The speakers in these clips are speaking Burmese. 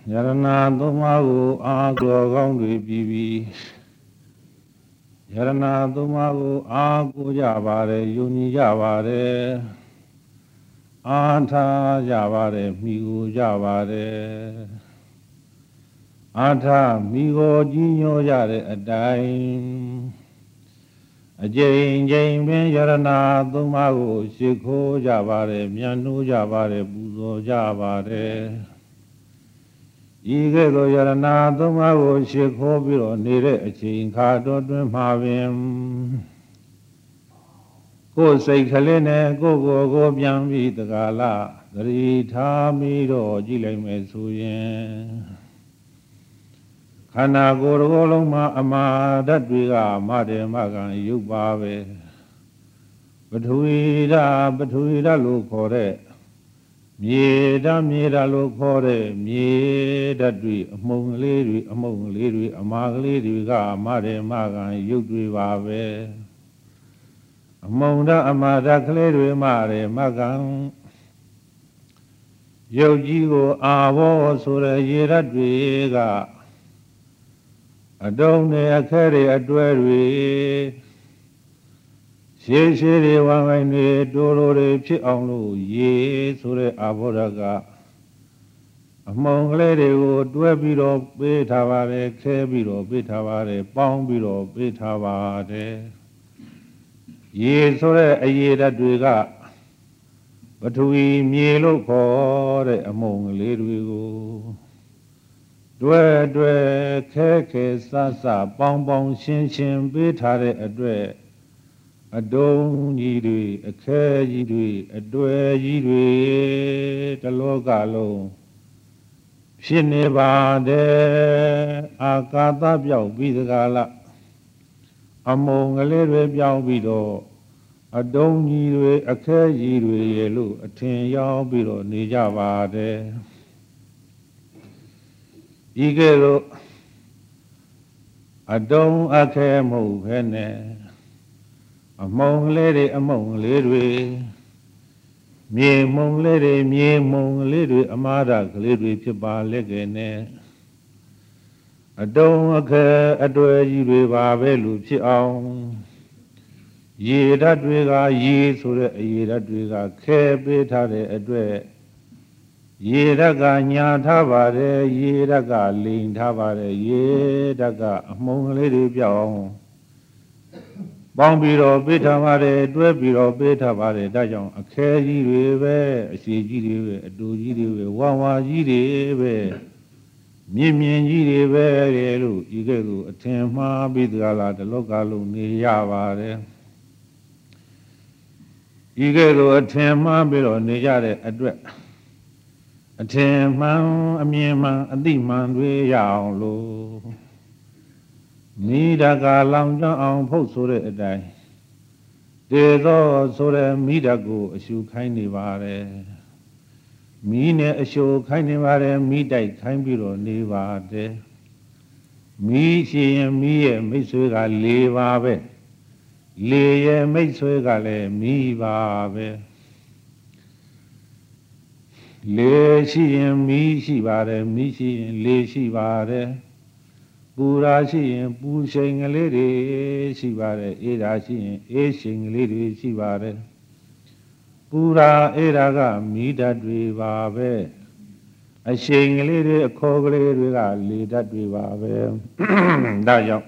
Yarana Dumago Ago Gondi Bibi Yarana Dumago Ago Javare Yuni Javare Anta Javare Migo Javare Anta Migo Gino Jare Adai Ajay Jay Ben Yarana Dumago Shiko Javare Mianu Javare Buzo Javare Ige Yarana Dumago Shiko Biro Nire Achin Kado Mavim Go say Kalene go Biambi the Gala Rita Mido Gile Mesuyen Kana Goroloma Ama Dadwiga Made Magan Yubabe Batuida Lukore Mieda Lukore Mieda Dwi among lady Amagli Made Magan Yudwibabe Among the Amada Cledwi Mare Magan Yojigo Avo Sura Yiradwiga Adone Akari Adweri Shiri Wangani Dolore Pianglu Ye Sure Abodaga Among lady would Dwebiro Betavare, Kebiro Betavare, Bombiro Betavare Ye Sure Ayeda Dwiga Batui Mielo Kore among lady Dwe keke sasa bong shin bitare adwe adong yidui ake yidui adwe yidui talogalo shine bade akata piao bidagala among lere piao bido adong yidui ake yidui yelu atin yao bido nija bade Igero Adong Ake Mohene Among lady Me mong lady Amada Lady Piba Legene Adong Ake Adwe Yidwe Babelu Piao Ye Dadwiga Ye Sure Ye Dadwiga Ke Betare Adwe Ye daga nya thabare ye daga ling thabare ye daga among lady piao Bong biro betavare dwe biro betavare da jaung akhe ji de be ashi ji de be adu ji de be wa ji de be myin ji de be le lu ige lu athin ma bi da la de loka lu ni ya bare ige lu athin ma bi ro ni ja de atwet Atin man, a mere man, a demon, we yaw low. Need a galang on post so that a die. There's all so that me that go a shoe kindly vare. Me ne a show kindly vare, me die kind below never de. Me she and me a miss we got leave ave. Lay a miss we got me vave. Le shi yin mi shi bare mi shi yin le shi bare Pura shi yin pu shing le de shi bare Era shi yin e shing le de shi bare Pura era ga mi da dwe ba be A shing le de a kog le de ga le da dwe ba be Da young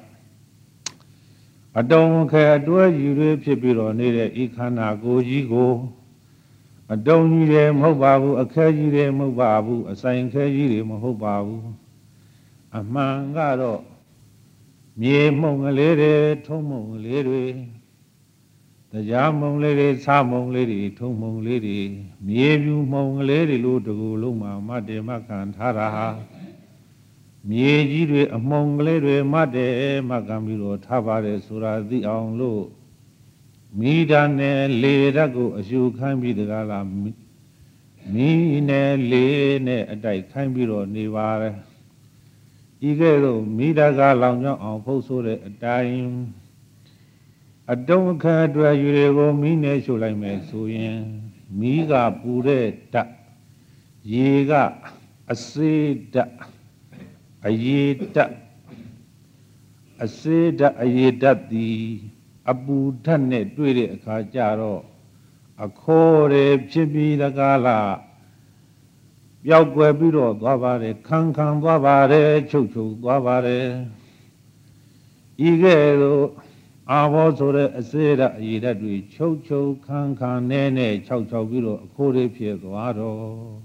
Adong ke adwa yu de phit pi ro ne de ikana go ji go Adong yire mobabu, a kajire mobabu, a sign kajire mobabu. A mangaro, me mong lady, tomong lady, the jamong lady, samong lady, tomong lady, me you mong lady, ludu luma, made makan taraha. Me jire among lady, made magamiro tabare sura the on low. Mida ne le dago a shoe can be the gala me ne le ne a die can be or nevare. Igero mida galang on post a dime. I don't care do you go me ne show like me so yen. Me ga pure ta ye ga အစေဓာတ်အရေဓာတ်အစေဓာတ်အရေဓာတ်သည်အပူဓာတ်နဲ့တွေ့တဲ့အခါကျတော့အခေါ်တယ်ဖြစ်ပြီးတကားလားပျောက်ကွယ်ပြီးတော့သွားပါတယ်ခံသွားပါတယ်ချုပ်သွားပါတယ်ဤကဲ့သို့အာဘောဆိုတဲ့အစေဓာတ်အရေဓာတ်တွေချုပ်ခံနဲခြောက်ပြီးတော့အခိုးတွေဖြစ်သွားတော့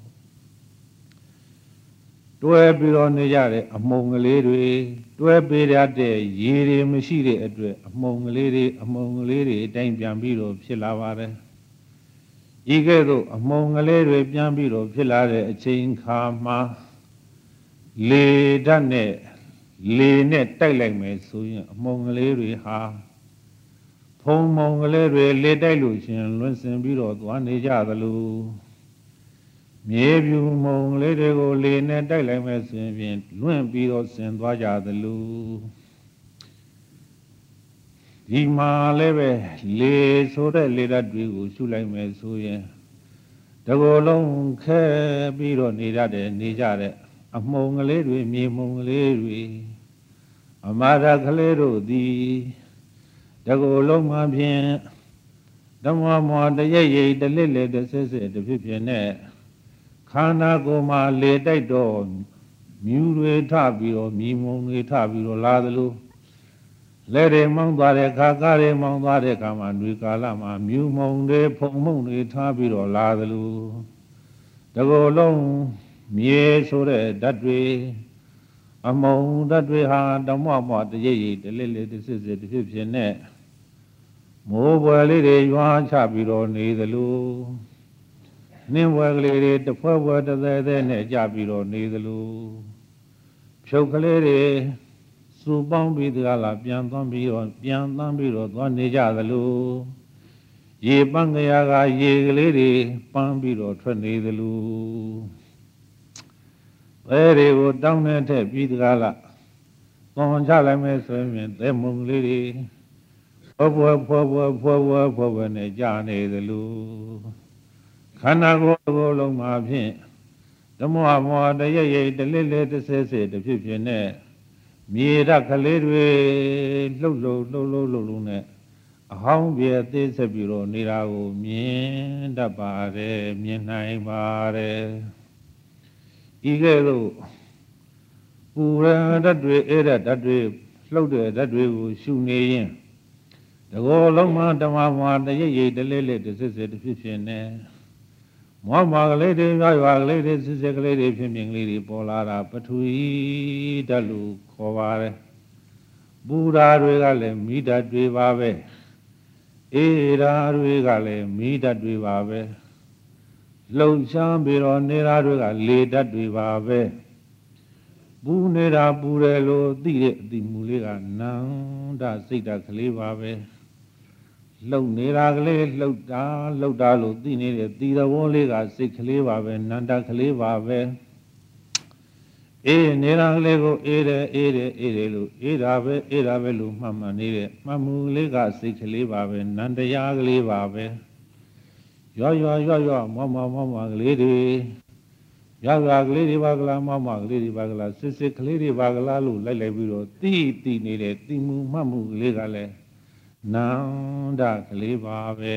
တွဲပြီးတော့နေကြတဲ့အမုံကလေးတွေတွဲပေးရတဲ့ရေတွေမရှိတဲ့အတွက်အမုံကလေးတွေအတိုင်းပြန်ပြီးတော့ဖြစ်လာပါတယ်ဤကဲ့သို့အမုံကလေးတွေပြန်ပြီးတော့ဖြစ်လာတဲ့အချိန်ခါမှာလေဓာတ်နဲ့တိုက်လိုက်မယ်ဆိုရင်အမုံကလေးတွေဟာဖုံမုံကလေးတွေလေတိုက်လို့ရှင်လွန်စင်ပြီးတော့သွားနေကြသလိုမြေပြူမုံလေးတွေကိုလေနဲ့တိုက်လိုက်မယ်ဆိုရင်လွင့်ပြီးတော့ဆင်သွားကြသလိုဒီမှာလည်းပဲလေဆိုတဲ့လေဓာတ်တွေကိုရှုလိုက်မယ်ဆိုရင်တကောလုံးခဲပြီးတော့နေကြတဲ့အမုံကလေးတွေမြေမုံကလေးတွေအမာရကလေးတို့သည်တကောလုံးမှဖြင့်ဓမ္မမောတရိပ်တလစ်တစစ်တဖြစ်နဲ့ခန္ဓာကိုယ်မှာလေတိုက်တော့မြူတွေထပြီးတော့မြည်မုံတွေထပြီးတော့လာသလိုလက်တွေမောင်းသွားတဲ့ခါကားတွေမောင်းသွားတဲ့ခါမှာຫນွေကာလမှာမြူမုံတွေဖုံမုံတွေထားပြီးတော့လာသလိုတကောလုံးမြေဆိုတဲ့ဓာတ်တွေအမုံဓာတ်တွေဟာဓမ္မမောတရိပ်တလစ်တစစ်တဖြစ်နဲ့မိုးပွဲလေးတွေရွာချပြီးတော့နေသလိုနှင်းဝဲကလေးတွေတဖွဲတသေးနဲ့ကြပြီးတော့နေသလိုဖြုတ်ကလေးတွေစူပေါင်းပြီးတကားလားပြန်သမ်းပြီးတော့သွားနေကြသလိုရေပန်းကရာကရေကလေးတွေပန်းပြီးတော့ထွက်နေသလိုသဲတွေကိုတောင်းနဲ့ထက်ပြီးတကားလားသွန်ချလိုက်မယ်ဆိုရင်သဲမုံလေးတွေဖွယ်နဲ့ကြာနေသလိုခန္ဓာကိုယ်လုံးမှာဖြင့်ဓမ္မမောတရိပ်တလစ်တစစ်တဖြစ်နဲ့မြေဓာတ်ကလေးတွေလှုပ်နဲ့အဟောင်းပြည့်သေးဆက်ပြီးတော့နေတာကိုမြင်တတ်ပါတယ်မြင်နိုင်ပါတယ်ဤကဲ့သို့ပူရဓာတ်တွေအေးဓာတ်တွေလှုပ်တဲ့ဓာတ်တွေကိုရှုနေရင်တကောလုံးမှာဓမ္မမောတရိပ်တလစ်တစစ်တဖြစ်နဲ့မောမာကလေးတွေရွာကလေးတွေစစ်ကလေးတွေဖြစ်မြင်ကလေးတွေပေါ်လာတာပထဝီဓာတ်လို့ခေါ်ပါတယ်ပူဓာတွေကလည်းမိဓာတ်တွေပါပဲအေးဓာတွေကလည်းမိဓာတ်တွေပါပဲလှုပ်ရှားပြီးတော့နေဓာတွေကလေဓာတ်တွေပါပဲပူနေတာပူတယ်လို့သိတဲ့အတိမူလေးကနန္ဒစိတ်ဓာတ်ကလေးပါပဲလှုပ်နေတာကလေးလှုပ်တာလို့သိနေတဲ့သီသဘောလေးကစိတ်ကလေးပါပဲနန္ဒကလေးပါပဲအေးနေတာကလေးကိုအေးတယ်လို့အေးတာပဲလို့မှတ်နေတဲ့မှတ်မှုလေးကစိတ်ကလေးပါပဲနန္တရားကလေးပါပဲရွမောကလေးတွေရွာကလေးတွေပါကလားမောကလေးတွေပါကလားစစ်ကလေးတွေပါကလားလို့လိုက်ပြီးတော့သိနေတဲ့သိမှုမှတ်မှုကလေးကလည်းနန္ဒကလေးပါပဲ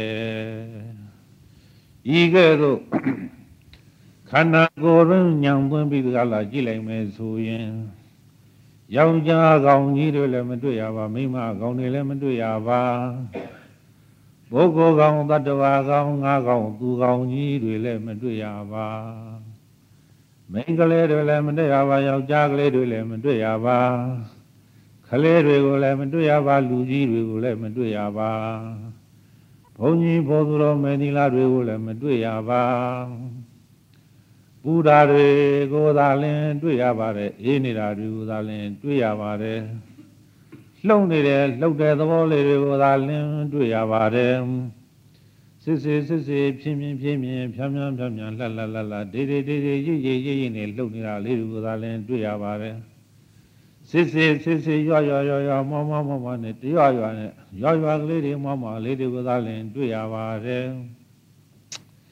ဤကဲ့သို့ခန္ဓာကိုယ်ရင်းညံသွင်းပြီးတကားလာကြည့်လိုက်မယ်ဆိုရင်ယောက်ျားကောင်ကြီးတွေလည်းမတွေ့ရပါမိန်းမကောင်တွေလည်းမတွေ့ရပါပုဂ္ဂိုလ်ကောင်တ attva ကောင်ငါးကောင်သူကောင်ကြီးတွေလည်းမတွေ့ရပါမိန်းကလေးတွေလည်းမတွေ့ရပါယောက်ျားကလေးတွေလည်းမတွေ့ရပါခလေးတွေကိုလည်းမတွေ့ရပါလူကြီးတွေကိုလည်းမတွေ့ရပါဘုန်းကြီးဘုသူတော်မေနီလာတွေကိုလည်းမတွေ့ရပါပူဓာတွေကိုသာလင်တွေ့ရပါတယ်အေးနေတာတွေကိုသာလင်တွေ့ရပါတယ်လှုပ်တဲ့သဘောလေးတွေကိုသာလင်တွေ့ရပါတယ်စစ်ဖြစ်မြင်ဖြမ်းလှဒေရိပ်နဲ့လှုပ်နေတာလေးတွေကိုသာလင်တွေ့ရပါတယ်စစ်ရွာမောနဲ့တရွာနဲ့ရွာကလေးတွေမောလေးတွေကိုသာလင်တွေ့ရပါတယ်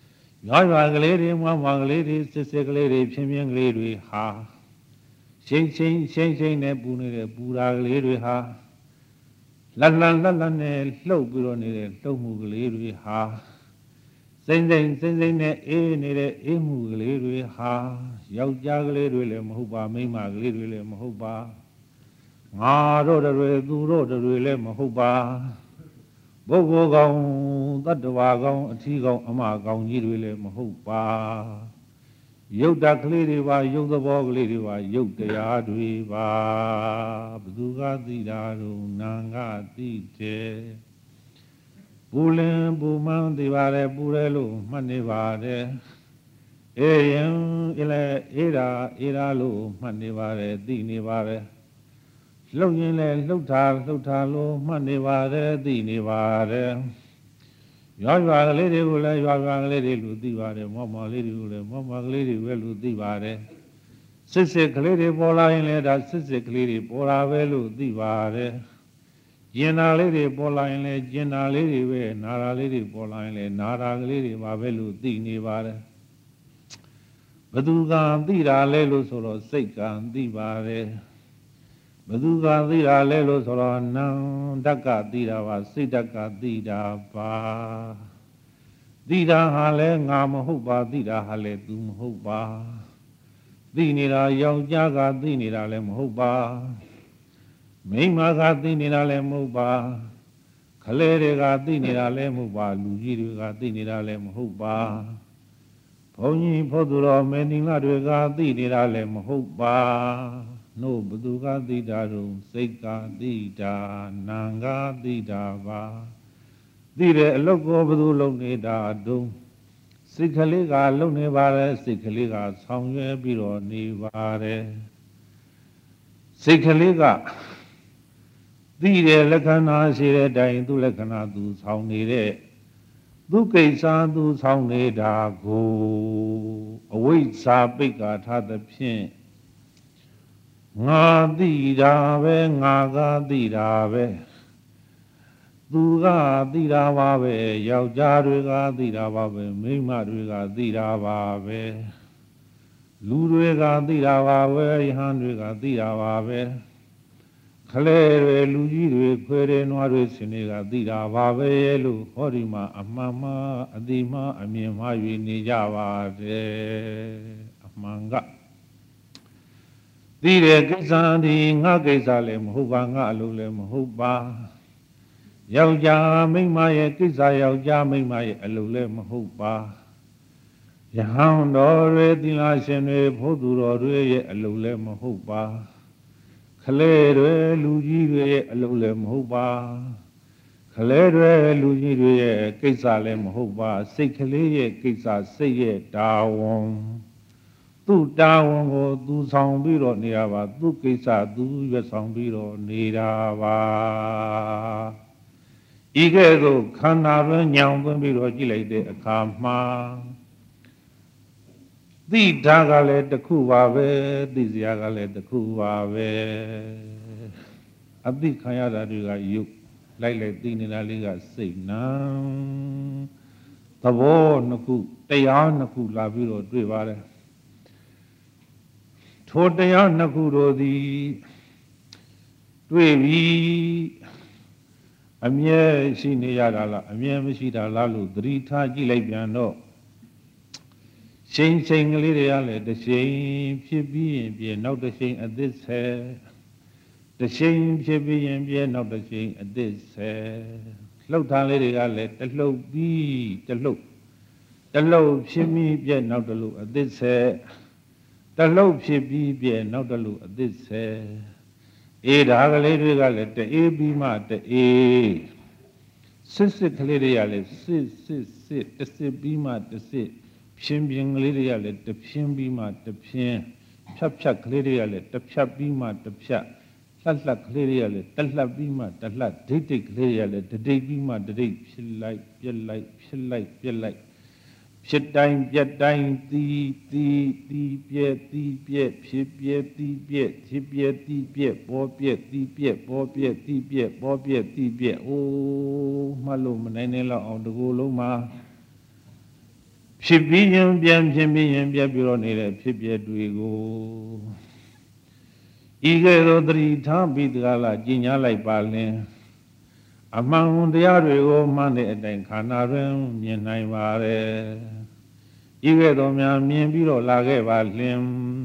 ရွာရွာကလေးတွေမွားမွားကလေးတွေစစ်စစ်ကလေးတွေဖြင်းဖြင်းကလေးတွေဟာရှိန်ရှိန်ရှိန်ရှိန်နဲ့ပူနေတဲ့ပူရာကလေးတွေဟာလတ်လတ်လတ်လတ်နဲ့လှုပ်ပြီးတော့နေတဲ့လှုပ်မှုကလေးတွေဟာစိမ့်စိမ့်စိမ့်စိမ့်နဲ့အေးနေတဲ့အေးမှုကလေးတွေဟာယောက်ျားကလေးတွေလည်းမဟုတ်ပါမိန်းမကလေးတွေလည်းမဟုတ်ပါငါတို့တွေသူတို့တွေလည်းမဟုတ်ပါပုဂ္ဂိုလ်ကောင်တတ္တဝါကောင်အထီးကောင်အမကောင်ကြီးတွေလည်းမဟုတ်ပါရုပ်တကလေးတွေပါရုပ်သဘောကလေးတွေပါရုပ်တရားတွေပါဘသူကသိတာတော့နာကသိတယ်ပူလင်ပူမှန်းသိပါတယ်ပူတယ်လို့မှတ်နေပါတယ်အေးရင်အေးတာလို့မှတ်နေပါတယ်သိနေပါတယ်လှုပ်ရင်လည်းလှုပ်တာလို့မှတ်နေပါတယ်သိနေပါတယ်ရွာရွာကလေးတွေကိုလည်းရွာရွာကလေးတွေလို့သိပါတယ်မောမောလေးတွေကိုလည်းမောမောကလေးတွေပဲလို့သိပါတယ်စစ်စစ်ကလေးတွေပေါ်လာရင်လည်းဒါစစ်စစ်ကလေးတွေပေါ်လာပဲလို့သိပါတယ်ကျင်နာလေးတွေပေါ်လာရင်လည်းကျင်နာလေးတွေပဲနာရာလေးတွေပေါ်လာရင်လည်းနာရာကလေးတွေပါပဲလို့သိနေပါတယ်ဘသူကသိတာလဲလို့ဆိုတော့စိတ်ကသိပါတယ်ဘသူကသိတာလဲလို့ဆိုတော့နံဓကသိတာပါစိတ်ဓကသိတာပါသိတာဟာလဲငါမဟုတ်ပါသိတာဟာလဲသူမဟုတ်ပါသိနေတာယောက်ျားကသိနေတာလဲမဟုတ်ပါမိန်းမကသိနေတာလဲမဟုတ်ပါခလေးတွေကသိနေတာလဲမဟုတ်ပါလူကြီးတွေကသိနေတာလဲမဟုတ်ပါဘုန်းကြီးဖို့သူတော်မေတင်လာတွေကသိနေတာလဲမဟုတ်ပါနို့ဘသူကသိတာတော့စိတ်ကသိတာနာကသိတာပါသိတဲ့အလုပ်ကိုဘသူလုပ်နေတာတုံးစိတ်ကလေးကလုပ်နေပါတယ်စိတ်ကလေးကဆောင်ရွက်ပြီးတော့နေပါတယ်စိတ်ကလေးကသိတဲ့လက္ခဏာရှိတဲ့အတိုင်းသူ့လက္ခဏာသူဆောင်နေတဲ့သူကိစ္စသူဆောင်နေတာကိုအဝိဇ္ဇာပိတ်ကာထားသဖြင့်ငါသိတာပဲငါကသိတာပဲသူကသိတာပါပဲယောက်ျားတွေကသိတာပါပဲမိန်းမတွေကသိတာပါပဲလူတွေကသိတာပါပဲယဟန်တွေကသိတာပါပဲခလဲတွေလူကြီးတွေခွေတွေနွားတွေဆင်းတွေကသိတာပါပဲလို့ဟောဒီမှာအမှန်မှအတိမှအမြင်မှ၍နေကြပါတယ်အမှန်ကသိတဲ့ကိစ္စဒီငါကိစ္စလည်းမဟုတ်ပါငါအလုပ်လည်းမဟုတ်ပါယောက်ျားမိန်းမရဲ့ကိစ္စယောက်ျားမိန်းမရဲ့အလုပ်လည်းမဟုတ်ပါယဟန်တော်တွေသီလရှင်တွေဘုသူတော်တွေရဲ့အလုပ်လည်းမဟုတ်ပါခလဲတွေလူကြီးတွေရဲ့အလုပ်လည်းမဟုတ်ပါခလဲတွေလူကြီးတွေရဲ့ကိစ္စလည်းမဟုတ်ပါစိတ်ကလေးရဲ့ကိစ္စစိတ်ရဲ့တာဝန်သူ့တာဝန်ကိုသူဆောင်ပြီးတော့နေရပါသူ့ကိစ္စသူရွတ်ဆောင်ပြီးတော့နေတာပါဤကဲ့သို့ခန္ဓာပဲညောင်သွင်းပြီးတော့ကြည့်လိုက်တဲ့အခါမှာသိတာကလည်းတစ်ခုပါပဲသိစရာကလည်းတစ်ခုပါပဲအသိခံရတာတွေကယုတ်လိုက်သိနေတာလေးကစိတ်နာသဘောနှစ်ခုတရားနှစ်ခုလာပြီးတော့တွေ့ပါတယ်ထိုတရားနှစ်ခုတို့သည်တွေ့ပြီးအမြဲရှိနေရတာလားအမြဲမရှိတာလားလို့သတိထားကြည့်လိုက်ပြန်တော့ရှိန်ရှိန်ကလေးတွေကလည်းတစ်ချိန်ဖြစ်ပြီးရင်ပြည့်နောက်တစ်ချိန်အသစ်ဆယ်တစ်ချိန်ဖြစ်ပြီးရင်ပြည့်နောက်တစ်ချိန်အသစ်ဆယ်လှုပ်ထားလေးတွေကလည်းတလှုပ်ပြီးတလှုပ်ဖြစ်ပြီးပြည့်နောက်တစ်လှုပ်အသစ်ဆယ်တလှုပ်ဖြစ်ပြီးပြည့်နောက်တစ်လှုပ်အသစ်ဆယ်အေးဒါကလေးတွေကလည်းတအေးပြီးမှတအေးစစ်ကလေးတွေကလည်းစစ်ပြီးမှတစစ်ဖြင်းကလေးတွေကလည်းတဖြင်းပြီးမှတဖြင်းဖြတ်ကလေးတွေကလည်းတဖြတ်ပြီးမှတဖြတ်လှကလေးတွေကလည်းတလှပြီးမှတလှဒိတ်ကလေးတွေကလည်းဒိတ်ပြီးမှဒိတ်ဖြစ်လိုက်ပြက်လိုက်ဖြစ်တိုင်းပြက်တိုင်းတီပြက်ဖြစ်ပြက်တီပြက်ဖြစ်ပြက်တီပြက်ပေါ်ပြက်တီပြက်ပေါ်ပြက်တီပြက်ပေါ်ပြက်တီပြက်အိုးမှတ်လို့မနိုင်နဲ့လောက်အောင်တကူလုံးမှာဖြစ်ပြီးရင်ပြန်ဖြစ်ပြီးရင်ပြက်ပြီးတော့နေတဲ့ဖြစ်ပျက်တွေကိုဤကဲ့သို့သတိထားပြီးတကားလားကျင့်ကြလိုက်ပါလင်အမှန်တရားတွေကိုမှန်တဲ့အတိုင်းခန္ဓာတွင်မြင်နိုင်ပါတယ်ဤကဲ့သို့များမြင်ပြီးတော့လာခဲ့ပါလင်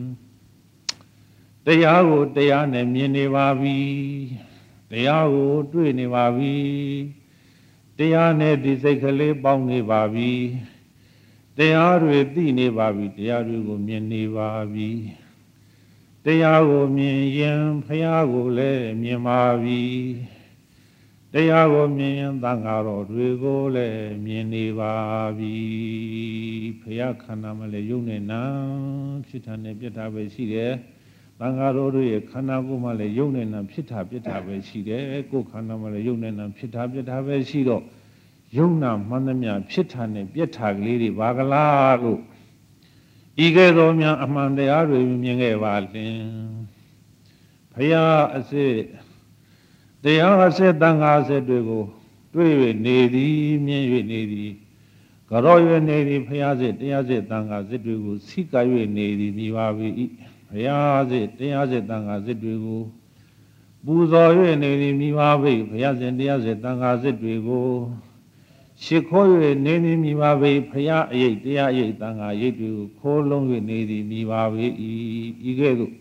တရားကိုတရားနဲ့မြင်နေပါပြီတရားကိုတွေ့နေပါပြီတရားနဲ့ဒီစိတ်ကလေးပေါင်းနေပါပြီတရားတွေသိနေပါပြီတရားတွေကိုမြင်နေပါပြီတရားကိုမြင်ရင်ဘုရားကိုလည်းမြင်ပါပြီတရားကိုမြင်ရင်သံဃာတော်တွေကိုလည်းမြင်နေပါပြီဘုရားခန္ဓာမှာလည်းယုံနေနာဖြစ်တာနဲ့ပြတ်တာပဲရှိတယ်သံဃာတော်တို့ရဲ့ခန္ဓာကိုယ်မှာလည်းယုံနေနာဖြစ်တာပြတ်တာပဲရှိတယ်ကိုယ်ခန္ဓာမှာလည်းယုံနေနာဖြစ်တာပြတ်တာပဲရှိတော့ယုံနာမှန်သမျှဖြစ်တာနဲ့ပြတ်တာကလေးတွေပါကလားလို့ဤကဲ့သို့များအမှန်တရားတွေမြင်ခဲ့ပါလင်ဘုရားအစစ်တရားအစစ်တန်ခါအစစ်တွေကိုတွေ့၍နေသည်မြင်၍နေသည်ကြော၍နေသည်ဘုရားစစ်တရားစစ်တန်ခါစစ်တွေကိုစိက၍နေသည်မြည်ပါ၏ဘုရားစစ်တရားစစ်တန်ခါစစ်တွေကိုပူဇော်၍နေသည်မြည်ပါ၏ဘုရားစစ်တရားစစ်တန်ခါစစ်တွေကိုရှိခိုး၍နေသည်မြည်ပါ၏ဘုရားအရေးတရားအရေးတန်ခါအရေးတွေကိုခိုးလုံး၍နေသည်မြည်ပါ၏ဤကဲ့သို့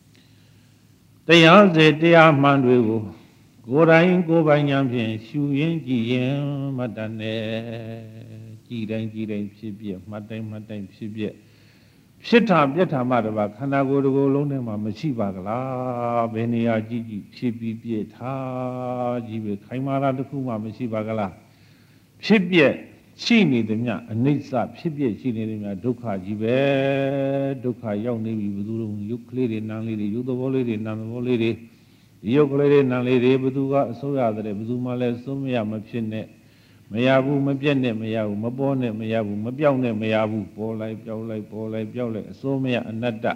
တရားစစ်တရားမှန်တွေကိုကိုယ်တိုင်ကိုယ်ပိုင်ဉာဏ်ဖြင့်ရှုရင်ကြည်ရင်မတတ်နဲ့ကြည်တိုင်းဖြစ်ပြမှတ်တိုင်းဖြစ်ပြဖြစ်တာပြတ်တာမှတပါခန္ဓာကိုယ်တစ်ခုလုံးထဲမှာမရှိပါကလားဘယ်နေရာကြည့်ဖြစ်ပြီးပြည့်ထားကြီးပဲခိုင်မာတာတစ်ခုမှမရှိပါကလားဖြစ်ပြရှိနေသည်မြအနိစ္စဖြစ်ပြရှိနေသည်မြဒုက္ခကြီးပဲဒုက္ခရောက်နေပြီဘယ်သူတို့ရုပ်ကလေးတွေနာမ်လေးတွေရုပ်သဘောလေးတွေနာမ်သဘောလေးတွေဒီရုပ်ကလေးတွေနာမ်လေးတွေဘယ်သူကအစိုးရတယ်ဘယ်သူမှလည်းစိုးမရမဖြစ်နဲ့မရဘူးမပြတ်နဲ့မရဘူးမပေါ်နဲ့မရဘူးမပြောင်းနဲ့မရဘူးပေါ်လိုက်ပြောင်းလိုက်ပေါ်လိုက်ပြောင်းလိုက်အစိုးမရအနတ္တ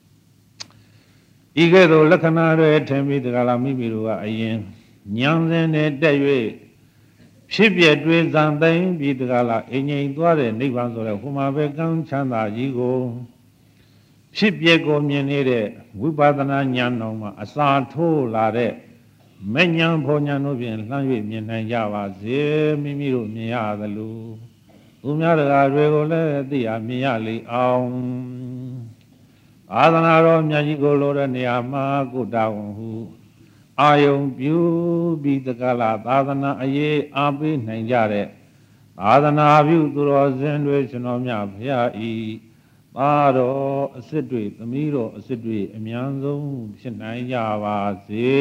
ဤကဲ့သို့လက္ခဏာတွေထင်ပြီးတကလားမိမိတို့ကအရင်ဉာဏ်စဉ်နဲ့တက်၍ဖြစ်ပြတွေးဇံသိမ့်ပြီးတကလားအငြိမ်သွားတဲ့နိဗ္ဗာန်ဆိုတဲ့ဟိုမှာပဲကံချမ်းသာကြီးကိုဖြစ်ပြကိုမြင်နေတဲ့ဝိပဿနာဉာဏ်တော်မှာအစာထိုးလာတဲ့မဉဏ်ဖောဉဏ်တို့ဖြင့်လှမ်း၍မြင်နိုင်ကြပါစေမိမိတို့မြင်ရသလိုသူများတရားတွေကိုလည်းသိရမြင်ရလေအောင်သာသနာတော်မြတ်ကြီးကိုလိုတဲ့နေရာမှာကိုတာဝန်ဟုအာယုံပြုပြီးတကလားသာသနာအရေးအားပေးနိုင်ကြတဲ့သာသနာပြုသူတော်စင်တွေကျွန်တော်မြတ်ဘုရားဤပါတော်အစစ်တွေသမီးတော်အစစ်တွေအများဆုံးဖြစ်နိုင်ကြပါစေ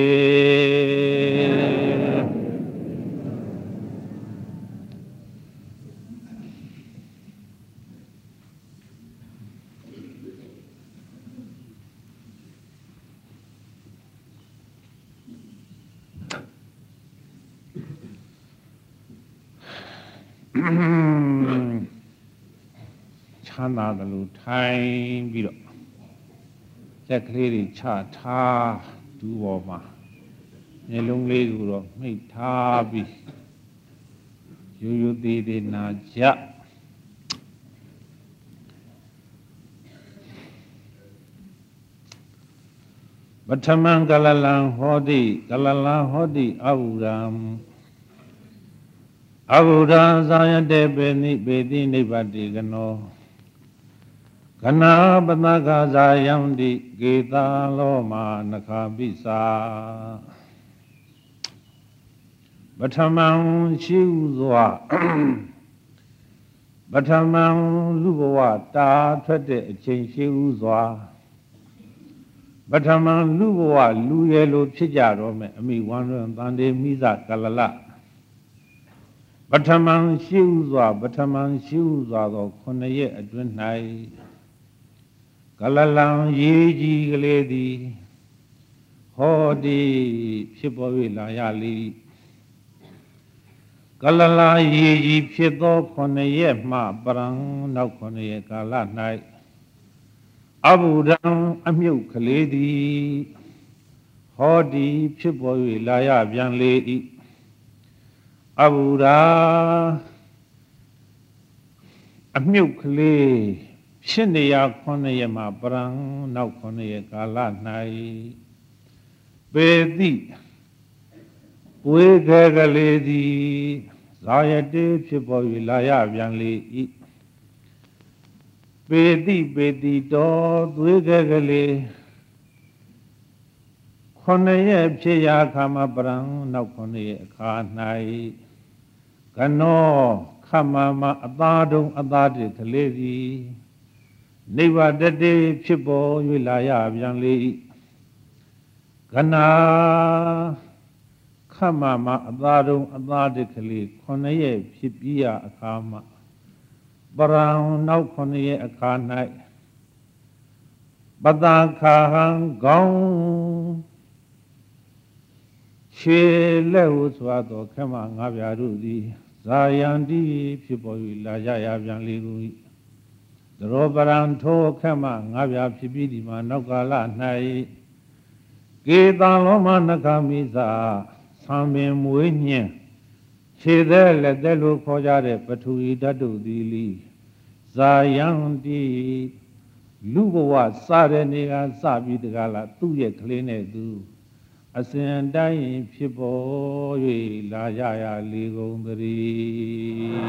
ချမ်းသာတယ်လို့ထိုင်ပြီးတော့လက်ကလေးတွေချထားဒူးပေါ်မှာမျက်လုံးလေးကိုတော့မှိတ်ထားပြီးရိုးရိုးသေးသေးနာကြပထမံကလလံဟောတိကလလံဟောတိအဝုရံအဝုရံဇာယတေပေနိပေတိနိဗ္ဗတိကနောကနာပတကဇာယံတိကေတာလောမာနခာပိစာပထမံရှိဥစွာပထမံလူဘဝတာထွက်တဲ့အချိန်ရှိဥစွာပထမံလူဘဝလူရဲလိုဖြစ်ကြတော့မယ်အမိဝန္ဒံတန်တေမိဇကလလပထမံရှိဥစွာပထမံရှိဥစွာသော9ရက်အတွင်း၌ကလလံရေကြီးကလေးသည်ဟောတိဖြစ်ပေါ်၍လာရလေကလလရေကြီးဖြစ်သော9ရက်မှပရံနောက်9ရက်ကာလ၌အဘုဒံအမြုပ်ကလေးသည်ဟောတိဖြစ်ပေါ်၍လာရပြန်လေ၏အဘုရာအမြုပ်ကလေးဖြစ်နေရ9 ရက်မှာပရံနောက်9 ရက်ကာလ၌ပေတိပွေးခဲကလေးသည်ဇာယတေဖြစ်ပေါ်၍လာရပြန်လေ၏ပေတိတော်သွေးခဲကလေး9 ရက်ဖြစ်ရာခါမှာပရံနောက်9 ရက်အခါ၌ကနောခမမအသာတုံအသာတိကလေးသည်နိဗ္ဗာတတေဖြစ်ပေါ်၍လာရပြန်လေ၏ကနာခမမအသာတုံအသာတိကလေး9 ရက်ဖြစ်ပြီးရအခါမှာပရံနောက်9 ရက်အခါ၌ပတခါဟံကောင်းခြေလက်ဟုစွာသောခမငါးပြားတို့သည်ဇာယံတိဖြစ်ပေါ်၍လာကြရပြန်လေကုန်၏သရောပရံထိုခမငါးပြားဖြစ်ပြီးဒီမှာနောက်ကာလ၌ကေတံလောမနဂမိသာသံပင်မွေးညင်းခြေသက်လက်သက်လို့ခေါ်ကြတဲ့ပထဝီဓာတ်တို့သည်လီဇာယံတိလူဘဝစတဲ့နေကစပြီးတကားလားသူ့ရဲ့ကလေးနဲ့သူအစဉ်တိုင်းဖြစ်ပေါ်၍လာကြရလေကုန်သတည်း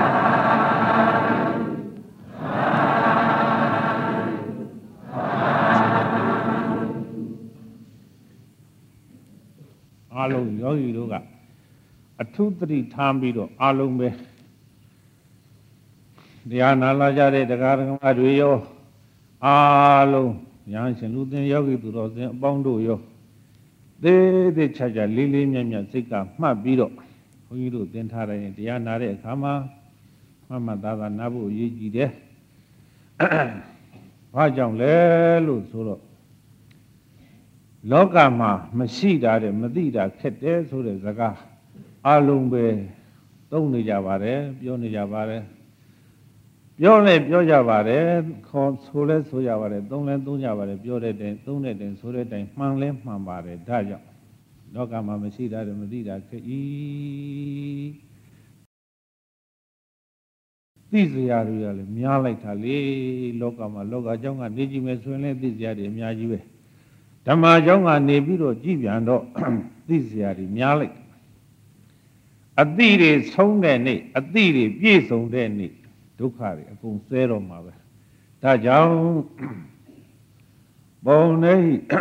အားလုံးယောဂီတို့ကအထုသတိထားပြီးတော့အားလုံးပဲတရားနာလာကြတဲ့တရားဓမ္မတွေရောအားလုံးဉာဏ်ရှင်လူသင်ယောဂီသူတော်စင်အပေါင်းတို့ရောသေးချာချာလေးလေးမြတ်မြတ်စိတ်ကမှတ်ပြီးတော့ဘုန်းကြီးတို့သင်ထားတဲ့တရားနာတဲ့အခါမှာမှတ်သားနာဖို့အရေးကြီးတယ်။ဘာကြောင့်လဲလို့ဆိုတော့လောကမှာမရှိတာတဲ့မသိတာခက်တယ်ဆိုတဲ့စကားအလုံးပဲသုံးနေကြပါတယ်ပြောနေကြပါတယ်ပြောလဲပြောကြပါတယ်ခေါ်ဆိုလဲဆိုကြပါတယ်သုံးလဲသုံးကြပါတယ်ပြောတဲ့တိုင်သုံးတဲ့တိုင်ဆိုတဲ့တိုင်မှန်လဲမှန်ပါတယ်ဒါကြောင့်လောကမှာမရှိတာတဲ့မသိတာခက်ဤသိစရာတွေကလည်းများလိုက်တာလေလောကမှာလောကအကြောင်းကနေကြည့်မယ်ဆိုရင်လည်းသိစရာတွေအများကြီးပဲဓမ္မအကြောင်းကနေပြီးတော့ကြည့်ပြန်တော့သိစရာတွေများလိုက်အသိတွေဆုံးတဲ့နေ့အသိတွေပြည့်စုံတဲ့နေ့ဒုက္ခတွေအကုန်ဆဲတော့မှာပဲဒါကြောင့်ဘုံနေ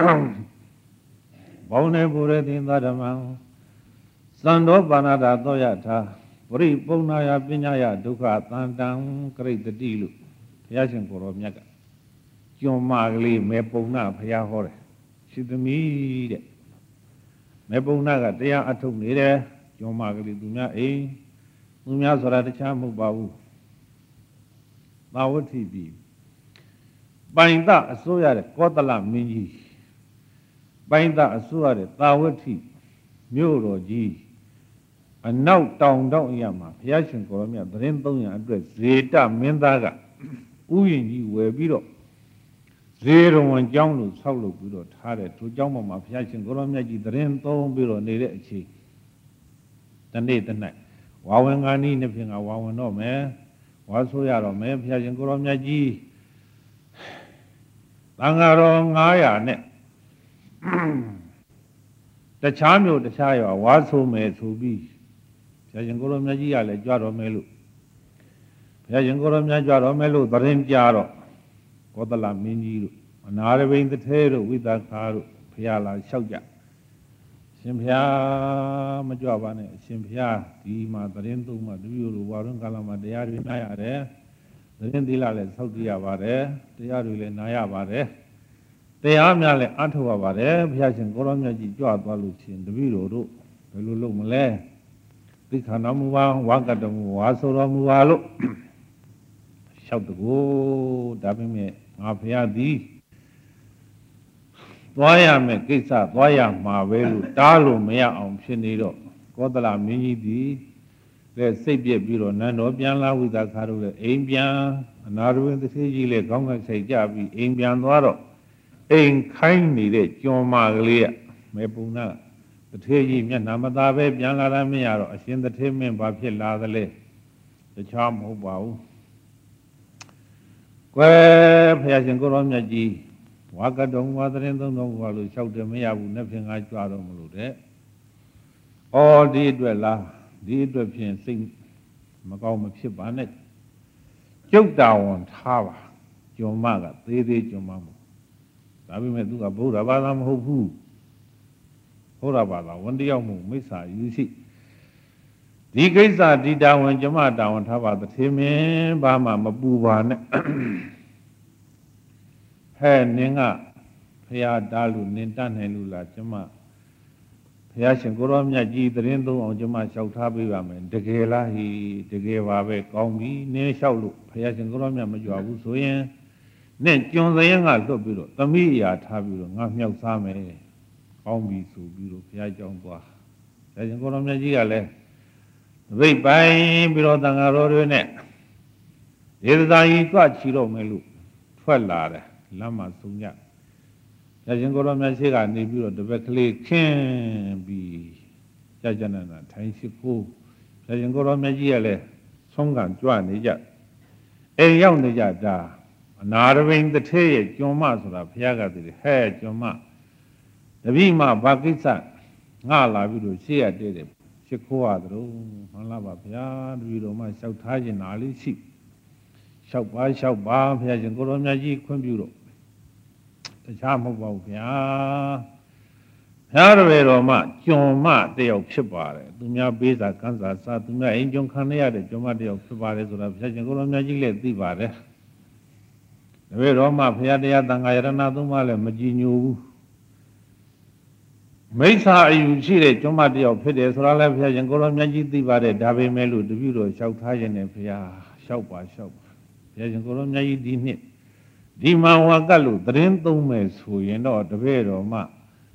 ဘုရတိသဓမ္မံသံတော်ပါဏာတာသောယထာပရိပုဏ္ဏယပညာယဒုက္ခသန္တံကရိတတိလို့ဘုရားရှင်ကိုယ်တော်မြတ်ကကျွန်းမကလေးမေပုံနာဘုရားဟောတယ်ရှိသမီးတဲ့မေပုံနာကတရားအထုတ်နေတယ်ကျွန်းမကလေးသူများအိမ်သူများဆိုတာတခြားမဟုတ်ပါဘူးသာဝတိပြီပိုင်သအစိုးရတဲ့ကောသလမင်းကြီးပိုင်သအစိုးရတဲ့သာဝတိမြို့တော်ကြီးအနောက်တောင်တောင်အရာမှာဘုရားရှင်ကိုယ်တော်မြတ်သတင်း300အတွက်ဇေတမင်းသားကဥယျာဉ်ကြီးဝယ်ပြီးတော့ဇေရဝံကျောင်းလို့ဆောက်လုပ်ပြီးတော့ထားတဲ့ထိုကျောင်းပေါ်မှာဘုရားရှင်ကိုယ်တော်မြတ်ကြီးသတင်းသုံးပြီးတော့နေတဲ့အချိန်တနေ့တနေ့ဝါဝင်္ဂာနီးနှစ်ဖြင့်ကဝါဝင်တော့မယ်ဝါဆိုရတော့မယ်ဘုရားရှင်ကိုယ်တော်မြတ်ကြီးသံဃာတော်900နဲ့တခြားမျိုးတခြားရွာဝါဆိုမယ်ဆိုပြီးဘုရားရှင်ကိုယ်တော်မြတ်ကြီးကလည်းကြွတော်မယ်လို့ဘုရားရှင်ကိုယ်တော်မြတ်ကြွတော်မယ်လို့သတင်းကြတော့ကောသလမင်းကြီးတို့အနာရဘိန်တထဲတို့ဝိသခာတို့ဘုရားလာလျှောက်ကြရှင်ဘုရားမကြွပါနဲ့အရှင်ဘုရားဒီမှာသတင်းသုံးမှတပည့်တို့ဝါရုံကာလမှာတရားတွေနားရတယ်သတင်းသီလလည်းဆောက်တည်ရပါတယ်တရားတွေလည်းနားရပါတယ်တရားများလည်းအထောက်ရပါတယ်ဘုရားရှင်ကိုရောမြတ်ကြီးကြွသွားလို့ချင်းတပည့်တို့ဘယ်လိုလုပ်မလဲသိခန္ဓာမူပါဝါကတ္တမူဝါဆိုတော်မူပါလို့လျှောက်တကူဒါပေမဲ့ငါဘုရားသည်သွားရမယ်ကိစ္စသွားရမှာပဲလို့တားလို့မရအောင်ဖြစ်နေတော့ကောသလမင်းကြီးသည်လည်းစိတ်ပြက်ပြီးတော့နန်းတော်ပြန်လာဝိသခါတို့လည်းအိမ်ပြန်အနာရဝင်းတစ်သေးကြီးလည်းခေါင်းကစိတ်ကြပြီးအိမ်ပြန်သွားတော့အိမ်ခိုင်းနေတဲ့ကျွန်းမကလေးကမေပုံနာတစ်သေးကြီးမျက်နှာမသာပဲပြန်လာတာမရတော့အရှင်တစ်သေးမင်းဘာဖြစ်လာသလဲတခြားမဟုတ်ပါဘူးကွယ်ဖရာရှင်ကိုရောမြတ်ကြီးဝါကတုံဝါသရင်သုံးတော်ဘုရားလို့လျှောက်တယ်မရဘူးနှစ်ဖြင့်ငါကြွတော့မလို့တဲ့။အော်ဒီအတွက်လားဒီအတွက်ဖြင့်စိတ်မကောင်းမဖြစ်ပါနဲ့ကျုပ်တာဝန်ထားပါကျွမ်းမကသေးသေးကျွမ်းမမို့ဒါပေမဲ့သူကဗုဒ္ဓဘာသာမဟုတ်ဘူးဘုရားဘာသာဝန်တရားမှုမိစ္ဆာယူရှိဒီကိစ္စဒီတာဝန်ကျမတာဝန်ထားပါသထေမင်းဘာမှမပူပါနဲ့ဟဲ့နင်းကဖရာတားလို့နင်းတတ်နိုင်လို့လားကျမဖရာရှင်ကိုရောမြတ်ကြီးသတင်းသုံးအောင်ကျမလျှောက်ထားပေးပါမယ်တကယ်လားဟိတကယ်ပါပဲကောင်းပြီနင်းလျှောက်လို့ဖရာရှင်ကိုရောမြတ်မကြွဘူးဆိုရင်နဲ့ကျွန်စရင်ကလွတ်ပြီးတော့သမီးအရာထားပြီးတော့ငါမြောက်စားမယ်ကောင်းပြီဆိုပြီးတော့ဘုရားကြောင်းသွားဒါရှင်ကိုရောမြတ်ကြီးကလည်းဝိပိုင်ပြီးတော့တန်ဃာတော်တွေနဲ့ဒေသသာကြီးကြွချီတော့မယ်လို့ထွက်လာတယ်လမ်းမှာဆုံကြဒါရှင်ကိုရောမြတ်ရှိကနေပြီးတော့တပည့်ကလေးခင်းပြီးကြာကြာနာနာထိုင်ရှိဖို့ဒါရှင်ကိုရောမြတ်ကြီးကလည်းဆုံးကံကြွနေကြအိမ်ရောက်နေကြတာအနာရဝိန်တထေရဲ့ကျွမ်းမဆိုတာဘုရားကတည်းကဟဲ့ကျွမ်းမတပည့်မဘာကိစ္စငါလာပြီးတော့ရှေ့ရတဲ့ရှိခိုးရတယ်မှန်လားပါဗျာတပည့်တော်မှလျှောက်ထားခြင်းနာလေးရှိလျှောက်ပါဘုရားရှင်ကိုရောမြတ်ကြီးခွင့်ပြုတော့တခြားမဟုတ်ပါဘူးဗျာဘုရားတပည့်တော်မှကျွမ်းမတယောက်ဖြစ်ပါတယ်သူများပေးစာကန်းစာစားသူများအိမ်ကျွန်းခံရတဲ့ကျွမ်းမတယောက်ဖြစ်ပါတယ်ဆိုတာဘုရားရှင်ကိုရောမြတ်ကြီးလည်းသိပါတယ်တပည့်တော်မှဘုရားတရားသံဃာယရဏသုံးပါးလည်းမကြည်ညိုဘူးမိစ္ဆာအယူရှိတဲ့ကျွမ်းမတယောက်ဖြစ်တယ်ဆိုတာလည်းဘုရားရှင်ကိုရောမြတ်ကြီးသိပါတယ်ဒါပေမဲ့လို့တပည့်တော်လျှောက်ထားခြင်းနဲ့ဘုရားလျှောက်ပါဘုရားရှင်ကိုရောမြတ်ကြီးဒီနှစ်ဒီမှာဝါကတ်လို့သတင်းသုံးမယ်ဆိုရင်တော့တပည့်တော်မှ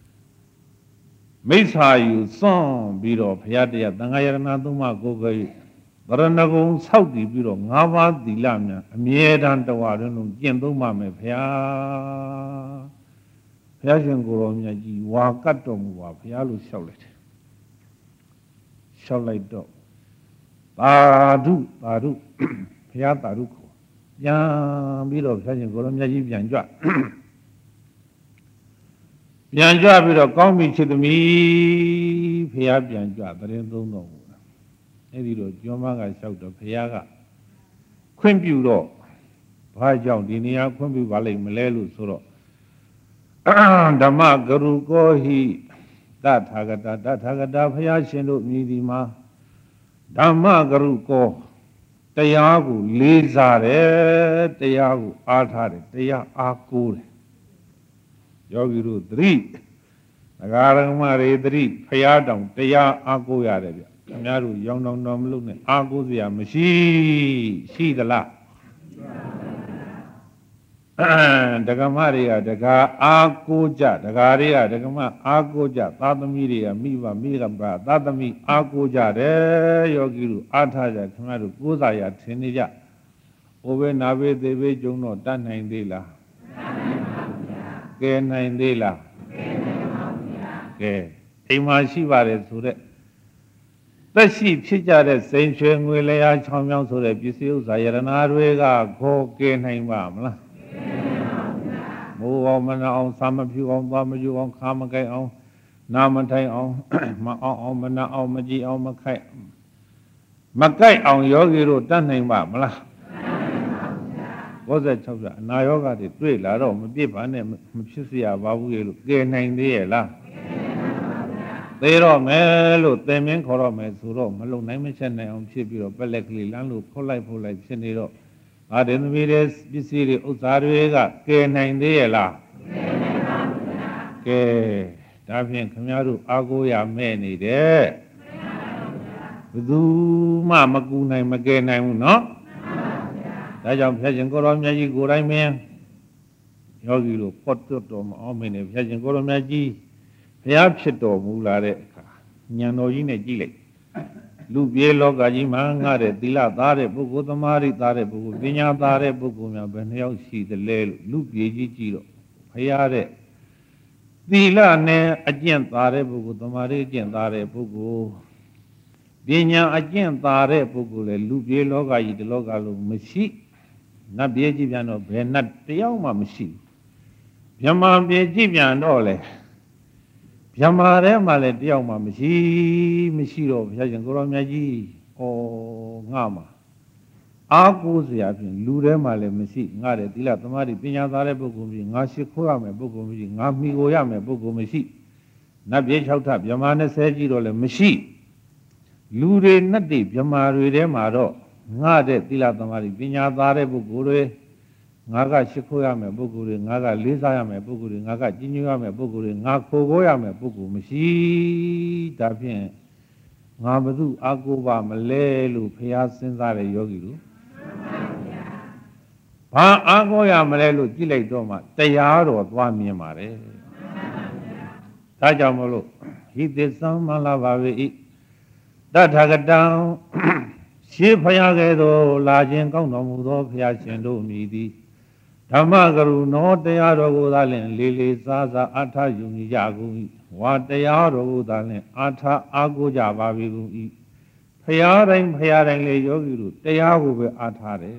မိစ္ဆာယူစွန့်ပြီးတော့ဘုရားတရားသံဃာယရဏသုံးပါးကိုယ်ကိုယ်ဗရဏဂုံဆောက်တည်ပြီးတော့၅ပါးသီလများအမြဲတမ်းတဝါလုံးလုံးကျင့်သုံးပါမယ်ဘုရားဘုရားရှင်ကိုရောမြတ်ကြီးဝါကတ်တော်မူပါဘုရားလို့လျှောက်လိုက်တယ်လျှောက်လိုက်တော့သာဓုဘုရားသာဓုခေါ်ပြန်ပြီးတော့ဘုရားရှင်ကိုရောမြတ်ကြီးပြန်ကြွပြီးတော့ကောင်းပြီချစ်သမီးဘုရားပြန်ကြွသတင်းသုံးတော်မူအဲ့ဒီတော့ကျွမ်းမကလျှောက်တော့ဘုရားကခွင့်ပြုတော့ဘာကြောင့်ဒီနေရာခွင့်ပြုပါလိမ့်မလဲလို့ဆိုတော့ဓမ္မဂရုကောဟိတထာဂတာဘုရားရှင်တို့မြည်ဒီမှာဓမ္မဂရုကောတရားကိုလေးစားတယ်တရားကိုအားထားတယ်တရားအားကိုးတယ်ယောဂီတို့သတိဒကာရမတွေသတိဘုရားတောင်တရားအားကိုးရတယ်ဗျခင်ဗျားတို့ရောင်တောင်တော်မလို့နဲ့အားကိုးစရာမရှိသလားဒကမတွေကဒကာအားကိုးကြဒကာတွေကဒကမအားကိုးကြသာသမီတွေကမိဘသာသမီအားကိုးကြတယ်ယောဂီတို့အားထားကြခင်ဗျားတို့ကိုးစားရထင်နေကြဟိုပဲနာဘေးသေးဘေးကျုံတော့တတ်နိုင်သေးလားကဲနိုင်သေးလားကဲအိမ်မှာရှိပါတယ်ဆိုတဲ့သက်ရှိဖြစ်ကြတဲ့စိန်ရွှေငွေလျာချောင်းမြောင်းဆိုတဲ့ပစ္စည်းဥစ္စာယရနာတွေကခေါ်ကဲနိုင်ပါမလားမိုးအောင်မနာအောင်စာမဖြူအောင်သွားမယူအောင်ခါမကိုက်အောင်နာမထိုင်အောင်မအောင်မနာအောင်မကြည့်အောင်မခိုက်မကိုက်အောင်ယောဂီတို့တတ်နိုင်ပါမလား96ပြအနာယောဂတွေတွေ့လာတော့မပြစ်ပါနဲ့မဖြစ်เสียပါဘူးလေလို့ကဲနိုင်သေးရဲ့လားသေတော့မယ်လို့သင်မင်းခေါ်တော့မယ်ဆိုတော့မလုံနိုင်မချက်နိုင်အောင်ဖြစ်ပြီးတော့ပက်လက်ကလေးလမ်းလို့ဖုတ်လိုက်ဖြစ်နေတော့ငါတင်သမီးတွေပစ္စည်းတွေဥစ္စာတွေကကဲနိုင်သေးရဲ့လားကဲဒါဖြင့်ခင်ဗျားတို့အားကိုးရမဲ့နေတယ်ဘယ်သူမှမကူနိုင်မကဲနိုင်ဘူးနော်ဒါကြောင့်ဘုရားရှင်ကိုရောမြတ်ကြီးကိုယ်တိုင်မင်းယောဂီတို့ဖွတ်တော်မအောင်မင်းနဲ့ဘုရားရှင်ကိုရောမြတ်ကြီးဘုရားဖြစ်တော်မူလာတဲ့အခါဉာဏ်တော်ကြီးနဲ့ကြည့်လိုက်လူပြေလောကကြီးမှာငါတဲ့သီလသားတဲ့ပုဂ္ဂိုလ်သမာဓိသားတဲ့ပုဂ္ဂိုလ်ပညာသားတဲ့ပုဂ္ဂိုလ်များဘယ်နှယောက်ရှိသလဲလို့လူပြေကြီးကြည့်တော့ဘုရားတဲ့သီလနဲ့အကျင့်သားတဲ့ပုဂ္ဂိုလ်သမာဓိအကျင့်သားတဲ့ပုဂ္ဂိုလ်ပညာအကျင့်သားတဲ့ပုဂ္ဂိုလ်လေလူပြေလောကကြီးဒီလောကလုံးမရှိနတ်ပြေးကြည့်ပြန်တော့ဘယ်နတ်တယောက်မှမရှိဘူးမြမပြေးကြည့်ပြန်တော့လေမြမထဲမှာလည်းတယောက်မှမရှိတော့ဘုရားရှင်ကိုရောမြတ်ကြီးဩငါမှာအားကိုးစရာဖြင့်လူထဲမှာလည်းမရှိငါတဲ့သီလသမာဓိပညာသားတဲ့ပုဂ္ဂိုလ်မရှိငါရှိခိုးရမယ်ပုဂ္ဂိုလ်မရှိငါမှီကိုရမယ်ပုဂ္ဂိုလ်မရှိနတ်ပြေး6ထပ်မြမ20ကြီးတော့လည်းမရှိလူတွေနတ်တွေမြမာတွေထဲမှာတော့ငါတဲ့သီလသမာဓိပညာသားတဲ့ပုဂ္ဂိုလ်တွေငါကရှိခိုးရမယ်ပုဂ္ဂိုလ်တွေငါကလေးစားရမယ်ပုဂ္ဂိုလ်တွေငါကကြီးညိုရမယ်ပုဂ္ဂိုလ်တွေငါခိုးကိုရမယ်ပုဂ္ဂိုလ်မရှိဒါဖြင့်ငါဘသူအာကိုပါမလဲလို့ဖះစဉ်းစားတဲ့ယောဂီတို့ဘာအာကိုရမလဲလို့ကြည့်လိုက်တော့မှတရားတော်သွားမြင်ပါတယ်ဒါကြောင့်မလို့ဟိသေသမလာပါဝေဤတထာဂတံရှေးဖျားကဲ့သို့လာခြင်းကောင်းတော်မူသောဖျားရှင်တို့မြည်သည်ဓမ္မကရုဏောတရားတော်ကိုသာလျှင်လေးလေးစားစားအားထားယူကြကုန်၏ဝါတရားတော်ကိုသာလျှင်အားထားအားကိုးကြပါပြီကုန်၏ဖျားတိုင်းလေယောဂီတို့တရားကိုပဲအားထားတယ်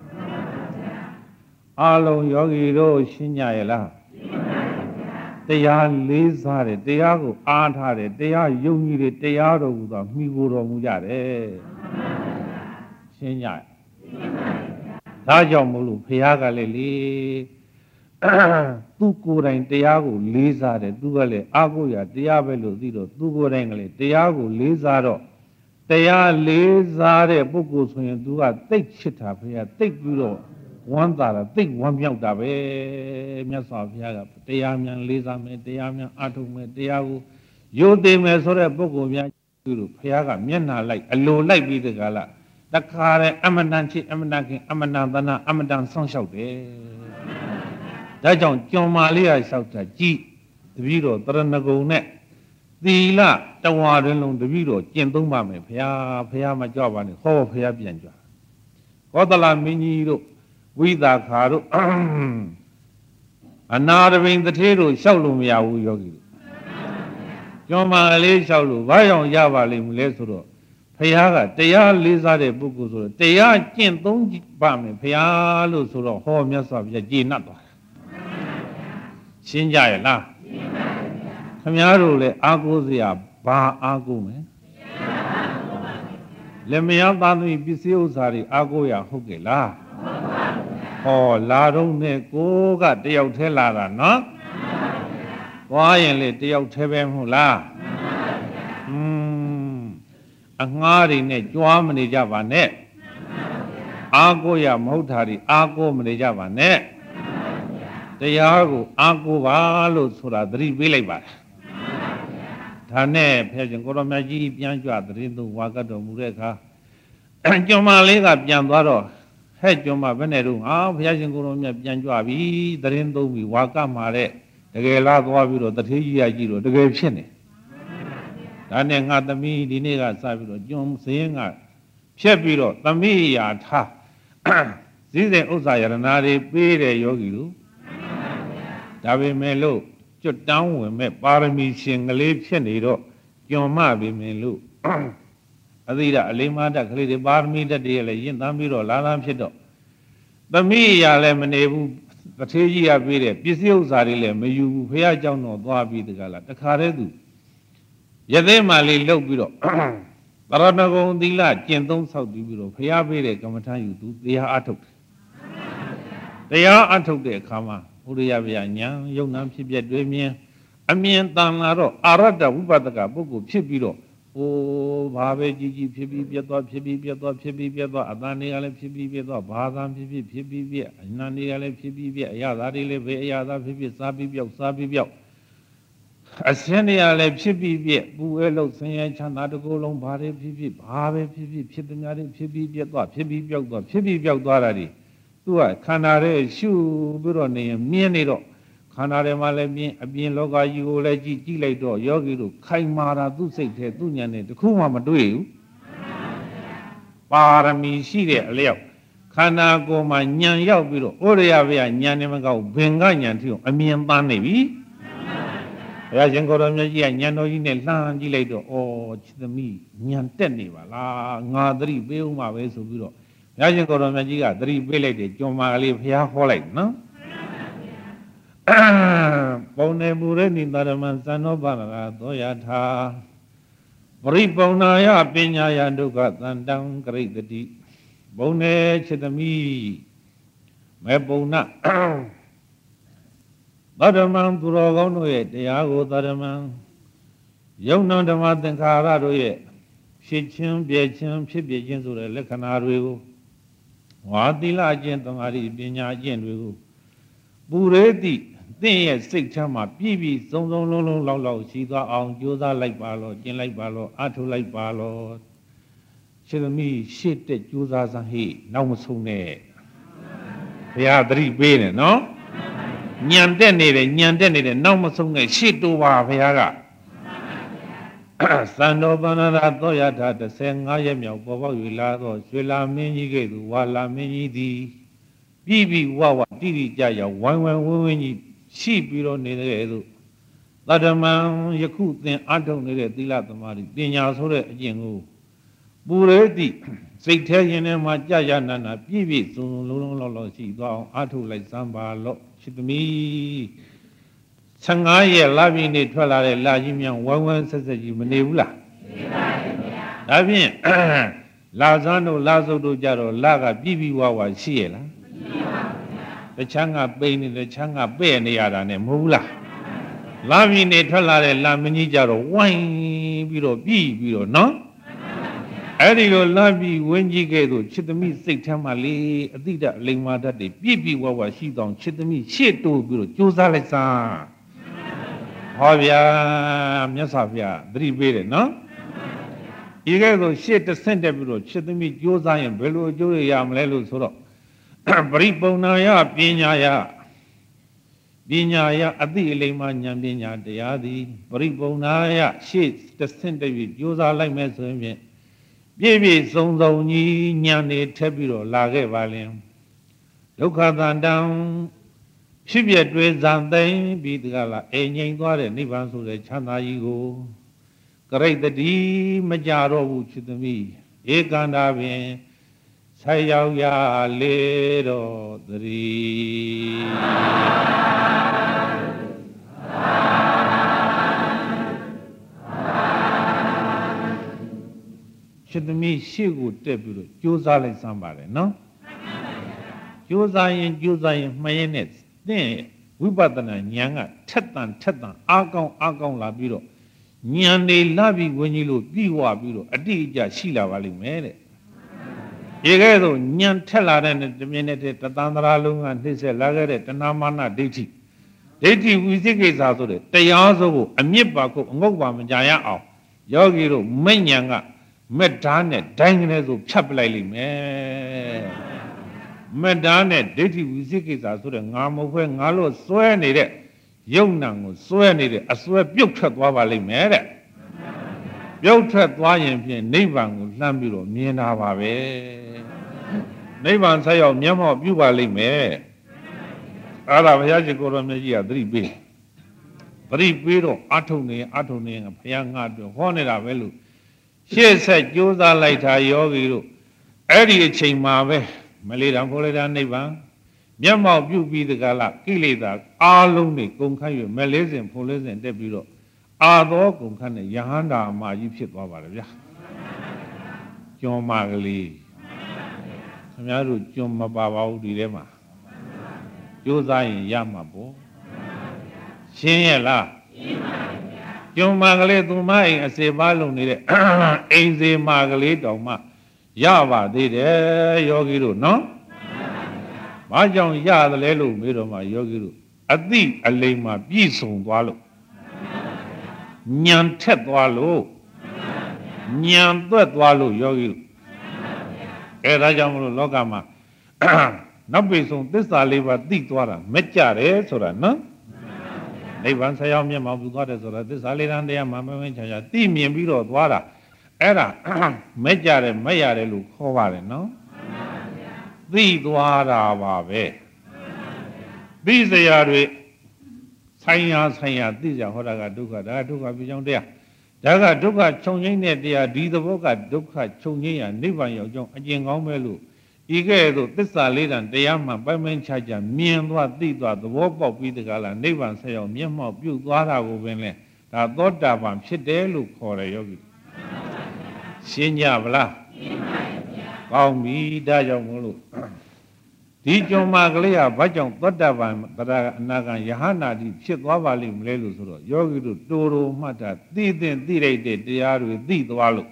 အားလုံးယောဂီတို့ရှင်းကြရဲ့လားတရားလေးစားတယ်တရားကိုအားထားတယ်တရားယုံကြည်တယ်တရားတော်ကိုသာမှီကိုတော်မူကြတယ်ရှင်းကြဒါကြောင့်မို့လို့ဘုရားကလည်းလေသူကိုယ်တိုင်တရားကိုလေးစားတယ်သူကလည်းအားကိုးရတရားပဲလို့သိတော့သူကိုယ်တိုင်ကလည်းတရားကိုလေးစားတော့တရားလေးစားတဲ့ပုဂ္ဂိုလ်ဆိုရင်သူကသိတ်ချစ်တာဘုရားသိတ်ပြီးတော့ဝမ်းသာတာသိတ်ဝမ်းမြောက်တာပဲမြတ်စွာဘုရားကတရားမြန်လေးစားမယ်တရားမြန်အားထုတ်မယ်တရားကိုယုံသိမယ်ဆိုတဲ့ပုဂ္ဂိုလ်များသူတို့ဘုရားကမျက်နှာလိုက်အလိုလိုက်ပြီးတကလားတခါတဲ့အမတန်ချစ်အမတန်ခင်အမတန်သနာအမတန်ဆောင်းလျှောက်တယ်ဒါကြောင့်ကြွန်မာလေးရလျှောက်တာကြည်တပည့်တော်တရဏဂုံနဲ့သီလတဝါတွင်လုံးတပည့်တော်ကျင့်သုံးပါမယ်ဘုရားမကြွပါနဲ့ဟောဘုရားပြန်ကြွကောသလမင်းကြီးတို့ဝိသခါတို့အနာတပိန်တထေးတို့လျှောက်လို့မရဘူးယောဂီတို့ကြွန်မာလေးလျှောက်လို့ဘာကြောင့်ရပါလိမ့်မလဲဆိုတော့ဘုရားကတရားလေးစားတဲ့ပုဂ္ဂိုလ်ဆိုတော့တရားကျင့်သုံးပါမယ်ဘုရားလို့ဆိုတော့ဟောမြတ်စွာဘုရားကျေနပ်သွားတယ်ရှင်းကြရဲ့လားရှင်းပါပြီဗျာခင်ဗျားတို့လည်းအားကိုးစရာဘာအားကိုးမယ်လက်မယားသားသမီးပစ္စည်းဥစ္စာတွေအားကိုးရဟုတ်ကဲ့လားဟုတ်ပါဘူးဗျာဟောလာတော့နဲ့ကိုကတယောက်တည်းလာတာနော်သွားရင်လေတယောက်တည်းပဲမဟုတ်လားအငှားတွေနဲ့ကြွားမနေကြပါနဲ့အားကိုးရမဟုတ်တာတွေအားကိုးမနေကြပါနဲ့တရားကိုအားကိုးပါလို့ဆိုတာသတိပေးလိုက်ပါတယ်ဒါနဲ့ဖျက်ရှင်ကိုရောမြတ်ကြီးပြန်ကြွသတင်းသူဝါကတ်တော်မူတဲ့အခါကျွမ်းမလေးကပြန်သွားတော့ဟဲ့ကျွမ်းမဘယ်နဲ့တော့ဖျက်ရှင်ကိုရောမြတ်ပြန်ကြွပြီသတင်းသုံးပြီဝါကတ်မှာတဲ့တကယ်လားသွားပြီးတော့တထေးကြီးရကြည့်တော့တကယ်ဖြစ်နေဒါနဲ့ငါသမီးဒီနေ့ကစပြီးတော့ကျွန်းစင်းကဖြက်ပြီးတော့သမီးရာထားစည်းစိမ်ဥစ္စာယရနာတွေပေးတယ်ယောဂီတို့ဒါပေမဲ့လို့ကျွတ်တောင်းဝင်မဲ့ပါရမီရှင်ကလေးဖြစ်နေတော့ကျွန်းမပြီမင်းလို့အသီရအလေးမတက်ကလေးတွေပါရမီတက်တွေလည်းရင့်သမ်းပြီးတော့လာလာဖြစ်တော့သမီးရာလည်းမနေဘူးတထေးကြီးကပေးတယ်ပစ္စည်းဥစ္စာတွေလည်းမယူဘူးဖះเจ้าတော်သွားပြီးတကလားတခါတည်းသူရသေးမှလေးလှုပ်ပြီးတော့တရဏဂုံသီလကျင့်သုံးဆောက်ပြီးတော့ဖះပေးတဲ့ကမ္မထာယူသူတရားအထုတ်တရားအထုတ်တဲ့အခါမှာဘုရားဗျာညာယုံနာဖြစ်ပြတွေ့မြင်အမြင်တန်လာတော့အာရတ္တဝိပဿကပုဂ္ဂိုလ်ဖြစ်ပြီးတော့ဘာပဲကြီးဖြစ်ပြီးပြတ်သွားဖြစ်ပြီးပြတ်သွားဖြစ်ပြီးပြတ်သွားအတန်တွေကလည်းဖြစ်ပြီးပြတ်သွားဘာသာဖြစ်ပြီးပြတ်အနန္တွေကလည်းဖြစ်ပြီးပြတ်အရာသာတွေလည်းပဲအရာသာဖြစ်ပြီးစားပြီးပြောက်စားပြီးပြောက်အစင်းတွေကလည်းဖြစ်ပြီးပြည့်ပူအဲလို့ဆင်းရဲချမ်းသာတကူလုံးဘာတွေဖြစ်ဘာပဲဖြစ်သည်များတွေဖြစ်ပြီးပြတ်သွားဖြစ်ပြီးပြောက်သွားဖြစ်ပြီးပြောက်သွားတာဒီသူကခန္ဓာရဲ့ရှုပြီးတော့နေရင်မြင်နေတော့ခန္ဓာထဲမှာလည်းမြင်အပြင်လောကကြီးကိုလည်းကြည့်လိုက်တော့ယောဂီတို့ခိုင်မာတာသူ့စိတ်ထဲသူ့ဉာဏ်နဲ့တခုမှမတွေ့ဘူးပါရမီရှိတဲ့အလျောက်ခန္ဓာကိုယ်မှာဉာဏ်ရောက်ပြီးတော့ဩရိယဗျာဉာဏ်နဲ့မကောက်ဘင်္ဂဉာဏ်ထိအောင်အမြင်ပန်းနေပြီဘုရားရှင်ကိုယ်တော်မြတ်ကြီးကဉာဏ်တော်ကြီးနဲ့လှမ်းကြည့်လိုက်တော့ဩချစ်သမီးဉာဏ်တက်နေပါလားငါသတိပေးဦးမှာပဲဆိုပြီးတော့ရာရှင်ကိုတော်မြတ်ကြီးကသတိပေးလိုက်တယ်ကျွန်းမာကလေးဘုရားဟောလိုက်နော်ပုံနေမူရဏိတရမံသံသောပါဏာသောယထာပရိပုံနာယပညာယဒုက္ခသန္တံကရိတတိဘုံနေချစ်သမီးမေပုံနာသတ္တမံသူတော်ကောင်းတို့ရဲ့တရားကိုသတ္တမံယုံနာဓမ္မသင်္ခါရတို့ရဲ့ဖြစ်ခြင်းပြည့်ခြင်းဖြစ်ပြခြင်းဆိုတဲ့လက္ခဏာတွေကိုဝါသီလအကျင့်သမာဓိပညာအကျင့်တွေကိုပူရေတိသင်ရဲ့စိတ်ထဲမှာပြည့်ပြည့်စုံစုံလုံးလုံးလောက်လောက်ရှိသွားအောင်ကြိုးစားလိုက်ပါလို့ကျင့်လိုက်ပါလို့အထုလိုက်ပါလို့ရှင်သမီးရှေ့တက်ကြိုးစားစမ်းဟိနောက်မဆုံးနဲ့ဘုရားသတိပေးတယ်နော်ညံတက်နေတယ်နောက်မဆုံးနဲ့ရှေ့တိုးပါဘုရားကသံတော်ပန္နရာသောယထာ15ရက်မြောက်ပေါ်ပေါက်၍လာသောရွှေလာမင်းကြီးကဲ့သို့ဝါလာမင်းကြီးသည်ပြီးဝတိတိကြရောက်ဝိုင်းဝန်းဝင်းကြီးရှိပြီးတော့နေတဲ့သို့သတ္တမံယခုသင်အထုတ်နေတဲ့သီလသမာဓိပညာဆိုတဲ့အကျင့်ကိုပူရေတိစိတ်ထဲရင်ထဲမှာကြာရနာနာပြည့်စုံလုံးလုံးလောက်လောက်ရှိသွားအောင်အထုတ်လိုက်စမ်းပါလို့ရှိသမီး15ရက်လပြည့်နေ့ထွက်လာတဲ့လာကြီးမြန်ဝမ်းဝမ်းဆက်ဆက်ကြီးမနေဘူးလားနေပါရဲ့ဗျာဒါဖြင့်လာဇန်းတို့လာစုပ်တို့ကြတော့လာကပြည့်ဝရှိရဲ့လားမရှိပါဘူးဗျာတချမ်းကပိန်နေတချမ်းကပဲ့နေရတာနဲ့မဟုတ်ဘူးလားလာပြည့်နေ့ထွက်လာတဲ့လာမင်းကြီးကြတော့ဝိုင်းပြီးတော့ပြီးတော့နော်အဲ့ဒီလိုလာပြီးဝင်းကြီးကဲ့သို့ချစ်သမီးစိတ်ထဲမှာလေအတိတ်အလိမ္မာတတ်တွေပြည့်ရှိတော့ချစ်သမီးရှေ့တိုးပြီးတော့ကြိုးစားလိုက်စမ်းဟောဗျာမြတ်စွာဘုရားသတိပေးတယ်နော်ဒီကဲဆိုရှေ့တစ်ဆင့်တက်ပြီးတော့ချစ်သမီးကြိုးစားရင်ဘယ်လိုအကျိုးရမလဲလို့ဆိုတော့ပရိပုံနာယပညာယအတိအလိမ္မာဉာဏ်ပညာတရားသည်ပရိပုံနာယရှေ့တစ်ဆင့်တက်ပြီးကြိုးစားလိုက်မယ်ဆိုရင်ပြည့်စုံကြီးဉာဏ်တွေထက်ပြီးတော့လာခဲ့ပါလင်ဒုက္ခသန္တံဖြစ်ပြတွေးဇံသိမ့်ပြီးတကလားအိမ်ငိမ့်သွားတဲ့နိဗ္ဗာန်ဆိုတဲ့ချမ်းသာကြီးကိုကရိတ္တိမကြတော့ဘူးချစ်သမီးဧကန္တာပင်ဆက်ရောက်ရလေတော့သတိချစ်သမီးရှေ့ကိုတက်ပြီးတော့ကြိုးစားလိုက်စမ်းပါတယ်နော်ကြိုးစားရင်မှရင်နဲ့သင်ဝိပဿနာဉာဏ်ကထက်တန်အားကောင်းလာပြီးတော့ဉာဏ်တွေလာပြီးဝင်းကြီးလို့ပြီးဝပြီးတော့အတိအကျရှိလာပါလိမ့်မယ်တဲ့ဒီကဲဆိုဉာဏ်ထက်လာတဲ့တမြင်နဲ့တသန္တရာလုံးကနှိမ့်ဆက်လာခဲ့တဲ့တဏမာနဒိဋ္ဌိဝိသိကိစ္စဆိုတဲ့တရားစိုးကိုအမြင့်ပါခုအငုတ်ပါမကြရအောင်ယောဂီတို့မဲ့ဉာဏ်ကမဲ့ဓာတ်နဲ့ဒိုင်းကနေဆိုဖြတ်ပလိုက်လိမ့်မယ်မေတ္တာနဲ့ဒိဋ္ဌိဝိသိကိစ္စဆိုတဲ့ငါမဟုတ်ဘဲငါလို့စွဲနေတဲ့ယုံနာကိုစွဲနေတဲ့အစွဲပြုတ်ထွက်သွားပါလိမ့်မယ်တဲ့ပြုတ်ထွက်သွားရင်ဖြင့်နိဗ္ဗာန်ကိုလှမ်းပြီးတော့မြင်တာပါပဲနိဗ္ဗာန်ဆက်ရောက်မျက်မှောက်ပြုပါလိမ့်မယ်အဲ့ဒါဘုရားရှင်ကိုယ်တော်မြတ်ကြီးကသတိပေးတော့အထုံနေဘုရားငါတို့ဟောနေတာပဲလို့ရှေ့ဆက်ကြိုးစားလိုက်တာယောဂီတို့အဲ့ဒီအချိန်မှာပဲမလေးတံဖိုးလေးတံနိဗ္ဗာန်မျက်မှောက်ပြုပြီးတကလားကိလေသာအားလုံးတွေကုန်ခန့်၍မလေးစဉ်ဖိုးလေးစဉ်တက်ပြီးတော့အာသောကုန်ခန့်နဲ့ယဟန္တာအမကြီးဖြစ်သွားပါတယ်ဗျာကျွန်းမကလေးခင်ဗျားတို့ကျွန်းမပါပါဘူးဒီထဲမှာကြိုးစားရင်ရမှာပေါ့ရှင်းရဲ့လားရှင်းပါဗျာကျွန်းမကလေးသူမအိမ်အစေပါလုံနေတဲ့အိမ်စေမကလေးတောင်မှရပါသေးတယ်ယောဂီတို့နော်ဘာကြောင့်ရတယ်လဲလို့မေးတော့မှယောဂီတို့အတိအလိမ္မာပြည့်စုံသွားလို့ဉာဏ်ထက်သွားလို့ဉာဏ်သွက်သွားလို့ယောဂီတို့အဲဒါကြောင့်မလို့လောကမှာနောက်ပိဆုံးသစ္စာလေးပါးသိသွားတာမကြတယ်ဆိုတာနော်နိဗ္ဗာန်ဆရာမျက်မှောက်ပြုသွားတယ်ဆိုတာသစ္စာလေးတန်းတရားမှာမမင်းချာချာသိမြင်ပြီးတော့သွားတာအဲ့ဒါမဲ့ကြတယ်မဲ့ရတယ်လို့ခေါ်ပါတယ်နော်သိသွားတာပါပဲသိစရာတွေဆိုင်ရာသိကြဟောတာကဒုက္ခဒါကဒုက္ခပြကြောင်းတရားဒါကဒုက္ခချုပ်ငြိမ်းတဲ့တရားဒီသဘောကဒုက္ခချုပ်ငြိမ်းရနိဗ္ဗာန်ရောက်ကြောင်းအကျင့်ကောင်းပဲလို့ဤကဲ့သို့သစ္စာလေးတန်တရားမှပိုင်ပိုင်ခြားခြားမြင်သွားသိသွားသဘောပေါက်ပြီးတကားလားနိဗ္ဗာန်ဆက်ရောက်မျက်မှောက်ပြုသွားတာကိုပင်လဲဒါသောတာပန်ဖြစ်တယ်လို့ခေါ်တယ်ယောဂီရှင်းကြဗလားရှင်းပါဗျာကောင်းပြီဒါကြောင့်မို့လို့ဒီကြုံမှာကလေးကဘာကြောင့်သောတာပန်တရားအနာဂံယဟနာတိဖြစ်သွားပါလိမ့်မလဲလို့ဆိုတော့ယောဂီတို့တိုးတိုးမှတ်တာသိတဲ့သိလိုက်တဲ့တရားတွေသိသွားလို့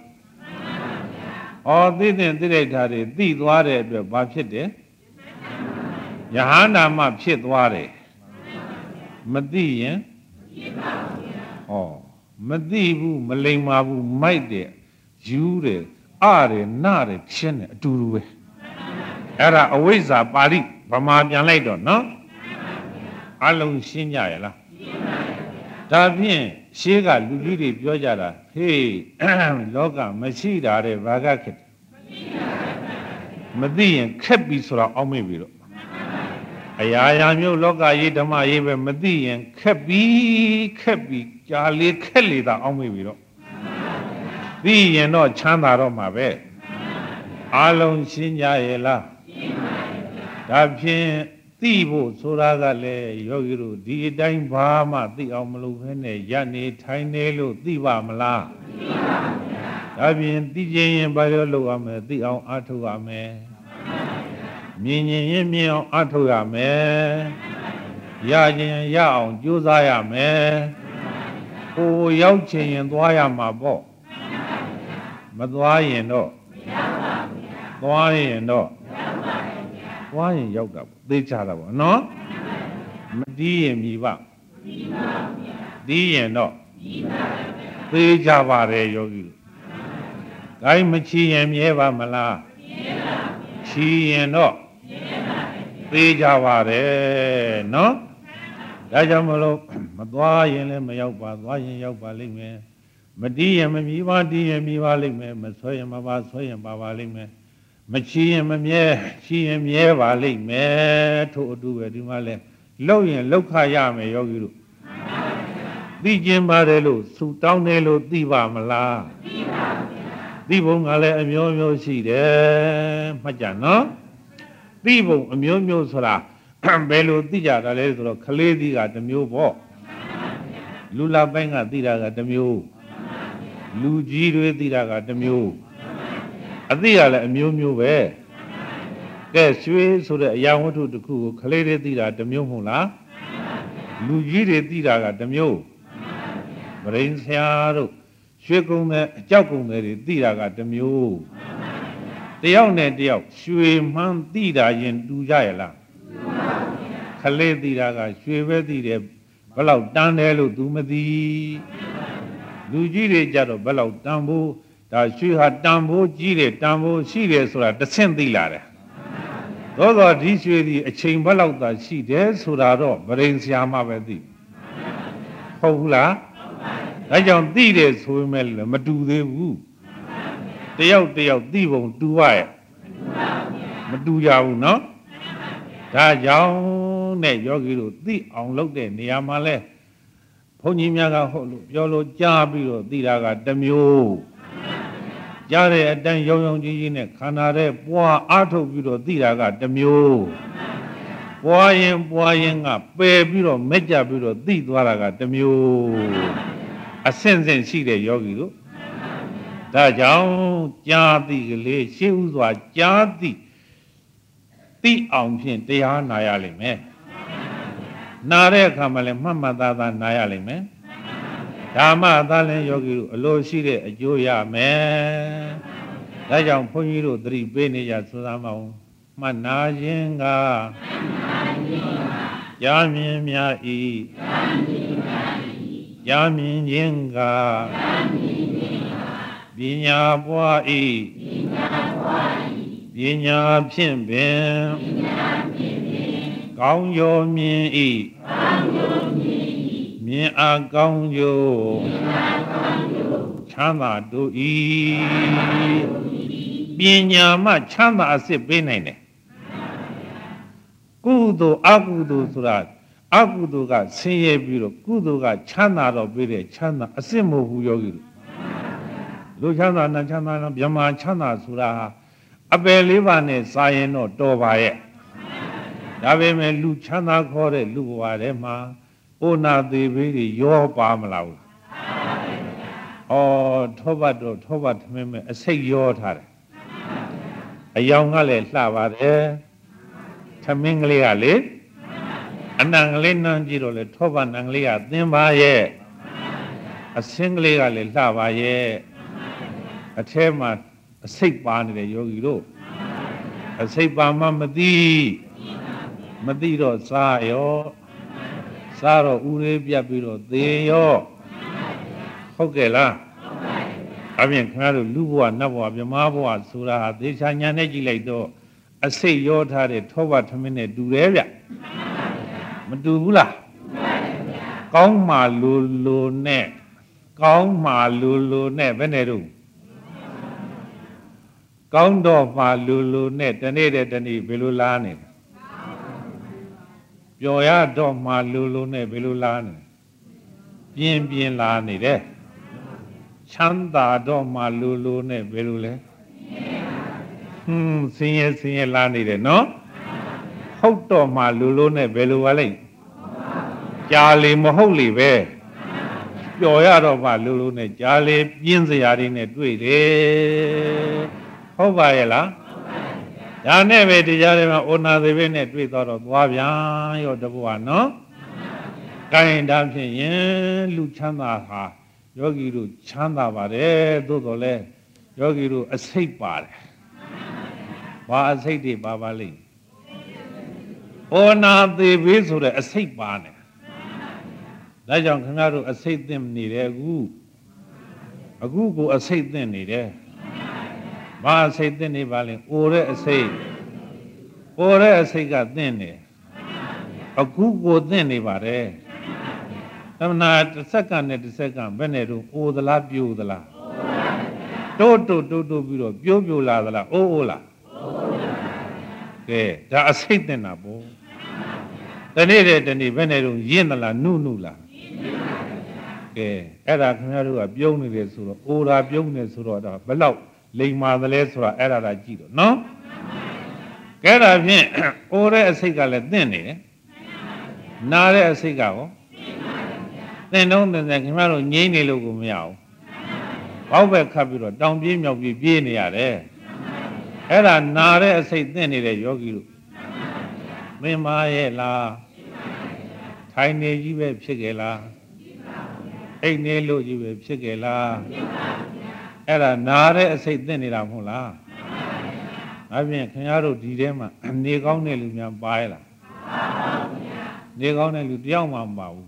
သိတဲ့သိလိုက်တာတွေသိသွားတဲ့အတွက်ဘာဖြစ်တယ်ယဟနာမှဖြစ်သွားတယ်မသိရင်မသိဘူးမလိမ္မာဘူးမိုက်တယ်ယူတယ်တယ်နာတယ်ချင်းတယ်အတူတူပဲအဲ့ဒါအဝိဇ္ဇာပါဠိဗမာပြန်လိုက်တော့နော်အလုံးရှင်းကြရလားရှင်းပါဗျာဒါဖြင့်ရှေးကလူကြီးတွေပြောကြတာဟေးလောကမရှိတာတဲ့ဘာကခက်မသိရင်ခက်ပြီဆိုတော့အောက်မေ့ပြီတော့အရာရာမျိုးလောကကြီးဓမ္မကြီးပဲမသိရင်ခက်ပြီကြာလေခက်လေသာအောက်မေ့ပြီတော့သိရင်တော့ချမ်းသာတော့မှာပဲအလုံးရှင်းကြရဲ့လားဒါဖြင့်သိဖို့ဆိုတာကလည်းယောဂီတို့ဒီအတိုင်းဘာမှသိအောင်မလုပ်ဘဲနဲ့ရနေထိုင်နေလို့သိပါမလားသိပါဗျာဒါဖြင့်သိခြင်းရင်ဘာလို့လုပ်ရမလဲသိအောင်အားထုတ်ရမယ်မြင်ရင်မြင်အောင်အားထုတ်ရမယ်ရခြင်းရအောင်ကြိုးစားရမယ်ကိုရောက်ချင်ရင်သွားရမှာပေါ့မသွားရင်တော့သွားရင်တော့သွားရင်ရောက်တာပေါ့သိချတာပေါ့နော်မတီးရင်မြည်ပါတီးရင်တော့သိချပါတယ်ယောဂီတို့ဂိုင်းမချီရင်မြဲပါမလားချီရင်တော့သိချပါတယ်နော်ဒါကြောင့်မလို့မသွားရင်လည်းမရောက်ပါသွားရင်ရောက်ပါလိမ့်မယ်မတီးရင်မမြည်ပါတီးရင်မြည်ပါလိမ့်မယ်မဆွဲရင်မပါဆွဲရင်ပါပါလိမ့်မယ်မချီရင်မမြဲချီရင်မြဲပါလိမ့်မယ်ထို့အတူပဲဒီမှာလဲလှုပ်ရင်လှုပ်ခရမယ်ယောဂီတို့သိခြင်းပါတယ်လို့ဆူတောင်းတယ်လို့သိပါမလားသိပါဗျာသိဖို့ကလည်းအမျိုးမျိုးရှိတယ်မှတ်ကြနော်သိဖို့အမျိုးမျိုးဆိုတာဘယ်လိုသိကြတာလဲဆိုတော့ခလေးသီးကတစ်မျိုးပေါ့လူလာပိုင်းကသိတာကတစ်မျိုးလူကြီးတွေသိတာကတစ်မျိုးအသိရလည်းအမျိုးမျိုးပဲကဲရွှေဆိုတဲ့အရာဝတ္ထုတစ်ခုကိုခလေးတွေသိတာတစ်မျိုးမဟုတ်လားလူကြီးတွေသိတာကတစ်မျိုးဗရိန်ဆရာတို့ရွှေကုန်းတဲ့အကြောက်ကုန်းတွေသိတာကတစ်မျိုးတယောက်နဲ့တယောက်ရွှေမှန်းသိတာရင်တူကြရလားခလေးသိတာကရွှေပဲသိတယ်ဘယ်လောက်တန်းတယ်လို့ तू မသိလူကြီးတွေကြတော့ဘယ်လောက်တန်းဖို့ဒါရွှေဟာတန်ဖိုးကြီးတယ်တန်ဖိုးရှိတယ်ဆိုတာတစ်ဆင့်သိလာတယ်သို့သောဒီရွှေဒီအချိန်ဘက်လောက်သာရှိတယ်ဆိုတာတော့ဗရိန်ဆရာမှပဲသိဟုတ်ဘူးလားဒါကြောင့်သိတယ်ဆိုပေမဲ့လည်းမတူသေးဘူးတယောက်သိပုံတူရရဲ့မတူကြဘူးနော်ဒါကြောင့်နဲ့ယောဂီတို့သိအောင်လုပ်တဲ့နေရာမှာလဲဘုန်းကြီးများကဟုတ်လို့ပြောလို့ကြားပြီးတော့သိတာကတစ်မျိုးကြားတဲ့အတိုင်းယုံကြည်နဲ့ခန္ဓာရဲ့ပွားအားထုတ်ပြီးတော့သိတာကတစ်မျိုးပွားရင်ကပယ်ပြီးတော့မက်ကြပြီးတော့သိသွားတာကတစ်မျိုးအဆင့်ဆင့်ရှိတဲ့ယောဂီတို့ဒါကြောင့်ကြားသိကလေးရှေ့ဥစွာကြားသိအောင်ဖြင့်တရားနာရလိမ့်မယ်နာတဲ့အခါမှာလည်းမှတ်မှတ်သားသားနာရလိမ့်မယ်ဓမ္မသာလင်ယောဂီတို့အလိုရှိတဲ့အကျိုးရမယ်ဒါကြောင့်ဘုန်းကြီးတို့သတိပေးနေကြသုသာမအောင်မှတ်နာခြင်းကကြားမြင်များဤကြားမြင်ခြင်းကပညာပွားဤပညာဖြင့်ပင်ကောင်းရောမြင်ဤမြင်အားကောင်းကျိုးချမ်းသာတို့ဤပညာမှချမ်းသာအစစ်ပေးနိုင်တယ်ကုသိုလ်အကုသိုလ်ဆိုတာအကုသိုလ်ကဆင်းရဲပြီးတော့ကုသိုလ်ကချမ်းသာတော့ပေးတယ်ချမ်းသာအစစ်မဟုတ်ဘူးယောဂီတို့လူချမ်းသာနာချမ်းသာဗြဟ္မာချမ်းသာဆိုတာအအပယ်လေးပါးနဲ့စာရင်တော့တော်ပါရဲ့ဒါပေမဲ့လူချမ်းသာခေါ်တဲ့လူဘဝထဲမှာအိုနာသေးဘေးတွေရောပါမလားဘူးထောပတ်တော့ထောပတ်ထမင်းမဲ့အစိတ်ရောထားတယ်အယောင်ကလည်းလှပါတယ်ထမင်းကလေးကလေအနံကလေးနမ်းကြည့်တော့လေထောပတ်နံကလေးကသင်ပါရဲ့အစင်းကလေးကလည်းလှပါရဲ့အထဲမှာအစိတ်ပါနေတဲ့ယောဂီတို့အစိတ်ပါမှမသိတော့စားရောစားတော့ဥရေးပြတ်ပြီးတော့သေရောဟုတ်ကဲ့လားအပြင်ခင်ဗျားတို့လူဘဝနတ်ဘဝမြမဘဝဆိုတာဟာသေချာညာနဲ့ကြည့်လိုက်တော့အစိတ်ရောထားတဲ့ထောပတ်ထမင်းနဲ့တူတယ်ဗျမတူဘူးလားကောင်းမှလိုနဲ့ကောင်းမှလိုနဲ့ဘယ်နဲ့တော့ကောင်းတော့မှလိုနဲ့တနေ့တဲ့တနေ့ဘယ်လိုလားနေပျော်ရတော့မှလိုနဲ့ဘယ်လိုလားနေပြင်းလားနေတယ်ချမ်းသာတော့မှလိုနဲ့ဘယ်လိုလဲဆင်းရဲလားနေတယ်နော်ဟုတ်တော့မှလိုနဲ့ဘယ်လိုပါလဲကြာလေမဟုတ်လေပဲပျော်ရတော့မှလိုနဲ့ကြာလေပြင်းစရာတွေနဲ့တွေ့တယ်ဟုတ်ပါရဲ့လားဒါနဲ့ပဲတရားတွေမှာဩနာသေးပဲနဲ့တွေ့တော့သွားပြန်ရောတဘွားနော်ကိုင်းဒါဖြင့်ရင်လူချမ်းသာဟာယောဂီတို့ချမ်းသာပါတယ်သို့တော်လဲယောဂီတို့အစိတ်ပါတယ်ဘာအစိတ်တွေပါလိမ့်ဩနာသေးပဲဆိုတဲ့အစိတ်ပါနေဒါကြောင့်ခင်ဗျားတို့အစိတ်သင့်နေတယ်အခုကိုအစိတ်သင့်နေတယ်ဘာအစိတ်သင့်နေပါလဲအိုတဲ့အစိတ်ကသင့်နေအခုကိုသင့်နေပါတယ်သမဏတစ်စက္ကန့်နဲ့တစ်စက္ကန့်ဘယ်နဲ့တော့အိုသလားပြိုသလားတိုးပြီးတော့ပြိုလာသလားအိုးလားကဲဒါအစိတ်သင့်တာပေါ့တနေ့တဲ့တနေ့ဘယ်နဲ့တော့ရင့်သလားနုလားကဲအဲ့ဒါခင်ဗျားတို့ကပြုံးနေတယ်ဆိုတော့အိုတာပြုံးနေဆိုတော့ဒါဘယ်လောက်လိမ်မာသလဲဆိုတာအဲ့ဒါကြည့်တော့နော်ကဲဒါဖြင့်အိုတဲ့အစိတ်ကလည်းသင့်နေတယ်နားတဲ့အစိတ်ကရောသင်တော့ခင်ဗျားတို့ငြိမ့်နေလို့ကိုမရဘူးဘောက်ပဲခတ်ပြီးတော့တောင်ပြေးမြောက်ပြေးပြေးနေရတယ်အဲ့ဒါနားတဲ့အစိတ်သင့်နေတဲ့ယောဂီတို့သင်ပါရဲ့လားထိုင်နေကြီးပဲဖြစ်ကြလားအိတ်နေလို့ကြီးပဲဖြစ်ကြလားအဲ့ဒါနားတဲ့အစိတ်သင့်နေတာမဟုတ်လားဒါဖြင့်ခင်ဗျားတို့ဒီထဲမှာနေကောင်းတဲ့လူများပါရဲ့လားနေကောင်းတဲ့လူတယောက်မှမပါဘူး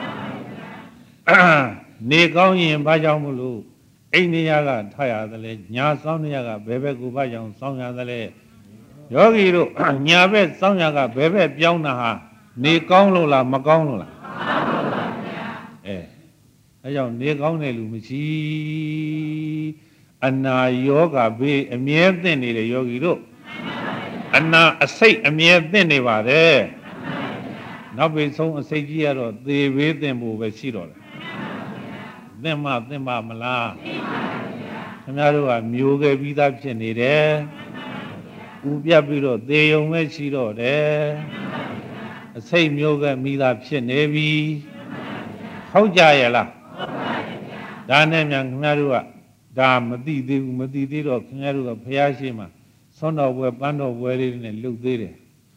နေကောင်းရင်ဘာကြောင့်မလို့အိမ်နေရကထရသလဲညာစောင်းနေရကဘယ်ဘက်ကိုဘာကြောင့်စောင်းရသလဲယောဂီတို့ညာဘက်စောင်းရကဘယ်ဘက်ပြောင်းတာဟာနေကောင်းလို့လားမကောင်းလို့လားအဲကြောင့်နေကောင်းတဲ့လူမရှိအနာယောဂဘေးအမြဲသင့်နေတဲ့ယောဂီတို့အနာအစိတ်အမြဲသင့်နေပါတယ်နောက်ပြီးဆုံးအစိတ်ကြီးကတော့သေဘေးသင့်ဖို့ပဲရှိတော့တယ်သင့်မမလားခင်ဗျားတို့ကမျိုးခဲ့ပြီးသားဖြစ်နေတယ်ဥပြတ်ပြီးတော့သေယုံပဲရှိတော့တယ်အစိတ်မျိုးခဲ့မိသားဖြစ်နေပြီဟုတ်ကြရဲ့လားဒါနဲ့မြန်ခင်ဗျားတို့ကဒါမသိသေးဘူးမသိသေးတော့ခင်ဗျားတို့ကဖျားရှိမှဆွမ်းတော်ပွဲပန်းတော်ပွဲလေးနဲ့လှုပ်သေးတယ်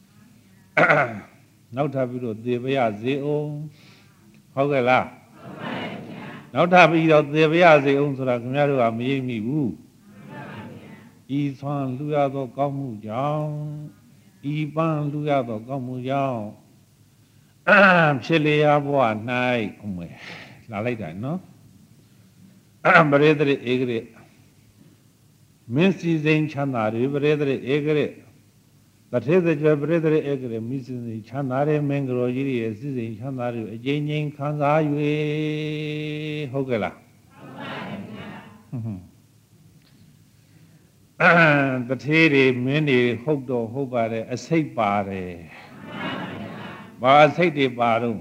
နောက်ထပ်ပြီးတော့သေပရစေအောင်ဟုတ်ကဲ့လားနောက်ထပ်ပြီးတော့သေပရစေအောင်ဆိုတာခင်ဗျားတို့ကမရိပ်မိဘူးဤဆွမ်းလူရသောကောင်းမှုကြောင့်ဤပန်းလူရသောကောင်းမှုကြောင့်ဖြစ်လျာဘဝ၌အမေလာလိုက်တာနော်ပရိသေဧကရေမင်းစီစိန်ချမ်းသာတွေပရိသေဧကရေတထေသကျွဲပရိသေဧကရေမင်းစီစိန်ချမ်းသာတဲ့မင်းကတော်ကြီးရဲ့စီစိန်ချမ်းသာတွေအကျဉ်းချင်းခံစား၍ဟုတ်ကဲ့လားတထေတွေမင်းတွေဟုတ်တော့ဟုတ်ပါတယ်အစိတ်ပါတယ်ဘာအစိတ်တွေပါတော့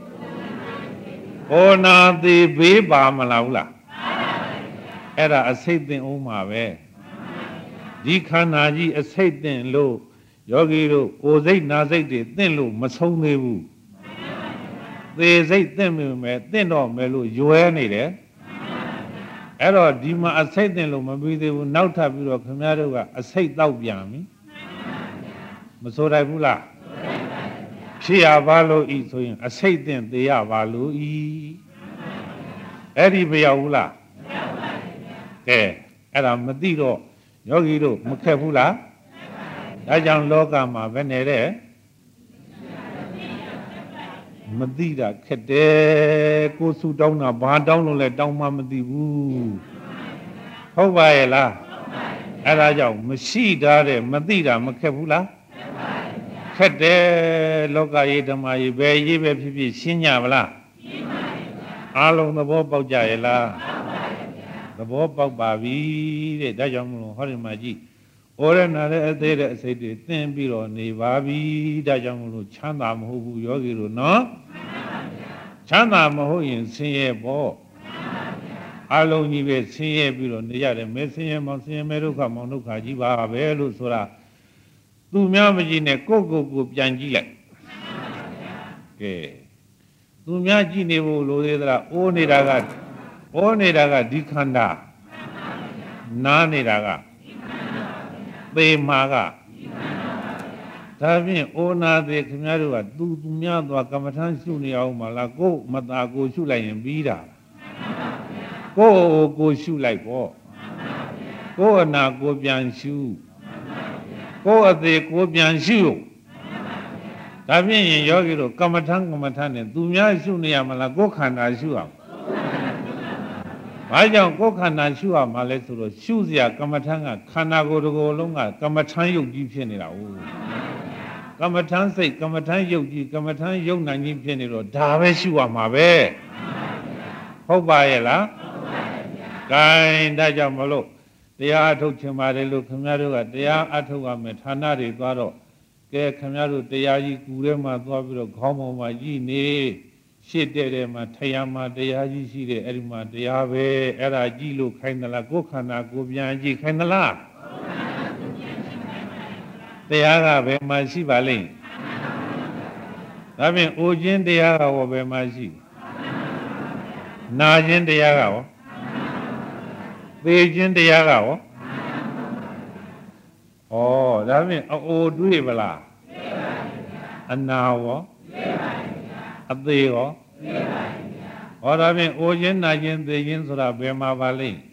ဘောနာတိဘေးပါမလားဘူးလားအဲ့ဒါအစိတ်သင်အောင်မှာပဲဒဒီခန္ဓာကြီးအစိတ်သင့်လို့ယောဂီတို့ကိုယ်စိတ်နာစိတ်တွေသင့်လို့မဆုံးသေးဘူးသေစိတ်သင့်မိမယ်သင့်တော့မယ်လို့ရွယ်နေတယ်အဲ့တော့ဒီမှာအစိတ်သင့်လို့မပြီးသေးဘူးနောက်ထပ်ပြီးတော့ခင်ဗျားတို့ကအစိတ်တောက်ပြန်ပြီမဆိုနိုင်ဘူးလားဖြစ်ရပါလို့ဤဆိုရင်အစိတ်သင့်သေးရပါလို့ဤအဲ့ဒီမရောက်ဘူးလားကဲအဲ့ဒါမသိတော့ယောဂီတို့မခက်ဘူးလားဒါကြောင့်လောကမှာဘယ်နေတဲ့မသိတာခက်တယ်ကိုစုတောင်းတာဘာတောင်းလို့လဲတောင်းမှမသိဘူးဟုတ်ပါရဲ့လားအဲ့ဒါကြောင့်မရှိတာတဲ့မသိတာမခက်ဘူးလားခက်တယ်လောကရေးဓမ္မရေးဘယ်ရေးပဲဖြစ်ဖြစ်ရှင်းကြပါလားရှင်းပါပါအားလုံးသဘောပေါက်ကြရဲ့လားသဘောပေါက်ပါပြီတဲ့ဒါကြောင့်မလို့ဟောဒီမှာကြည့်ဩရနာတဲ့အသေးတဲ့အစိတ်တွေသင်ပြီးတော့နေပါပြီဒါကြောင့်မလို့ချမ်းသာမဟုတ်ဘူးယောဂီတို့နော်ချမ်းသာမဟုတ်ရင်ဆင်းရဲပေါ့အလုံးကြီးပဲဆင်းရဲပြီးတော့နေရတယ်မဲဆင်းရဲမောင်ဆင်းရဲမဲဒုက္ခမောင်ဒုက္ခကြီးပါပဲလို့ဆိုတာသူများမကြည့်နဲ့ကိုပြန်ကြည့်လိုက်ကဲသူများကြည့်နေဖို့လိုသေးသလားအိုးနေတာကဒီခန္ဓာနားနေတာကသေမာကဒါဖြင့်အိုနာသေးခင်ဗျားတို့ကသူများသွားကမ္မထမ်းရှုနေအောင်မလားကိုမသာကိုရှုလိုက်ရင်ပြီးတာကိုရှုလိုက်ပေါ့ကိုအနာကိုပြန်ရှုကိုအသေးကိုပြန်ရှုဒါဖြင့်ရင်ယောဂီတို့ကမ္မထမ်းနဲ့သူများရှုနေရမလားကိုခန္ဓာရှုအောင်ဘာကြောင့်ကိုယ်ခန္ဓာရှုရမှာလဲဆိုတော့ရှုစရာကမ္မထမ်းကခန္ဓာကိုယ်တစ်ကိုယ်လုံးကကမ္မထမ်းယုတ်ကြီးဖြစ်နေတာဟုတ်ကမ္မထမ်းစိတ်ကမ္မထမ်းယုတ်ကြီးကမ္မထမ်းယုတ်နိုင်ကြီးဖြစ်နေတော့ဒါပဲရှုရမှာပဲဟုတ်ပါရဲ့လားဟုတ်ပါရဲ့ဗျာ gain ဒါကြောင့်မလို့တရားအထုတ်ချင်ပါတယ်လို့ခင်ဗျားတို့ကတရားအထုတ်ရမယ်ဌာနတွေသွားတော့ကဲခင်ဗျားတို့တရားကြီးကူထဲမှာသွားပြီးတော့ခေါင်းပေါ်မှာကြည်နေရှစ်တဲ့မှာထရမှာတရားကြီးရှိတယ်အဲ့ဒီမှာတရားပဲအဲ့ဒါကြည့်လို့ခိုင်းသလားကိုယ်ခန္ဓာကိုပြန်ကြည့်ခိုင်းသလားတရားကဘယ်မှာရှိပါလိမ့်ဒါဖြင့်အိုခြင်းတရားကဘယ်မှာရှိနာခြင်းတရားကရောသေခြင်းတရားကရောဩဒါဖြင့်အိုတွေ့ပလားတွေ့ပါဘူးဗျာအနာရောတွေ့ပါအသေးရောဟောဒါဖြင့်အိုခြင်းနာခြင်းသေခြင်းဆိုတာဘယ်မှာပါလိမ့်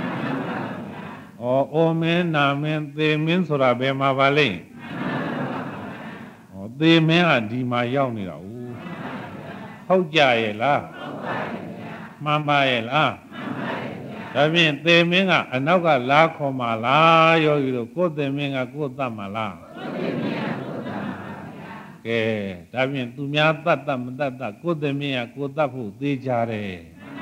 အိုမင်းနာမင်းသေမင်းဆိုတာဘယ်မှာပါလိမ့်သေမင်းကဒီမှာရောက်နေတာဟုတ်ကြရဲ့လားမှန်ပါရဲ့လားဒါဖြင့်သေမင်းကအနောက်ကလာခေါ်မှာလားယောဂီတို့ကိုယ်သေမင်းကကိုယ်တတ်မှာလားကဲဒါဖြင့်သူများတတ်မတတ်ကိုယ်သမီးကကိုယ်တတ်ဖို့သေချာတယ်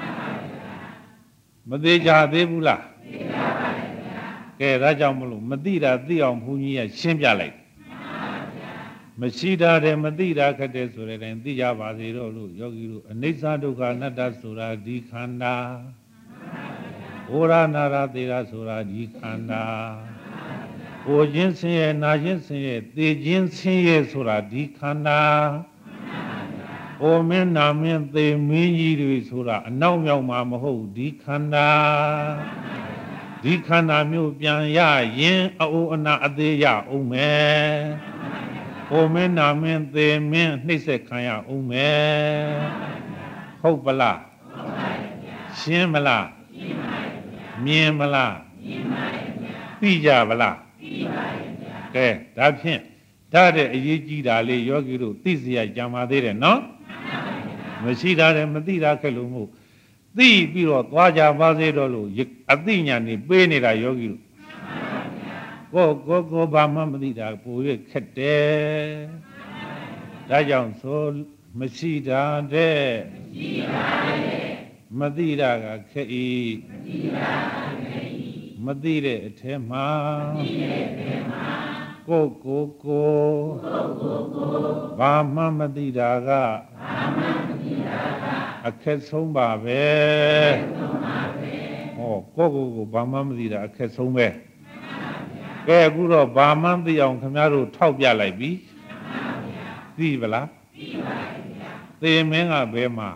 မသေချာသေးဘူးလားသေချာပါရဲ့ဗျာကဲဒါကြောင့်မလို့မသိတာသိအောင်ဘုန်းကြီးကရှင်းပြလိုက်မရှိတာတယ်မသိတာခက်တယ်ဆိုတဲ့တိုင်သိကြပါစေတော့လို့ယောဂီတို့အနိစ္စဒုက္ခအနတ္တဆိုတာဒီခန္ဓာဩရနာရသေရဆိုတာဒီခန္ဓာကိုခြင်းဆင်းရဲနာခြင်းဆင်းရဲသေခြင်းဆင်းရဲဆိုတာဒီခန္ဓာ။အိုမင်းနာမင်းသေမင်းကြီးတွေဆိုတာအနောက်မြောက်မှာမဟုတ်ဒီခန္ဓာ။ဒီခန္ဓာမျိုးပြန်ရရင်အိုအနာအသေးရအောင်မယ်။အိုမင်းနာမင်းသေမင်းနှိမ့်ဆက်ခံရအောင်မယ်။ဟုတ်ပလား။ရှင်းမလား။မြင်မလား။သိကြပါလား။ကဲဒါဖြင့်ဒါတဲ့အရေးကြီးတာလေးယောဂီတို့သိစရာကြံပါသေးတယ်နော်မရှိတာတယ်မသိတာခက်လို့မဟုတ်သိပြီးတော့သွားကြပါစေတော့လို့အသိဉာဏ်นี่ပေးနေတာယောဂီတို့ကိုဘာမှမသိတာပို၍ခက်တယ်ဒါကြောင့်ဆိုမရှိတာတဲ့မသိတာကခက်ဤမသိတဲ့အထဲမှာကိုဘာမှမသိတာကအခက်ဆုံးပါပဲဟောကိုဘာမှမသိတာအခက်ဆုံးပဲကဲအခုတော့ဘာမှမသိအောင်ခင်ဗျားတို့ထောက်ပြလိုက်ပြီသိပါလားသိမင်းကဘယ်မှာ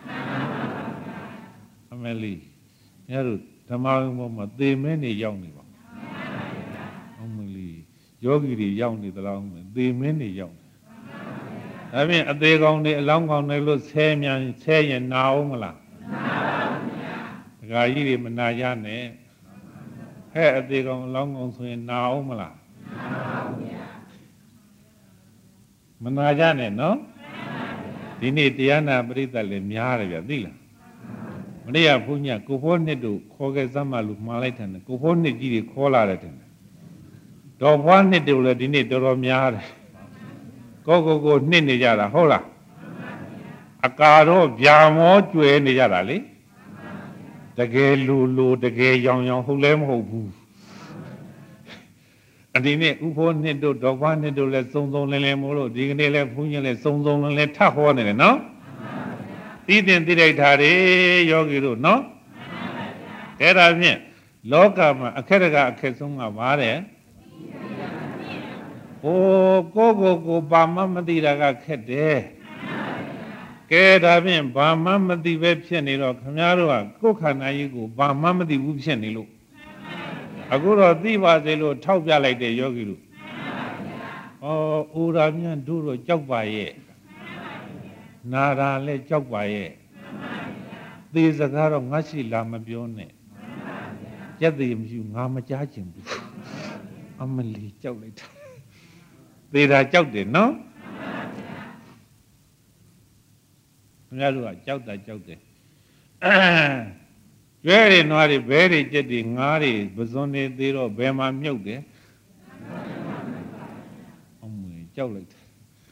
အမလီခင်ဗျားတို့ဓမ္မဝင်ပေါ်မှာသိမင်းနေရောက်နေပါအမလီယောဂီတွေရောက်နေသလားသိမင်းနေရောက်ဒါဖြင့်အသေးကောင်းတွေအလောင်းကောင်းတွေလို့ဆဲရင်နာအောင်မလားဒကာကြီးတွေမနာရနဲ့ဟဲ့အသေးကောင်းအလောင်းကောင်းဆိုရင်နာအောင်မလားမနာကြနဲ့နော်ဒီနေ့တရားနာပရိသတ်လည်းများတယ်ဗျသိလားမနေ့ကဘုန်းကြီးကိုဖိုးနှစ်တို့ခေါ်ခဲ့စမ်းမလို့မှားလိုက်တယ်ကိုဖိုးနှစ်ကြီးတွေခေါ်လာတယ်တင်တော်ဘွားနှစ်တို့လည်းဒီနေ့တော်တော်များတယ်ကိုနှစ်နေကြတာဟုတ်လားအကာတော့ဗျာမောကျွဲနေကြတာလေတကယ်လူတကယ်ရောင်ဟုတ်လဲမဟုတ်ဘူးဒီနေ့ဥဖို့နှစ်တို့တော်ဘွားနှစ်တို့လည်းစုံလင်းမို့လို့ဒီကနေ့လည်းဘုန်းကြီးလည်းစုံလင်းထပ်ဟောနေတယ်နော်သိတင်သိလိုက်တာတွေယောဂီတို့နော်အဲ့ဒါဖြင့်လောကမှာအခက်တကအခက်ဆုံးကပါတယ်ဟိုကိုဘာမှမသိတာကခက်တယ်ကဲဒါဖြင့်ဘာမှမသိပဲဖြစ်နေတော့ခင်ဗျားတို့ကကိုယ်ခန္ဓာကြီးကိုဘာမှမသိဘူးဖြစ်နေလို့အခုတော့သိပါစေလို့ထောက်ပြလိုက်တဲ့ယောဂီတို့ဩအိုရာမြတ်တို့တော့ကြောက်ပါရဲ့နာရာလည်းကြောက်ပါရဲ့သေစကားတော့ငါရှိလာမပြောနဲ့ကြက်သေးမရှိငါမကြားချင်ဘူးအမလီကြောက်လိုက်တာသေတာကြောက်တယ်နော်ခင်ဗျားတို့ကကြောက်တယ်ကျွဲတွေနွားတွေဘဲတွေကြက်တွေငါးတွေပဇွန်တွေသေးတော့ဘယ်မှာမြုပ်တယ်အမွေကြောက်လိုက်တယ်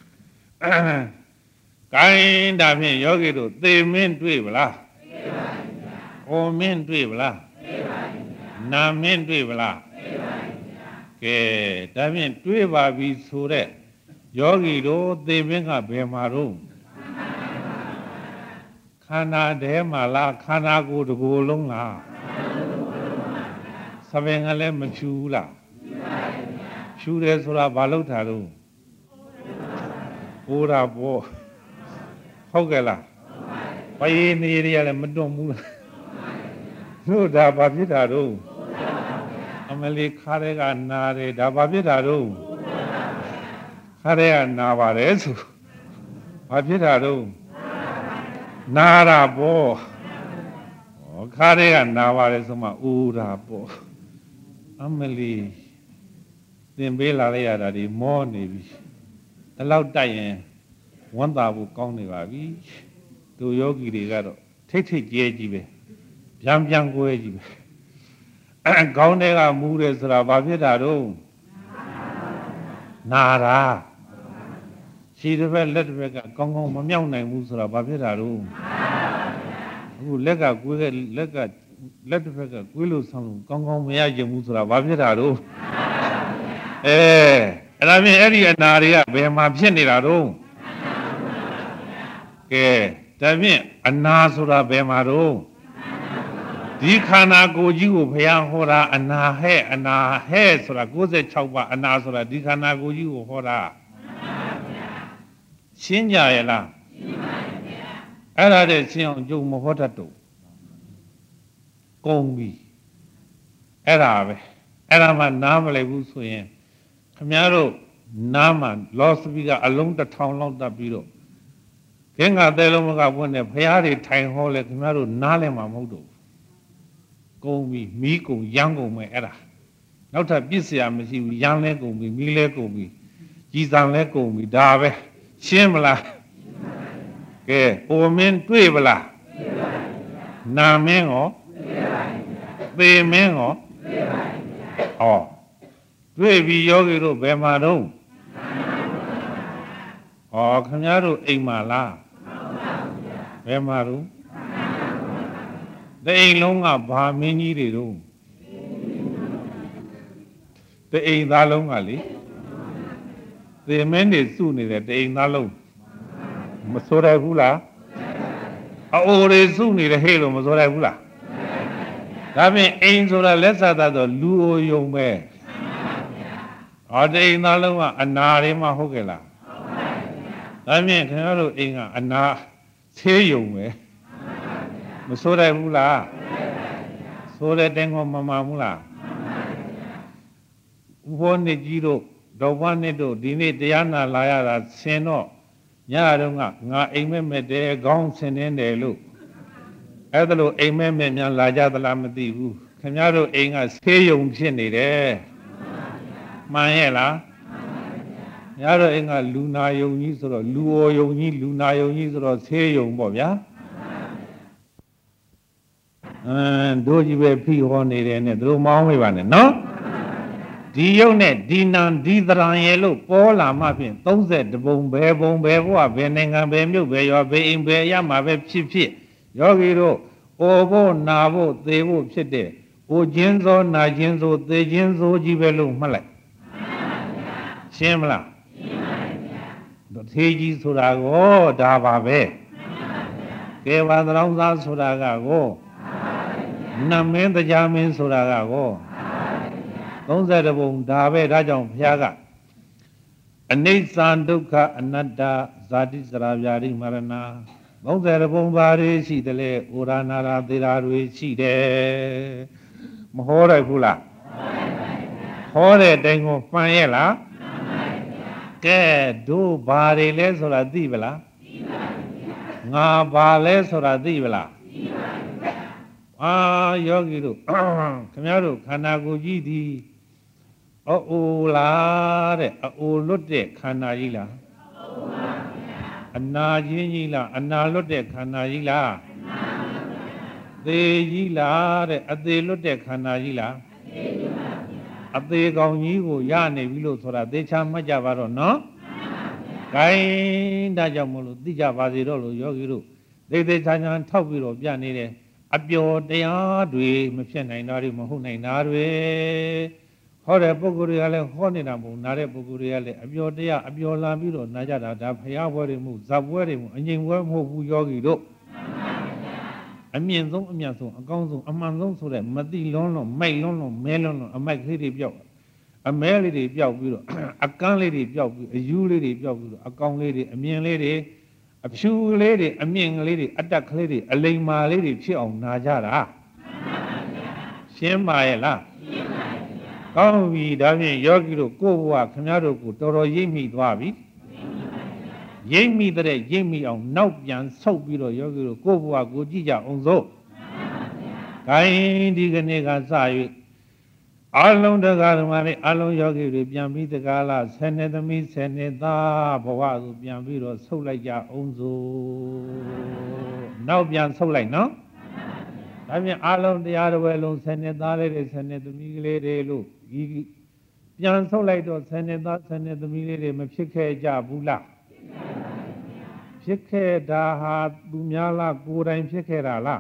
ကိုင်းဒါဖြင့်ယောဂီတို့သေမင်းတွေ့ဗလားတွေ့ပါဗျာဟောမင်းတွေ့ဗလားတွေ့ပါဗျာနာမင်းတွေ့ဗလားတွေ့ပါဗျာကဲဒါဖြင့်တွေ့ပါပြီဆိုတဲ့ယောဂီတို့သေမင်းကဘယ်မှာတော့ခန္ဓာထဲမှာလားခန္ဓာကိုယ်တစ်ကိုယ်လုံးလားသဘင်ကလည်းမဖြူဘူးလားဖြူတယ်ဆိုတာဘာလို့ထားတော့ဟိုတာပေါ့ဟုတ်ကဲ့လားဘယင်းနေရလည်းမတွန့်ဘူးလားတို့ဒါဘာဖြစ်တာတော့အမလီခါတဲ့ကနာတယ်ဒါဘာဖြစ်တာတော့ခါတဲ့ကနာပါတယ်ဆိုဘာဖြစ်တာတော့နာတာပေါ့ခါတဲ့ကနာပါတယ်ဆိုမှဥတာပေါ့အမလီသင်ပေးလာလိုက်ရတာဒီမောနေပြီဒီလောက်တိုက်ရင်ဝမ်းသာဖို့ကောင်းနေပါပြီတို့ယောဂီတွေကတော့ထိတ်ကျဲကြီးပဲပြန်ကွဲကြီးပဲခေါင်းထဲကမူးတယ်ဆိုတာဘာဖြစ်တာတော့နာတာခြေတစ်ဖက်လက်တစ်ဖက်ကကောင်းမမြောက်နိုင်ဘူးဆိုတာဘာဖြစ်တာတော့အခုလက်ကကွေးလက်တစ်ဖက်ကကွေးလို့ဆောင်းလို့ကောင်းမရကြဘူးဆိုတာဘာဖြစ်တာတော့အဲ့ဒါဖြင့်အဲ့ဒီအနာတွေကဘယ်မှာဖြစ်နေတာတော့ကဲဒါဖြင့်အနာဆိုတာဘယ်မှာတော့ဒီခန္ဓာကိုယ်ကြီးကိုဘုရားဟောတာအနာဟဲ့ဆိုတာ96ပါအနာဆိုတာဒီခန္ဓာကိုယ်ကြီးကိုဟောတာရှင်းကြရဲ့လားရှင်းပါဗျာအဲ့ဒါတည်းရှင်းအောင်ကြုံမဟောတတ်တော့ကုန်ပြီအဲ့ဒါပဲအဲ့ဒါမှနားမလည်ဘူးဆိုရင်ခင်ဗျားတို့နားမှာလောစပီကအလုံး1000လောက်တက်ပြီးတော့ခင်းကသဲလုံးမကပွင့်တဲ့ဘုရားတွေထိုင်ဟောလဲခင်ဗျားတို့နားလဲမှာမဟုတ်တော့ဘူးကုန်ပြီမီးကုန်ရမ်းကုန်မယ်အဲ့ဒါနောက်ထပ်ပြစ်เสียမရှိဘူးရမ်းလဲကုန်ပြီမီးလဲကုန်ပြီကြည်စံလဲကုန်ပြီဒါပဲရှင်းမလားကဲဟိုမင်းတွေ့ဗလားတွေ့ပါဘူးနာမင်းရောတွေ့ပါဘူးသေမင်းရောတွေ့ပါဘူးတွေ့ပြီယောဂီတို့ဘယ်မှာတော့ခင်ဗျားတို့အိမ်မှာလားဘယ်မှာတော့တဲ့အိမ်လုံးကဘာမင်းကြီးတွေတော့တဲ့အိမ်သားလုံးကလေသေမင်းတွေစုနေတဲ့တဲ့အိမ်သားလုံးမစိုးရဘူးလားအိုတွေစုနေတယ်ဟဲ့လို့မစိုးရဘူးလားဒါဖြင့်အိမ်ဆိုတာလက်ဆက်သားတော့လူအိုယုံပဲအော်တိန်သားလုံးကအနာတွေမှဟုတ်ကဲ့လားဒါဖြင့်ခင်ဗျားတို့အိမ်ကအနာသေးယုံပဲမဆိုးတယ်ဘူးလားဆိုးတဲ့တိုင်ကမမှန်ဘူးလားဥဘောနှစ်ကြီးတို့ဒေါ်ဘွားနှစ်တို့ဒီနေ့တရားနာလာရတာဆင်တော့ညတော့ငါအိမ်မက်မဲ့တယ်ခေါင်းဆင်နေတယ်လို့အဲ့ဒါလို့အိမ်မက်မဲ့များလာကြသလားမသိဘူးခင်ဗျားတို့အိမ်ကဆေးရုံဖြစ်နေတယ်မှန်ရဲ့လားညတော့အိမ်ကလူနာယုံကြီးဆိုတော့လူော်ယုံကြီးလူနာယုံကြီးဆိုတော့ဆေးရုံပေါ့ဗျာတို့ကြီးပဲဖိဟောနေတယ်နဲ့တို့မောင်းမေးပါနဲ့နော်ဒီယုတ်နဲ့ဒီနံဒီသရံရဲ့လို့ပေါ်လာမှဖြင့်30ပုံဘယ်ဘဝဘယ်နိုင်ငံဘယ်မြို့ဘယ်ရွာဘယ်အိမ်ဘယ်ရမှာပဲဖြစ်ယောဂီတို့အိုဖို့နာဖို့သေဖို့ဖြစ်တဲ့အိုခြင်းသောနာခြင်းသောသေခြင်းသောကြီးပဲလို့မှတ်လိုက်ရှင်းမလားရှင်းပါဗျာသေကြီးဆိုတာကိုဒါပါပဲကဲပါသရောင်းသားဆိုတာကကိုနမင်းတရားမင်းဆိုတာကကို30ပုံဒါပဲဒါကြောင့်ဘုရားကအနိစ္စဒုက္ခအနတ္တဇာတိစရာဗျာတိမရဏ30ပုံပါတွေရှိတယ်လေဩရနာရာသေရာတွေရှိတယ်မဟောရဘူးလားဟောတဲ့တိုင်ကိုမှန်ရဲ့လားကဲတို့ဘာတွေလဲဆိုတာသိပလားငါဘာလဲဆိုတာသိပလားယောဂီတို့ခင်ဗျားတို့ခန္ဓာကိုယ်ကြီးဒီအိုလားတဲ့အိုလွတ်တဲ့ခန္ဓာကြီးလားအနာချင်းကြီးလားအနာလွတ်တဲ့ခန္ဓာကြီးလားသေကြီးလားတဲ့အသေးလွတ်တဲ့ခန္ဓာကြီးလားအသေးကောင်ကြီးကိုရနေပြီလို့ဆိုတာသေချာမှတ်ကြပါတော့နော်ဂိုင်းဒါကြောင့်မလို့သိကြပါစေတော့လို့ယောဂီတို့သေချာချာထောက်ပြီးတော့ပြနေတယ်အပျော်တရားတွေမဖြစ်နိုင်တာတွေမဟုတ်နိုင်တာတွေဟောတဲ့ပုဂ္ဂိုလ်တွေကလည်းဟောနေတာမဟုတ်နားတဲ့ပုဂ္ဂိုလ်တွေကလည်းအပျော်တရားအပျော်လာပြီးတော့နားကြတာဒါဖရာဘွဲတွေမှုဇပ်ဘွဲတွေမှုအငြိမ်ဘွဲမဟုတ်ဘူးယောဂီတို့အမြင့်ဆုံးအမြတ်ဆုံးအကောင်းဆုံးအမှန်ဆုံးဆိုတဲ့မတိလွန်းလွန်းမိုက်လွန်းလွန်းမဲလွန်းလွန်းအမိုက်ကလေးတွေပြောက်အမဲလေးတွေပြောက်ပြီးတော့အကန်းလေးတွေပြောက်ပြီးအယူလေးတွေပြောက်ပြီးတော့အကောင်လေးတွေအမြင်လေးတွေအဖြူလေးတွေအမြင့်ကလေးတွေအတက်ကလေးတွေအလိမ္မာလေးတွေဖြစ်အောင်နာကြတာရှင်းပါရဲ့လားကောင်းပြီဒါဖြင့်ယောဂီတို့ကိုယ့်ဘဝခင်ဗျားတို့ကိုတော်တော်ရိပ်မိသွားပြီရိပ်မိတဲ့ရိပ်မိအောင်နောက်ပြန်ဆုတ်ပြီးတော့ယောဂီတို့ကိုယ့်ဘဝကိုကြည့်ကြအောင်စို့ခိုင်းဒီကနေ့ကစ၍အလုံးတရားဓမ္မတွေအလုံးယောဂီတွေပြန်ပြီးတကားလားဆယ်နှစ်သမီးဆယ်နှစ်သားဘဝကိုပြန်ပြီးတော့ဆုတ်လိုက်ကြအောင်စို့နောက်ပြန်ဆုတ်လိုက်နော်ဒါပြန်အလုံးတရားတော်ဝဲလုံးဆယ်နှစ်သားလေးတွေဆယ်နှစ်သမီးကလေးတွေလို့ဒီပြန်ဆုတ်လိုက်တော့ဆယ်နှစ်သားဆယ်နှစ်သမီးလေးတွေမဖြစ်ခဲ့ကြဘူးလားဖြစ်ခဲ့တာဟာသူများလားကိုယ်တိုင်ဖြစ်ခဲ့တာလား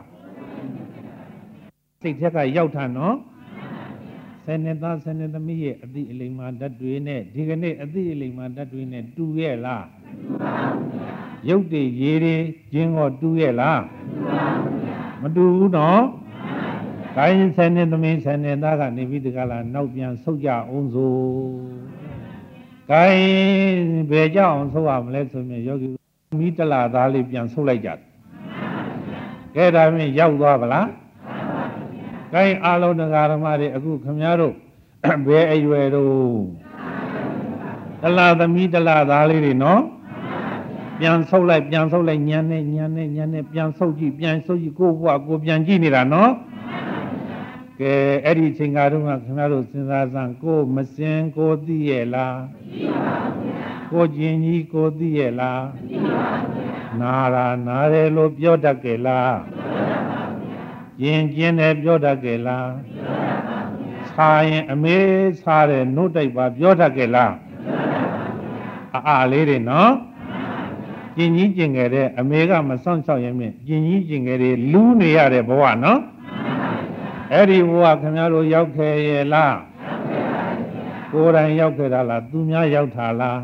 စိတ်ထက်ကရောက်တာနော်ဆယ်နှစ်သားဆယ်နှစ်သမီးရဲ့အတိအလိမ္မာဓာတ်တွေနဲ့ဒီကနေ့အတိအလိမ္မာဓာတ်တွေနဲ့တူရဲ့လားရုပ်တွေရေတွေကျင်းတော့တူရဲ့လားမတူဘူးနော်ခိုင်းဆယ်နှစ်သမီးဆယ်နှစ်သားကနေပြီးတကလားနောက်ပြန်ဆုတ်ကြအောင်စို့ခိုင်းဘယ်ကြအောင်ဆုတ်ရမလဲဆိုရင်ယောဂီမိတလာသားလေးပြန်ဆုတ်လိုက်ကြတယ်ကဲဒါဖြင့်ရောက်သွားပါလားခိုင်းအာလုံးတရားဓမ္မတွေအခုခမည်းတော်ဘယ်အရွယ်တို့တလာသမီးတလာသားလေးတွေနော်ပြန်ဆုတ်လိုက်ညံနဲ့ပြန်ဆုတ်ကြည့်ပြန်ဆုတ်ကြည့်ကိုယ့်ဘဝကိုပြန်ကြည့်နေတာနော်ကဲအဲ့ဒီချိန်ကားတုန်းကခင်ဗျားတို့စဉ်းစားစမ်းကိုမစင်ကိုသိရဲ့လားသိပါဘူးဗျာကိုကျင်ကြီးကိုသိရဲ့လားသိပါဘူးဗျာနာတယ်လို့ပြောတတ်ကြလားပြောတတ်ပါဘူးဗျာကျင်တယ်ပြောတတ်ကြလားပြောတတ်ပါဘူးဗျာခြာရင်အမေးခြာတယ်နှုတ်တိုက်ပါပြောတတ်ကြလားပြောတတ်ပါဘူးဗျာလေးတွေနော်ကျင်ကြီးကျင်ခဲ့တဲ့အမေကမစောင့်ရှောက်ရင်ဖြင့်ကျင်ကြီးကျင်ခဲ့တွေလူးနေရတဲ့ဘဝနော်အဲ့ဒီဘဝခင်ဗျားတို့ရောက်ခဲ့ရဲ့လားကိုယ်တိုင်ရောက်ခဲ့တာလားသူများရောက်တာလား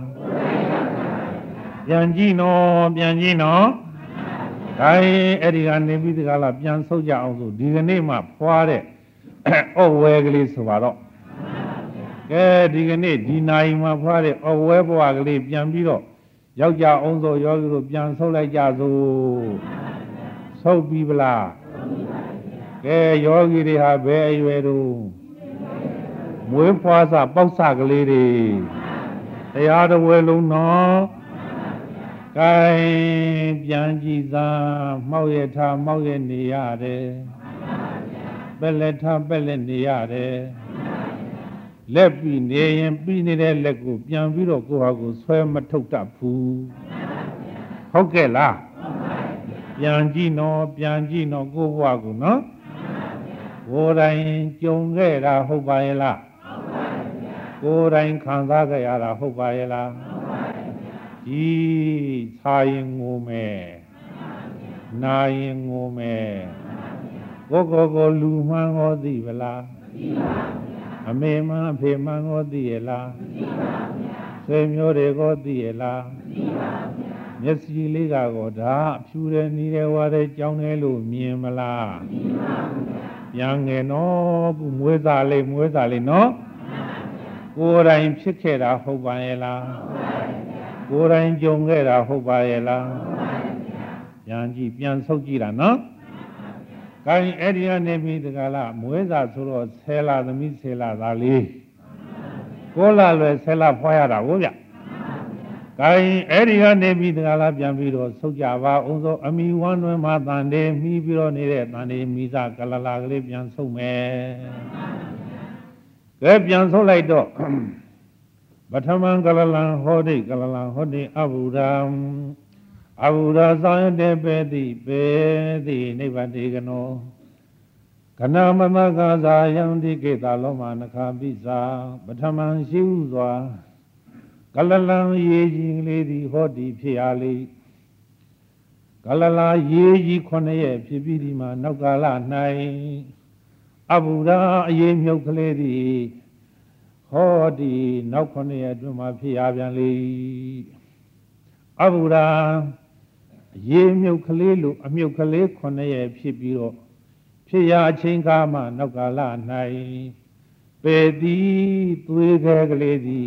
ပြန်ကြည့်နော်ဒါအဲ့ဒီကနေပြီးတကလားပြန်ဆုတ်ကြအောင်ဆိုဒီကနေ့မှဖွာတဲ့ဩဝဲကလေးဆိုပါတော့ကဒီကနေ့ဒီနိုင်မှာဖွားတဲ့အဝဲဘဝကလေးပြန်ပြီးတော့ယောက်ျားအောင်သောယောဂီတို့ပြန်ဆုပ်လိုက်ကြစို့ဆုပ်ပြီးဗလားယောဂီတွေဟာဘယ်အရွယ်တို့မွေးဖွားစပေါက်စကလေးတွေတရားတော်ဝဲလုံးနော်ကဲပြန်ကြည့်သာမှောက်ရထားမှောက်ရနေရတယ်ပက်လက်ထားပက်လက်နေရတယ်လက်ပြီးနေရင်ပြီးနေတဲ့လက်ကိုပြန်ပြီးတော့ကိုယ့်ဟာကိုဆွဲမထုတ်တတ်ဘူးဟုတ်ကဲ့လားပြန်ကြည့်နော်ပြန်ကြည့်နော်ကိုယ့်ဘဝကိုနော်ကိုယ်တိုင်ကြုံခဲ့တာဟုတ်ပါရဲ့လားကိုယ်တိုင်ခံစားခဲ့ရတာဟုတ်ပါရဲ့လားဒီသာရင်ငိုမယ်နာရင်ငိုမယ်ကိုလူမှန်းဟောသိဗလားအမေမှန်အဖေမှန်ဟောသိရလားဆွေမျိုးတွေကိုသိရလားမျက်စိလေးကတော့ဒါဖြူတယ်နီးတယ်ဝါတယ်ကြောင်းတယ်လို့မြင်မလားပြန်ငယ်နော်ခုမွေးသားလေးနော်ကိုယ်တိုင်ဖြစ်ခဲ့တာဟုတ်ပါရဲ့လားကိုယ်တိုင်ကြုံခဲ့တာဟုတ်ပါရဲ့လားပြန်ကြည့်ပြန်ဆုပ်ကြည့်တာနော်ကိုင်းအဲ့ဒီကနေပြီးတကလားမွေးသားဆိုတော့ဆဲလာသမီးဆဲလာသားလေးကိုလာလွယ်ဆဲလာဖွားရတာဟုတ်ဗျကိုင်းအဲ့ဒီကနေပြီးတကလားပြန်ပြီးတော့ဆုပ်ကြပါအောင်ဆိုအမိဝမ်းတွင်မှာတန်တယ်မိပြီးတော့နေတဲ့တန်တယ်မိသားကလလာကလေးပြန်ဆုပ်မယ်ကဲပြန်ဆုပ်လိုက်တော့ပထမကလလံဟောတိကလလံဟောတိအဘုရာဆောင်ရတဲ့ပေတိနိဗ္ဗာတိကနောကနာမမကသာယံတိကေတာလောမနခာပိစာပထမရှိဥစွာကလလံရေကြီးလေးသည်ဟောတိဖြစ်ရလေကလလာရေကြီး9ရက်ဖြစ်ပြီးဒီမှာနောက်ကာလ၌အဘုရာအရေးမြုပ်ကလေးသည်ဟောဒီနောက်9ရက်အတွင်းမှာဖြစ်ရပြန်လေအဘုရာရေမြုပ်ကလေးလိုအမြုပ်ကလေး9ရက်ဖြစ်ပြီးတော့ဖြစ်ရအချိန်ကားမှနောက်ကာလ၌ပေတိသွေးခဲကလေးသည်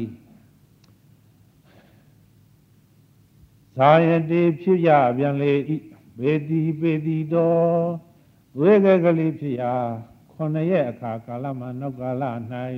ဇာယတိဖြစ်ရပြန်လေပေတိတော်သွေးခဲကလေးဖြစ်ရ9ရက်အခါကာလမှနောက်ကာလ၌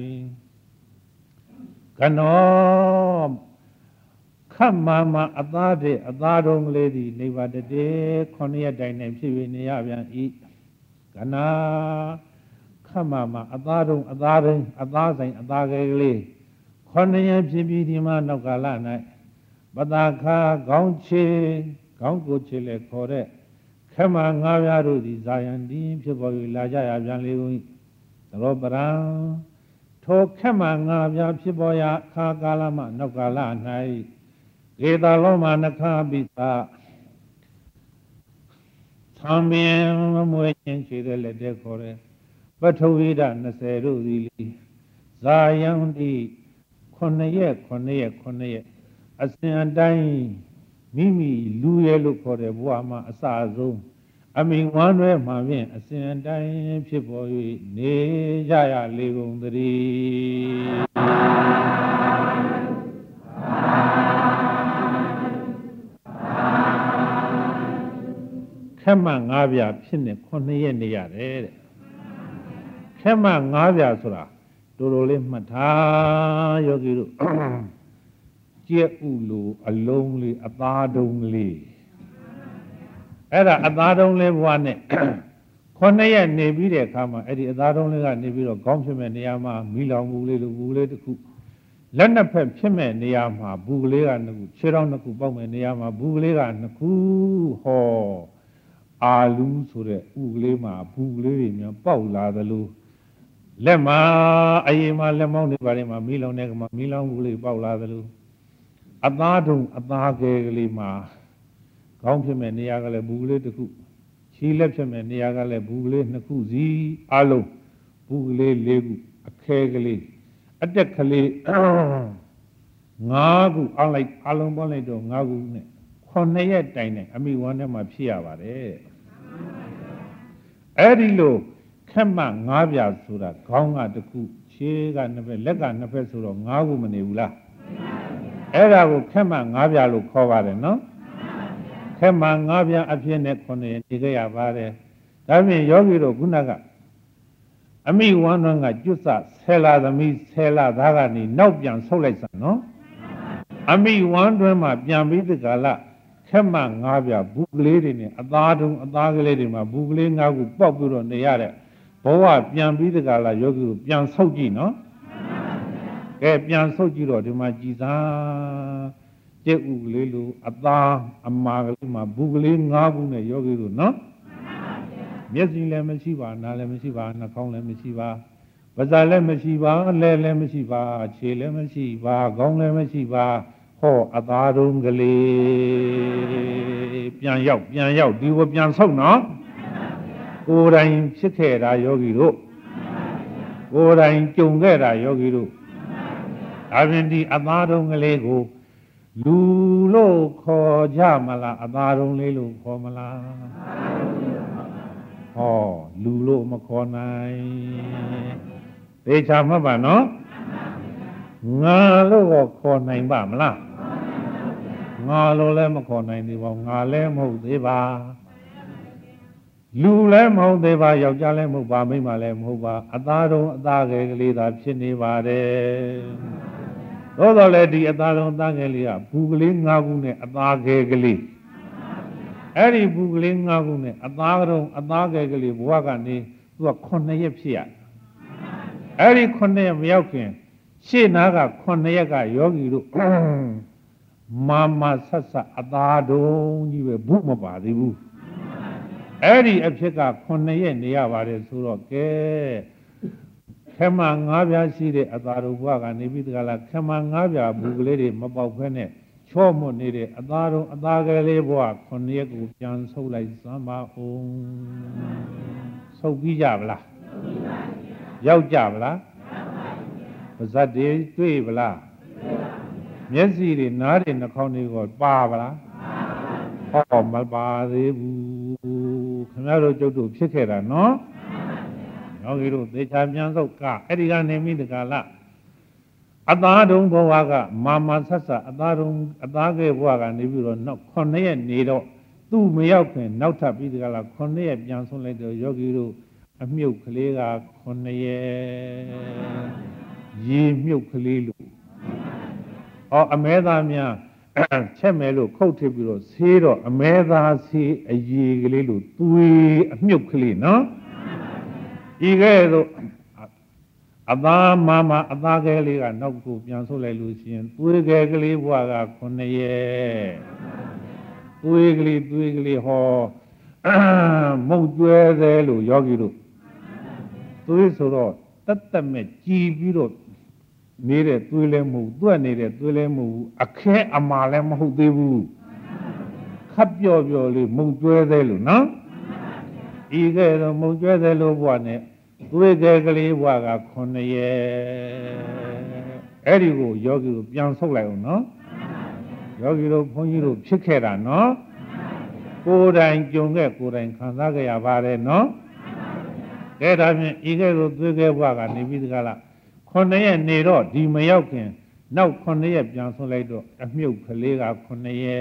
ကနောခတ်မအသားတဲ့အသားတော်ကလေးသည်နိဗ္ဗာန်တည်း9ရက်တိုင်နဲ့ဖြစ်၍နေရပြန်၏ကနာခတ်မအသားတော်အသားဆိုင်အသားကလေး9ရက်ဖြစ်ပြီးဒီမှာနောက်ကာလ၌ပတာခါခေါင်းကိုချေလဲခေါ်တဲ့ခမ9ပြားတို့သည်ဇာယံတည်ဖြစ်ပေါ်၍လာကြရပြန်လေကုန်၏သရောပရံထိုခက်မှ9ပြားဖြစ်ပေါ်ရာအခါကာလမှနောက်ကာလ၌ဧတာလောမနခပိသသံပင်မွေချင်းရှိတဲ့လက်တဲ့ခေါ်တဲ့ပထဝီဓာ20တို့သည်ဇာယံတိ9ရက်အစဉ်အတိုင်းမိမိလူရဲလို့ခေါ်တဲ့ဘဝမှာအစဆုံးအမိဝမ်းတွဲမှာဖြင့်အစဉ်အတိုင်းဖြစ်ပေါ်၍နေကြရလေကုန်သတည်းခက်မှ9ပြားဖြစ်နေ9ရက်နေရတယ်တဲ့ခက်မှ9ပြားဆိုတာတော်တော်လေးမှတ်ထားယောဂီတို့ကျက်ဥလိုအလုံးလေးအသားတုံးလေးအဲ့ဒါအသားတုံးလေးဘဝနဲ့9ရက်နေပြီးတဲ့အခါမှာအဲ့ဒီအသားတုံးလေးကနေပြီးတော့ခေါင်းဖြစ်မဲ့နေရာမှာမီလောင်ဘူးလေးလိုဘူးလေးတစ်ခုလက်နှစ်ဖက်ဖြစ်မဲ့နေရာမှာဘူးကလေးက2ခုခြေထောက်2ခုပေါက်မဲ့နေရာမှာဘူးကလေးက2ခုဟောအာလူဆိုတဲ့ဥကလေးမှာဘူးကလေးတွေများပေါက်လာသလိုလက်မှာအရင်မှာလက်မောင်းတွေပါတယ်မှာမီလောင်တဲ့ကမှာမီလောင်ဘူးလေးပေါက်လာသလိုအသားတုံအသားကဲကလေးမှာခေါင်းဖြစ်မဲ့နေရာကလည်းဘူးကလေးတစ်ခုခြေလက်ဖြစ်မဲ့နေရာကလည်းဘူးကလေး2ခုစီအလုံးဘူးကလေး4ခုအခဲကလေးအတက်ကလေး5ခုအလုံးပေါင်းလိုက်တော့5ခုနဲ့9ရက်တိုင်နဲ့အမိဝမ်းထဲမှာဖြစ်ရပါတယ်အဲ့ဒီလိုခက်မှ9ပြားဆိုတာခေါင်းကတစ်ခုခြရှေးကနှစ်ဖက်လက်ကနှစ်ဖက်ဆိုတော့၅ခုမနေဘူးလားအဲ့ဒါကိုခက်မှ၅ပြားလို့ခေါ်ပါတယ်နော်ခက်မှ၅ပြားအဖြစ်နဲ့9ရက်နေခဲ့ရပါတယ်ဒါဖြင့်ယောဂီတို့ခုနကအမိဝမ်းတွန်းကကျွတ်စဆဲလာသမီးဆဲလာသားကနေနောက်ပြန်ဆုတ်လိုက်စမ်းနော်အမိဝမ်းတွန်းမှာပြန်ပြီးဒီကလာခက်မှ၅ပြားဘူးကလေးတွေနဲ့အသားတုံးအသားကလေးတွေမှာဘူးကလေး၅ခုပေါက်ပြီးတော့နေရတဲ့ဘဝပြန်ပြီးဒီကလာယောဂီတို့ပြန်ဆုတ်ကြည့်နော်ကဲပြန်ဆုတ်ကြည့်တော့ဒီမှာကြည်သာကျက်ဥကလေးလိုအသားအမာကလေးမှာဘူးကလေး၅ခုနဲ့ယောဂီတို့နော်မျက်စိလည်းမရှိပါနားလည်းမရှိပါနှာခေါင်းလည်းမရှိပါပါးစပ်လည်းမရှိပါလဲလည်းမရှိပါခြေလည်းမရှိပါခေါင်းလည်းမရှိပါဟောအသားတုံးကလေးပြန်ရောက်ဒီကိုပြန်ဆုတ်နော်ကိုယ်တိုင်ဖြစ်ခဲ့တာယောဂီတို့ကိုယ်တိုင်ကြုံခဲ့တာယောဂီတို့ဒါဖြင့်ဒီအသားတုံးကလေးကိုလူလို့ခေါ်ကြမလားအသားတုံးလေးလို့ခေါ်မလားဟောလူလို့မခေါ်နိုင်သေချာမှတ်ပါနော်ငါလို့ခေါ်နိုင်ပါမလားငါလို့လည်းမခေါ်နိုင်သေးပါဘူးငါလည်းမဟုတ်သေးပါလူလည်းမဟုတ်သေးပါယောက်ျားလည်းမဟုတ်ပါမိန်းမလည်းမဟုတ်ပါအသားတုံးအသားငယ်ကလေးသာဖြစ်နေပါတယ်သို့တော်လည်းဒီအသားတုံးအသားငယ်လေးကဘူးကလေး၅ခုနဲ့အသားငယ်ကလေးအဲ့ဒီဘူးကလေး၅ခုနဲ့အသားတုံးအသားငယ်ကလေးဘဝကနေသူက9ရက်ဖြစ်ရအဲ့ဒီ9ရက်မရောက်ခင်ရှေ့နာက9ရက်ကယောဂီတို့မာမဆက်ဆက်အသားတုံးကြီးပဲဘူးမပါသေးဘူးအဲ့ဒီအဖြစ်က9ရက်နေရပါတယ်ဆိုတော့ကဲခမ၅ပြားရှိတဲ့အသားတို့ဘဝကနေပြီးတကလားခမ၅ပြားဘူးကလေးတွေမပေါက်ဖဲနဲ့ချော့မွနေတဲ့အသားတုံးအသားကလေးဘဝ9ရက်ကိုပြန်ဆုပ်လိုက်စမ်းပါဦးဆုပ်ပြီးကြဗလားရောက်ကြဗလားပါဇတ်တွေတွေ့ဗလားမျက်စိတွေနားတွေနှာခေါင်းတွေကပါဗလားဟောမပါသေးဘူးခင်ဗျားတို့ကျုပ်တို့ဖြစ်ခဲ့တာနော်ယောဂီတို့သေချာပြန်ဆုပ်ကအဲ့ဒီကနေမိတကလားအသားတုံးဘဝကမာမဆက်ဆက်အသားတုံးအသားကဲဘဝကနေပြီးတော့နောက်9ရက်နေတော့သူ့မရောက်ခင်နောက်ထပ်ပြီးတကလား9ရက်ပြန်ဆုံးလိုက်တော့ယောဂီတို့အမြုပ်ကလေးက9ရက်ရေမြုပ်ကလေးလို့ဟောအမဲသားများချက်မယ်လို့ခုတ်ထစ်ပြီးတော့ဆေးတော့အမဲသားဆေးအရေကလေးလို့သွေးအမြုပ်ကလေးနော်ဤကဲ့သို့အသားမအသားကလေးကနောက်ကိုပြန်ဆုပ်လိုက်လို့ရှိရင်သွေးကလေးဘဝက9ရက်သွေးကလေးဟောမုတ်ကျွဲသေးလို့ယောဂီတို့သွေးဆိုတော့တတ်မဲ့ကြည်ပြီးတော့နေတဲ့သွေးလည်းမဟုတ်တွက်နေတဲ့သွေးလည်းမဟုတ်အခဲအမာလည်းမဟုတ်သေးဘူးခပ်ပျော့လေးမုံကျွဲသေးလို့နော်ဤကဲတော့မုံကျွဲသေးလို့ဘွားနဲ့သွေးကလေးဘွားက9ရက်အဲ့ဒီကိုယောဂီတို့ပြန်ဆုပ်လိုက်အောင်နော်ယောဂီတို့ဘုန်းကြီးတို့ဖြစ်ခဲ့တာနော်ကိုယ်တိုင်ကြုံခဲ့ကိုယ်တိုင်ခံစားခဲ့ရပါတယ်နော်ကဲဒါဖြင့်ဤကဲတော့သွေးကဘွားကနေပြီးတကလား9ရက်နေတော့ဒီမရောက်ခင်နောက်9ရက်ပြန်ဆွလိုက်တော့အမြုပ်ကလေးက9ရက်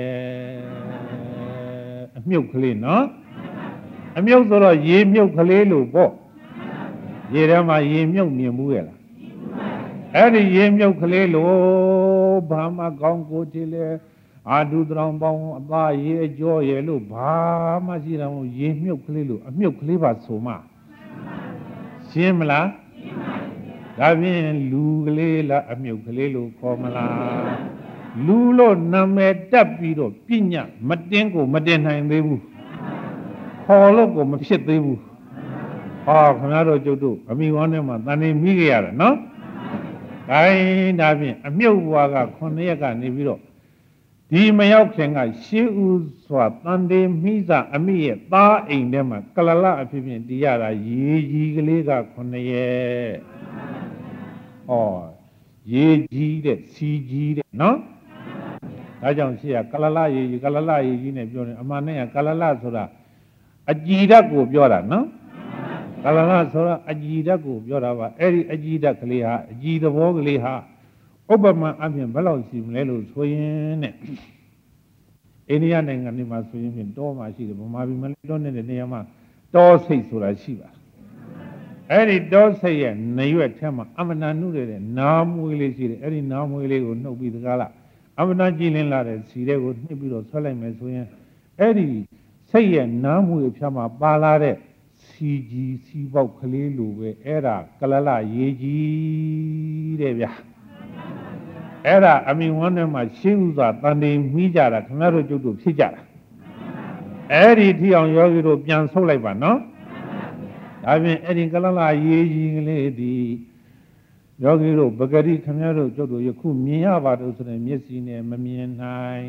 အမြုပ်ကလေးနော်အမြုပ်ဆိုတော့ရေမြုပ်ကလေးလို့ပေါ့ရေထဲမှာရေမြုပ်မြင်ဘူးရဲ့လားအဲ့ဒီရေမြုပ်ကလေးလို့ဘာမှကောင်းကိုကြည့်လဲအာဒုတရောင်ပေါင်းအသားရေအကျော်ရဲ့လို့ဘာမှရှိတယ်မဟုတ်ရေမြုပ်ကလေးလို့အမြုပ်ကလေးပါဆိုမှရှင်းမလားဒါဖြင့်လူကလေးလားအမြုပ်ကလေးလို့ခေါ်မလားလူလို့နာမည်တက်ပြီးတော့ပညာမတင်းကိုမတင်နိုင်သေးဘူးခေါ်လို့ကိုမဖြစ်သေးဘူးဟောခင်ဗျားတို့ကျုပ်တို့အမိဝမ်းထဲမှာတန်နေမိခဲ့ရတယ်နော်ဒါရင်ဒါဖြင့်အမြုပ်ဘွားက9ရက်ကနေပြီးတော့ဒီမရောက်ခင်ကရှေးဥစွာတန်တေမိစာအမိရဲ့သားအိမ်ထဲမှာကလလအဖြစ်ဖြင့်တည်ရတာရေကြီးကလေးက9ရက်ဟောရေကြီးတဲ့စီကြီးတဲ့နော်ဒါကြောင့်ရှေ့ကကလလရေကြီးနဲ့ပြောတယ်အမှန်နဲ့ကလလဆိုတာအကြည်ဓာတ်ကိုပြောတာနော် Kalala Sora Ajida go, Yorava, Eri Ajida Kaliha, Ajida Vogaliha, Obama Abian Balo Simlelo, Swin, India Nanganima Swim, Doma, she, Mavi Malon and the Niama, Dos say Sura Shiva. Eri does say, Nayu Tama, Amana Nude, Nam will see, Eri Nam will no be the gala. Amana Jilin Lade, see they would maybe or Solomon Swin. Eri say, Nam will Chama Balade. CG Sibau Kalilu, Era, Kalala, Yeji, Devia. Era, I mean, one of my shoes are Tandi Mijara, Kamaro Judu, Sijara. Eri on Yogi Pian Soleva, no? I mean, Eddie Kalala, Yeji, lady Yogi, Bagari, Kamaro Judu, Yaku, Miyava, those are Messi, Mamian,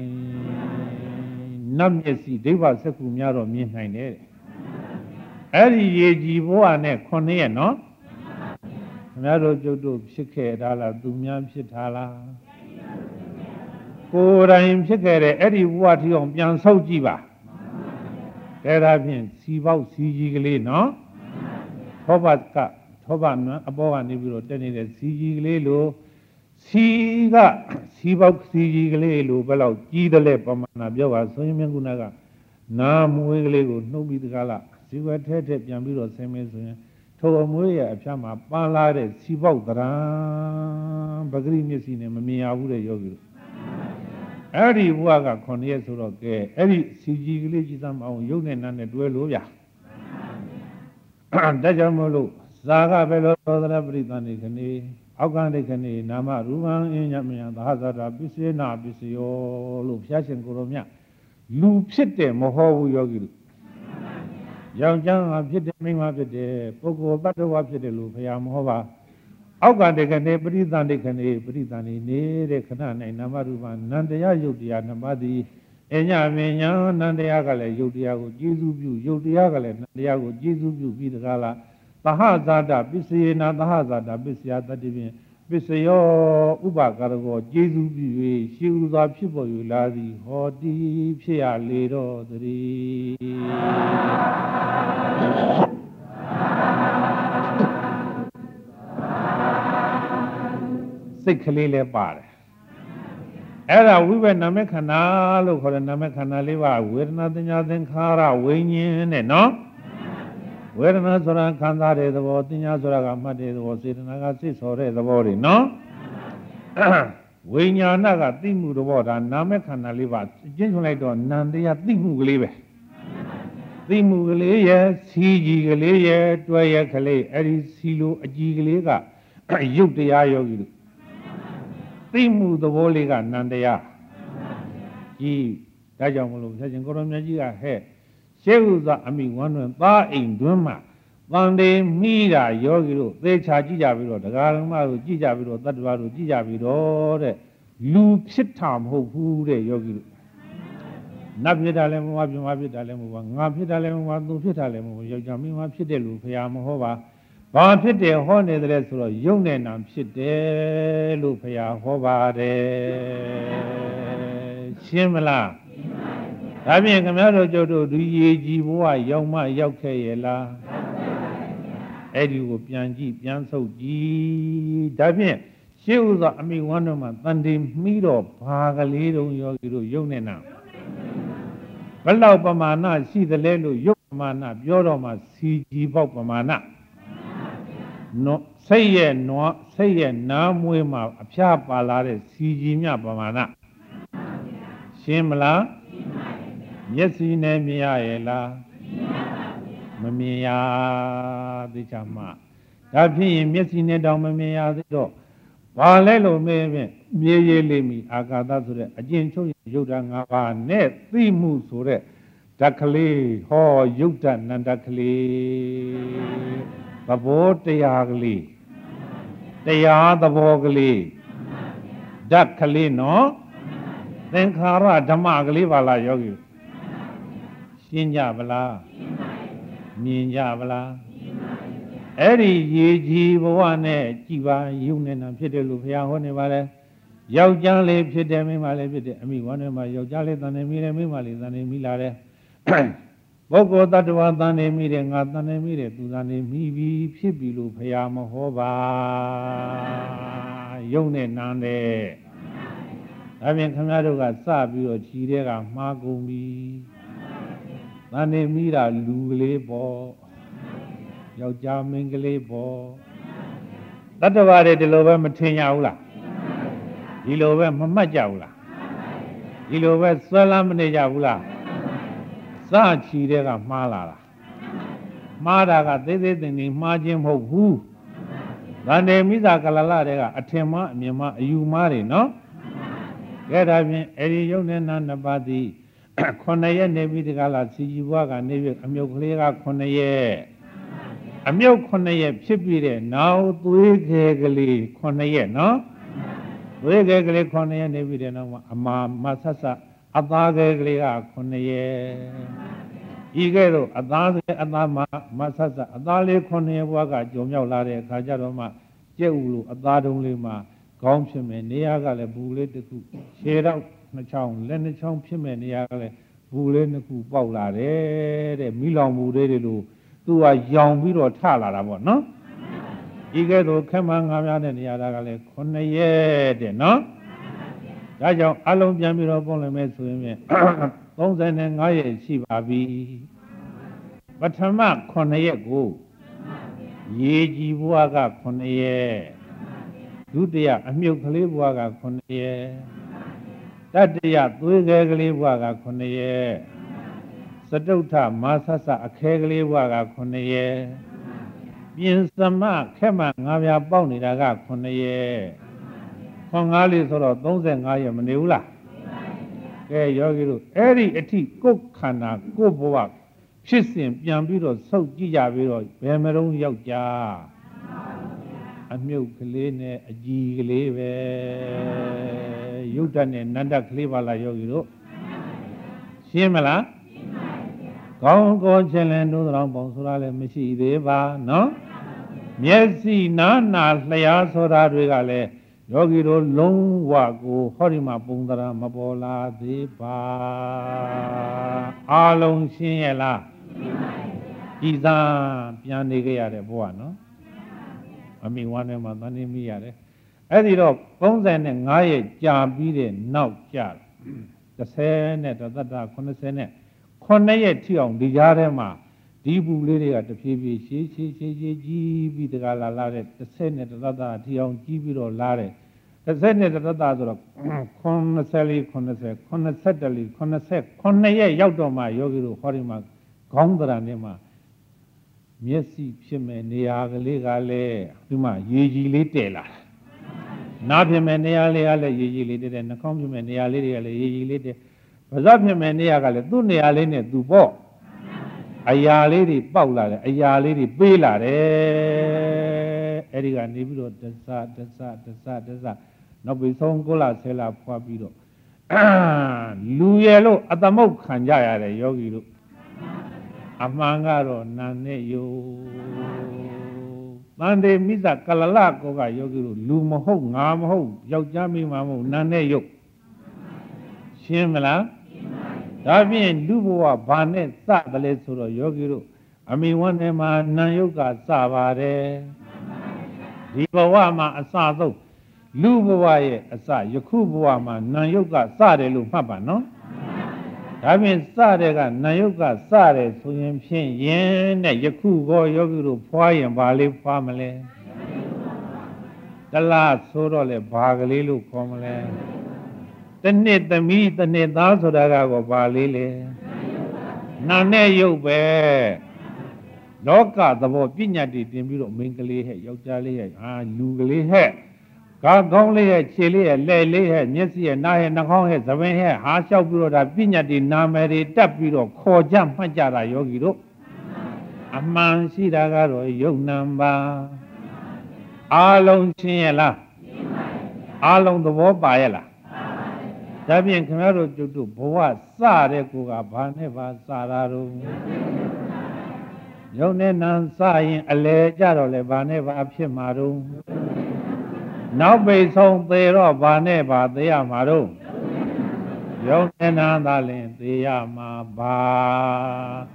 Nam Yesi, Deva Seku Miaro, Mian. Eri Yeji Boane, Cornea, no? Maro Jodo, Shike, Dala, Dumiam Shitala. Kora him Shikere, Eri Wati on Pian Sojiva. There have been Sibau Sijigli, no? Tobatka, Toban, Aboa Nibiro, Denny, Sijigli, Siga, Sibau Sijigli, Below, Gidale, Pamana, Biova, Soyamengunaga, Nam Wiglego, no be the gala. See what Tete Yambiro same as Tomoya, Chama, Palade, Sibau, Bagri Missing, and Mia Wood Yogi. Eri Waga Cornea Soroke, Eri CG Legizam on Yunan and the Dueluya. Dajamolo, Saga Velo, Britannicani, Afghanicani, Nama, Ruman, Inyamia, the Hazara, Bisina, Bisio, Lupias and Coromia. Lupsite, Moho Yogi. Youngဖြစ်တယ်မိန်းမဖြစ်တယ်ပုဂ္ဂိုလ်တ attva ဖြစ်တယ်လို့ဘုရားမဟောပါအောက်ကတည်းကနေပရိသန္တိကနေပရိသန္တိနေတဲ့ခဏ၌နာမရူပနန္တရားယုတ်တရားနှစ်ပါးသည်အညမင်းညာနန္တရားကလည်းယုတ်တရားကိုကျေစုပြုယုတ်တရားကလည်းနန္တရားကိုကျေစုပြုပြီးတကားလားသဟဇာတပစ္စယေနာသဟဇာတပစ္စယတတ္တိဖြင့်ပစ္စယောဥပကာရကောကျေစုပြု၍ရှိဥစွာဖြစ်ပေါ်၍လာသည်ဟောတိဖြစ်ရလေတော့တည်းစိတ်ကလေးလည်းပါတယ်အဲ့ဒါဝိပဿနာမေခန္ဓာလို့ခေါ်တဲ့နာမေခန္ဓာလေးပါဝေဒနာသညာသင်္ခါရဝိညာဉ်နဲ့နော်ဝေဒနာဆိုတာခံစားတဲ့သဘောသညာဆိုတာကမှတ်တဲ့သဘောစေတနာကစိတ်ဆော်တဲ့သဘောတွေနော်ဝိညာဏကသိမှုသဘောဒါနာမေခန္ဓာလေးပါကျင့်ချွန်လိုက်တော့နံတရားသိမှုကလေးပဲသိမှုကလေးရဲ့စီကြီးကလေးရဲ့တွဲရဲ့ကလေးအဲ့ဒီစီလိုအကြီးကလေးကရုပ်တရားယောဂီတို့သိမှုသဘောလေးကနံတရားကြီးဒါကြောင့်မလို့ဆက်ရှင်ကိုရောမြတ်ကြီးကဟဲ့ရှေးဥစွာအမိဝမ်းတွင်သားအိမ်တွင်မှတန်တေမိတာယောဂီတို့သေချာကြည့်ကြပြီးတော့တရားဓမ္မတို့ကြည့်ကြပြီးတော့တတ္တဝါတို့ကြည့်ကြပြီးတော့တဲ့လူဖြစ်တာမဟုတ်ဘူးတဲ့ယောဂီတို့နတ်ဖြစ်တာလည်းမဟုတ်ပါပြမဖြစ်တာလည်းမဟုတ်ပါငါဖြစ်တာလည်းမဟုတ်ပါသူဖြစ်တာလည်းမဟုတ်ယောက်ျားမိန်းမဖြစ်တဲ့လူဖရာမဟောပါဘာဖြစ်တယ်ဟောနေတယ်ဆိုတော့ယုံနဲ့နာဖြစ်တယ်လို့ဖရာဟောပါတယ်ရှင်းမလားဒါဖြင့်ခင်ဗျားတို့ကျုပ်တို့ဒီရေကြီးဘဝရောက်မှရောက်ခဲ့ရဲ့လားအဲ့ဒီကိုပြန်ကြည့်ပြန်ဆုပ်ကြည့်ဒါဖြင့်ရှေးဥစွာအမိဝမ်းတော်မှာတန်တေမိတော့ဘာကလေးတုံးယောဂီတို့ယုံနဲ့နာဘလောက်ပမာဏရှိသလဲလို့ယုတ်ပမာဏပြောတော့မှစီကြီးပေါက်ပမာဏနော်စိတ်ရဲ့နွားစိတ်ရဲ့နားမွေးမှာအဖျားပါလာတဲ့စီကြီးမြပမာဏရှင်းမလားမျက်စိနဲ့မြင်ရရဲ့လားမမြင်ရသိချာမှဒါဖြစ်ရင်မျက်စိနဲ့တောင်မမြင်ရသေးတော့ဘာလဲလို့မေးဖြင့်မြေရည်လေးမိအာကာသဆိုတဲ့အကျဉ်းချုပ်ရုပ်ဓာတ်၅ပါးနဲ့သိမှုဆိုတဲ့ဓာတ်ကလေးဟောရုပ်ဓာတ်နန္တကလေးသဘောတရားကလေးတရားသဘောကလေးဓာတ်ကလေးနော်သင်္ခါရဓမ္မကလေးပါလားယောဂီရှင်းကြဗလားမြင်ကြဗလားအဲ့ဒီရေကြီးဘဝနဲ့ကြည်ပါယုံနေတာဖြစ်တယ်လို့ဘုရားဟောနေပါတယ်ယောက်ျားလေးဖြစ်တယ်မိန်းမလေးဖြစ်တယ်အမိဝမ်းထဲမှာယောက်ျားလေးတန်နေမိတယ်မိန်းမလေးတန်နေမိလာတယ်ပုဂ္ဂိုလ်တ attva တန်နေမိတယ်ငါတန်နေမိတယ်သူတန်နေမိပြီဖြစ်ပြီလို့ဘုရားမဟောပါယုံနဲ့နံတဲ့ဒါဖြင့်ခင်ဗျားတို့ကစပြီးတော့ခြီတဲ့ကမှားကုန်ပြီတန်နေမိတာလူကလေးပေါ့ယောက်ျားမင်းကလေးပေါ့တ attva တွေဒီလိုပဲမထင်ရဘူးလားဒီလိုပဲမမှတ်ကြဘူးလားဒီလိုပဲဆွဲလမ်းမနေကြဘူးလားစချီတဲ့ကမှားလာတာမှားတာကသေးသေးသိမ့်သိမ့်မှားခြင်းမဟုတ်ဘူးဗန္ဒေမိစ္ဆာကလလတွေကအထင်မှားအမြင်မှားအယူမှားတွေနော်ကဲဒါဖြင့်အဲ့ဒီယုံနဲ့နာနှစ်ပါးသည်9ရက်နေပြီးဒီကလာစီကြီးဘွားကနေပြီးအမြုပ်ကလေးက9ရက်အမြုပ်9ရက်ဖြစ်ပြီးတဲ့နောက်သွေးခဲကလေး9ရက်နော်သွေးခဲကလေး9ရက်နေပြီးတဲ့နောက်မှာအမာမဆတ်ဆတ်အသားခဲကလေးက9ရက်ဤကဲ့သို့အသားမဆတ်ဆတ်အသားလေး9ရက်ဘွားကကြုံမြောက်လာတဲ့အခါကျတော့မှကျက်ဥလို့အသားတုံးလေးမှာကောင်းဖြစ်မယ်နေရာကလည်းဘူးလေးတစ်ခုခြေတော့2ချောင်းလက်2ချောင်းဖြစ်မယ်နေရာကလည်းဘူးလေး2ခုပေါက်လာတယ်တဲ့မိလောင်ဘူးလေးတွေလို့သူကရောင်ပြီးတော့ထလာတာပေါ့နော်ဤကဲ့သို့ခက်မှန်ငါးများတဲ့နေရာကလည်း9ရက်တဲ့နော်ဒါကြောင့်အလုံးပြန်ပြီးတော့ပုံလိုက်မယ်ဆိုရင်35ရက်ရှိပါပြီပထမ9ရက်ကိုရေကြီးဘွားက9ရက်ဒုတိယအမြုပ်ကလေးဘွားက9ရက်တတိယသွေးခဲကလေးဘွားက9ရက်စတုထမဆဆအခဲကလေးဘွားက9ရက်ပြင်သမခက်မှငါးပြားပေါက်နေတာက9ရက်ခွန်9လေးဆိုတော့35ရက်မနေဘူးလားကဲယောဂီတို့အဲ့ဒီအထိကိုယ်ခန္ဓာကိုယ်ဘဝဖြစ်စဉ်ပြန်ပြီးတော့ဆုတ်ကြည့်ကြပြီးတော့ဘယ်မတုံးယောက်ျားအမြုပ်ကလေးနဲ့အကြီးကလေးပဲယုတ်တနဲ့နန္ဒကလေးပါလားယောဂီတို့ရှင်းမလားကောင်းကောချင်းလင်းတို့တော်ပုံဆိုတာလည်းမရှိသေးပါနော်မျက်စိနားနာလျှာဆိုတာတွေကလည်းယောဂီတို့လုံးဝကိုဟောဒီမှာပုံသဏ္ဍာန်မပေါ်လာသေးပါအားလုံးရှင်းရဲ့လားဤသာပြန်နေကြရတဲ့ဘဝနော်အမိဝမ်းထဲမှာတန်နေမိရတယ်အဲ့ဒီတော့35ရက်ကြာပြီးတဲ့နောက်ကြ30နဲ့တသက်တာ9ရက်ထိအောင်ဒီကြားထဲမှာဒီဘူးလေးတွေကတဖြည်းဖြည်းရှည်ကြီးပြီးတကလာတဲ့30နဲ့တသက်တာထိအောင်ကြီးပြီးတော့လာတဲ့30နဲ့တသက်တာဆိုတော့89ရက်ရောက်တော့မှယောဂီတို့ဟောဒီမှာခေါင်းသဏ္ဍာန်နဲ့မှာမျက်စိဖြစ်မဲ့နေရာကလေးကလည်းဒီမှာရေကြီးလေးတည်လာနားဖြစ်မဲ့နေရာလေးကလည်းရေကြီးလေးတည်တယ်နှာခေါင်းဖြစ်မဲ့နေရာလေးတွေကလည်းရေကြီးလေးတည်ပါးစပ်ဖြစ်မဲ့နေရာကလည်းသူ့နေရာလေးနဲ့သူပေါ့အရာလေးတွေပေါက်လာတယ်အရာလေးတွေပေးလာတယ်အဲ့ဒီကနေပြီးတော့တစနောက်ပြီးဆုံး9လ10လဖွာပြီးတော့လူရယ်လို့အသမုတ်ခံကြရတယ်ယောဂီတို့အမှန်ကတော့နာနဲ့ယုတ်တန်တေမိစ္ဆာကလလကောကယောဂီတို့လူမဟုတ်ငါမဟုတ်ယောက်ျားမိန်းမမဟုတ်နာနဲ့ယုတ်ရှင်းမလားဒါဖြင့်လူဘဝဘာနဲ့စတယ်လဲဆိုတော့ယောဂီတို့အမိဝန်းထဲမှာနာယုတ်ကစပါတယ်ဒီဘဝမှာအစဆုံးလူဘဝရဲ့အစယခုဘဝမှာနာယုတ်ကစတယ်လို့မှတ်ပါနော်ဒါဖြင့်စတဲ့ကနာယုတ်ကစတယ်ဆိုရင်ဖြင့်ယင်းနဲ့ယခုကောယောဂီတို့ဖွာရင်ဘာလေးဖွာမလဲတလားဆိုတော့လေဘာကလေးလို့ခေါ်မလဲတနှစ်သမီးတနှစ်သားဆိုတာကောဘာလေးလေနာနဲ့ယုတ်ပဲလောကသဘောပညာတည်တင်ပြီးတော့မိန်းကလေးဟဲ့ယောက်ျားလေးဟဲ့လူကလေးဟဲ့ကားကောင်းလေးရဲ့ခြေလေးရဲ့လက်လေးရဲ့မျက်စိရဲ့နားရဲ့နှာခေါင်းရဲ့သပင်ရဲ့ဟာလျှောက်ပြီးတော့ဒါပညာတည်နာမည်တွေတက်ပြီးတော့ခေါ်ကြမှတ်ကြတာယောဂီတို့အမှန်ရှိတာကတော့ယုတ်နံပါအားလုံးရှင်းရဲ့လားအားလုံးသဘောပါရဲ့လားဒါဖြင့်ခင်ဗျားတို့ကျုပ်တို့ဘဝစတဲ့ကိုကဘာနဲ့ဘာစတာတော့ယုံနဲ့နံစရင်အလဲကြတော့လေဘာနဲ့ဘာဖြစ်မှာတော့နောက်ပိတ်ဆုံးသေတော့ဘာနဲ့ဘာသေရမှာတော့ယုံနဲ့နံသာလင်သေရမှာပါ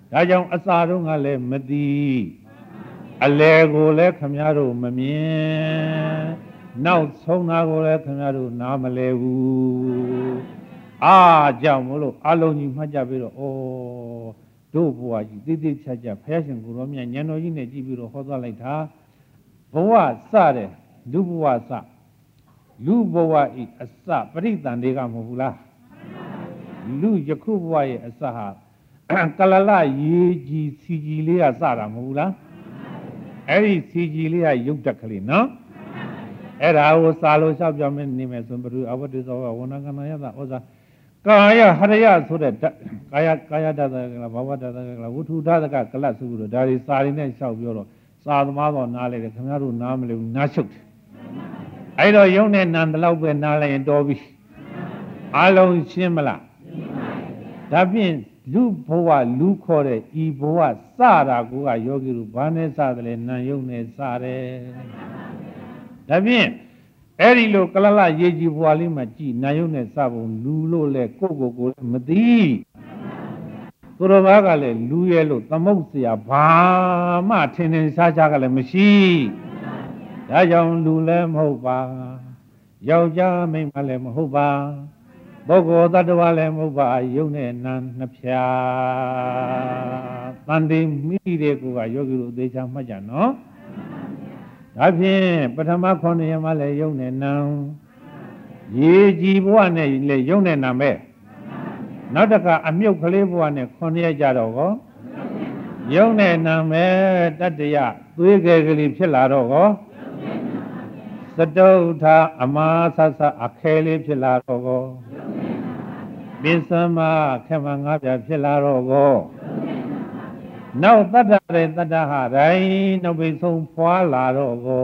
ဒါကြောင့်အစာတော့ကလည်းမသိအလဲကိုလည်းခမည်းတော်မမြင်နောက်ဆုံးတာကိုလည်းခင်ဗျားတို့နားမလဲဘူးကြောင့်မလို့အလုံးကြီးမှတ်ကြပြီးတော့တို့ဘဝကြီးတိတိကျကျဘုရားရှင်ကိုရောမြတ်ဉာဏ်တော်ကြီးနဲ့ကြည့်ပြီးတော့ဟောသွားလိုက်တာဘဝစတဲ့လူဘဝစလူဘဝဤအစပရိသန္တေကမဟုတ်ဘူးလားလူယခုဘဝရဲ့အစဟာကလလရေကြီးစီကြီးလေးကစတာမဟုတ်ဘူးလားအဲ့ဒီစီကြီးလေးကရုပ်တက်ကလေးနော်အဲ့ဒါကိုစာလို့လျှောက်ပြမယ်နေမယ်ဆိုဘုရားအဝတ္တသောဝဏကနာယသဩဇာကာယဟရယဆိုတဲ့ကာယတသကလဘဝတသကလဝုထုထသကကလတ်ဆိုပြီးတော့ဒါတွေစာရင်းနဲ့လျှောက်ပြောတော့စာသမားတော်နားလေတယ်ခင်ဗျားတို့နားမလဲဘူးနားရှုပ်တယ်အဲ့တော့ယုံနဲ့နံတလောက်ပဲနားလိုက်ရင်တော်ပြီအလုံးရှင်းမလားဒါဖြင့်လူဘဝလူခေါ်တဲ့ဤဘဝစတာကိုကယောဂီတို့ဘာနဲ့စတယ်လဲနံယုံနဲ့စတယ်ဒါဖြင့်အဲ့ဒီလိုကလလရေကြီးဘွားလေးမှာကြည်နာယုံနဲ့စပုံလူလို့လဲကိုလည်းမသိသူတော်ဘာကလည်းလူရဲ့လို့သမုတ်เสียဘာမှထင်ထင်ရှားရှားကလည်းမရှိဒါကြောင့်လူလည်းမဟုတ်ပါယောက်ျားမိန်းမလည်းမဟုတ်ပါပုဂ္ဂိုလ်သတ္တဝါလည်းမဟုတ်ပါယုံနဲ့နာနှစ်ဖြာတန်တိမိတဲ့ကိုကယောဂီတို့အသေးချာမှတ်ကြနော်ဒါဖြင့်ပထမ9ရက်မှလည်းယုံနဲ့နံရေကြီးဘဝနဲ့လည်းယုံနဲ့နံပဲနောက်တကအမြုပ်ကလေးဘဝနဲ့9ရက်ကြတော့ကောယုံနဲ့နံပဲတတ္တရသွေးကဲကလေးဖြစ်လာတော့ကောစတုထအမာဆဆအခဲလေးဖြစ်လာတော့ကောပိသမခေမငါးပြဖြစ်လာတော့ကောနောက်တတ္တရေတတ္တဟတိုင်းနောက်ပိဆုံးဖွာလာတော့ကော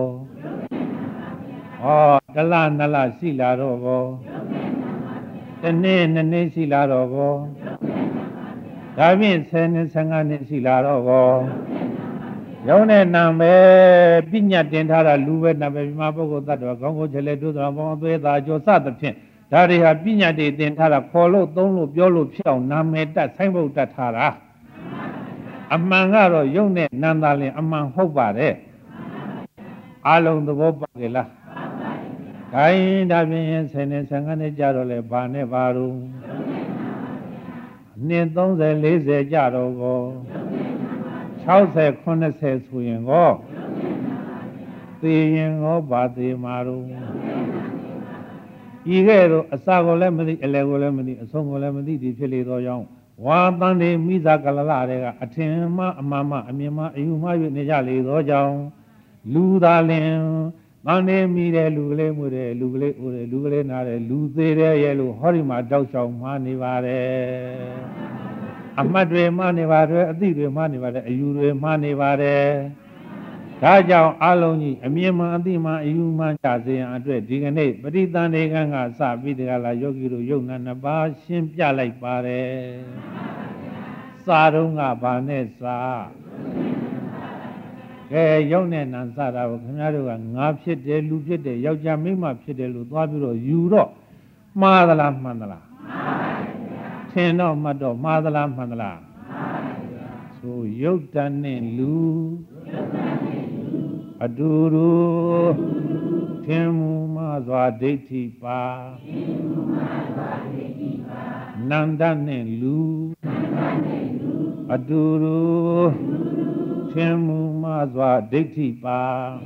တလနလရှိလာတော့ကောတနေ့နှစ်နေ့ရှိလာတော့ကောဒါဖြင့်10နှစ်15နှစ်ရှိလာတော့ကောရုံးတဲ့နာပဲပညာတင်ထားတာလူပဲနာပဲမြမပုဂ္ဂိုလ်သတ္တဝါကောင်းကောင်းချလေတို့တော်ဘောင်းအသွေးသာကြောစသဖြင့်ဒါတွေဟာပညာတွေတင်ထားတာခေါ်လို့သုံးလို့ပြောလို့ဖြစ်အောင်နာမည်တက်ဆိုင်းဘုတ်တက်ထားတာအမှန်ကတော့ယုံနဲ့နန္တာလင်အမှန်ဟုတ်ပါတယ်အလုံးသဘောပေါက်ကြလားခိုင်းဒါဖြင့်10နဲ့15နဲ့ကြာတော့လဲဘာနဲ့ဘာလို့နှစ်30 40ကြာတော့ကော60 80ဆိုရင်ကောသေရင်ကောဘာသေးမှာတော့ဤကဲ့သို့အစာကိုလည်းမသိအလယ်ကိုလည်းမသိအဆုံးကိုလည်းမသိဒီဖြစ်လေသောကြောင့်ဝါတန်တွေမိသားကလလတွေကအထင်မှအမှန်မှအမြင်မှအယူမှ၍နေကြလေသောကြောင့်လူသားလင်တန်နေမိတယ်လူကလေးမှုတယ်လူကလေးအိုတယ်လူကလေးနားတယ်လူသေးတယ်ရဲ့လို့ဟောဒီမှာတောက်ချောင်းမှားနေပါတယ်အမှတ်တွေမှားနေပါတယ်အသိတွေမှားနေပါတယ်အယူတွေမှားနေပါတယ်ဒါကြောင့်အလုံးကြီးအမြင်မှန်အသိမှန်အယူမှန်ကြစေရန်အတွက်ဒီကနေ့ပရိသန္ဓေကံကစပြီးတကလားယောဂီတို့ယုံနာနှစ်ပါးရှင်းပြလိုက်ပါတယ်စာတော့ကဘာနဲ့စာကဲယုံနဲ့နံစတာကိုခင်ဗျားတို့ကငါဖြစ်တယ်လူဖြစ်တယ်ယောက်ျားမိန်းမဖြစ်တယ်လို့သွားပြီးတော့ယူတော့မှားသလားမှန်သလားထင်တော့မှတ်တော့မှားသလားမှန်သလားဆိုယုတ်တန်နဲ့လူအတူတူထင်မူမှစွာဒိဋ္ဌိပါနန္ဒနဲ့လူအတူတူထင်မူမှစွာဒိဋ္ဌိပါ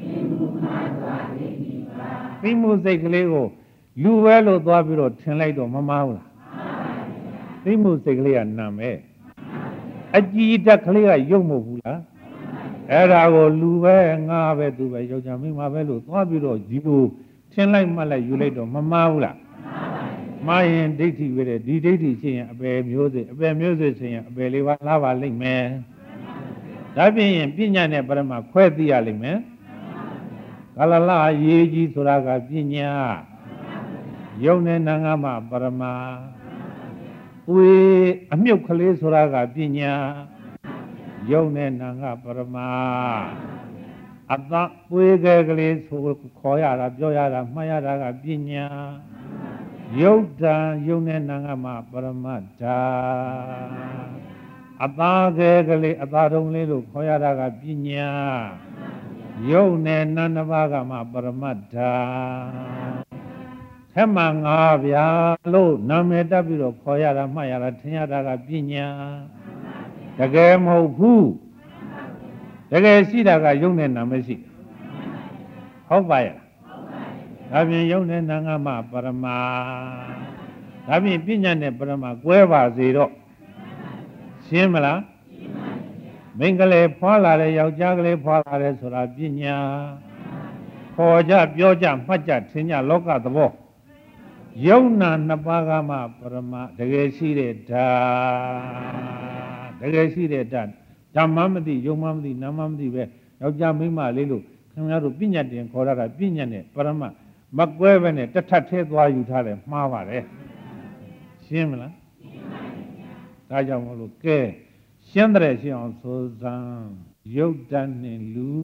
သိမှုစိတ်ကလေးကိုလူပဲလို့သွားပြီးတော့ထင်လိုက်တော့မမှားဘူးလားသိမှုစိတ်ကလေးကနာမဲအကြည်တက်ကလေးကယုံမဟုတ်ဘူးလားအဲ့ဒါကိုလူပဲငါပဲသူပဲယောက်ျားမိန်းမပဲလို့သွားပြီးတော့ဒီလိုထင်လိုက်မှလိုက်ယူလိုက်တော့မမှားဘူးလားမှားရင်ဒိဋ္ဌိပဲတဲ့ဒီဒိဋ္ဌိရှိရင်အပယ်မျိုးစေ့ဆိုရင်အပယ်လေးပါလားပါလိမ့်မယ်ဒါပြင်ရင်ပညာနဲ့ပရမခွဲသိရလိမ့်မယ်ကလလရေကြီးဆိုတာကပညာယုံနဲ့နာငါမှပရမဝေအမြုပ်ကလေးဆိုတာကပညာယုံနဲ့နာငါပရမအတဝေကကလေးဆိုခေါ်ရတာပြောရတာမှတ်ရတာကပညာယုတ်တံယုံနဲ့နာငါမှပရမတ္ထာ Atagale, Atadongle, Hoyadaga Pinya, Yone Nanavagama Paramata. Hemangavia, Lo, Namedabiro, Hoyada Mayara, Tinyadaga Pinya, the game of who? The game Sidaga Yone Namesi. How by Having Yone Nangama Parama. Having Pinya Parama, Gueva Zero. Simila Mingale Polare, Yaugale Polare, Sura Pinya, Koja, Bioja, Maja, Tinya, Loka, the Bo. Yona Nabagama Parama, the Gesi da, the Gesi da, Jamamdi, Yomamdi, Namamdi, Yaujamima, Lilu, Kanaru Pinya, and Korara, Pinyane, Parama, Magwevene, Tatate, why you tell him, Mavare. Simila. Tajamolo ke Chandra Sion Sozan Yodan Lu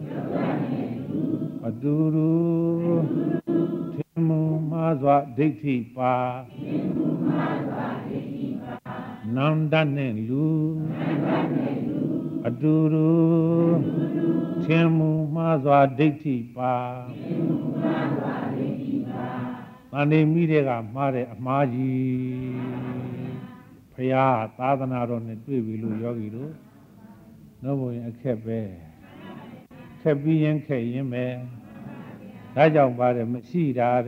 Aduru Timu Mazwa Dikti Pa Nandan Lu Aduru Timu Mazwa Dikti Pa Mane Mirega Mare Amaji Paya, Tadanaro, and Trivilu Yogiru. No one a cabe. Cabi and Kayame. Rajam Bade Machida,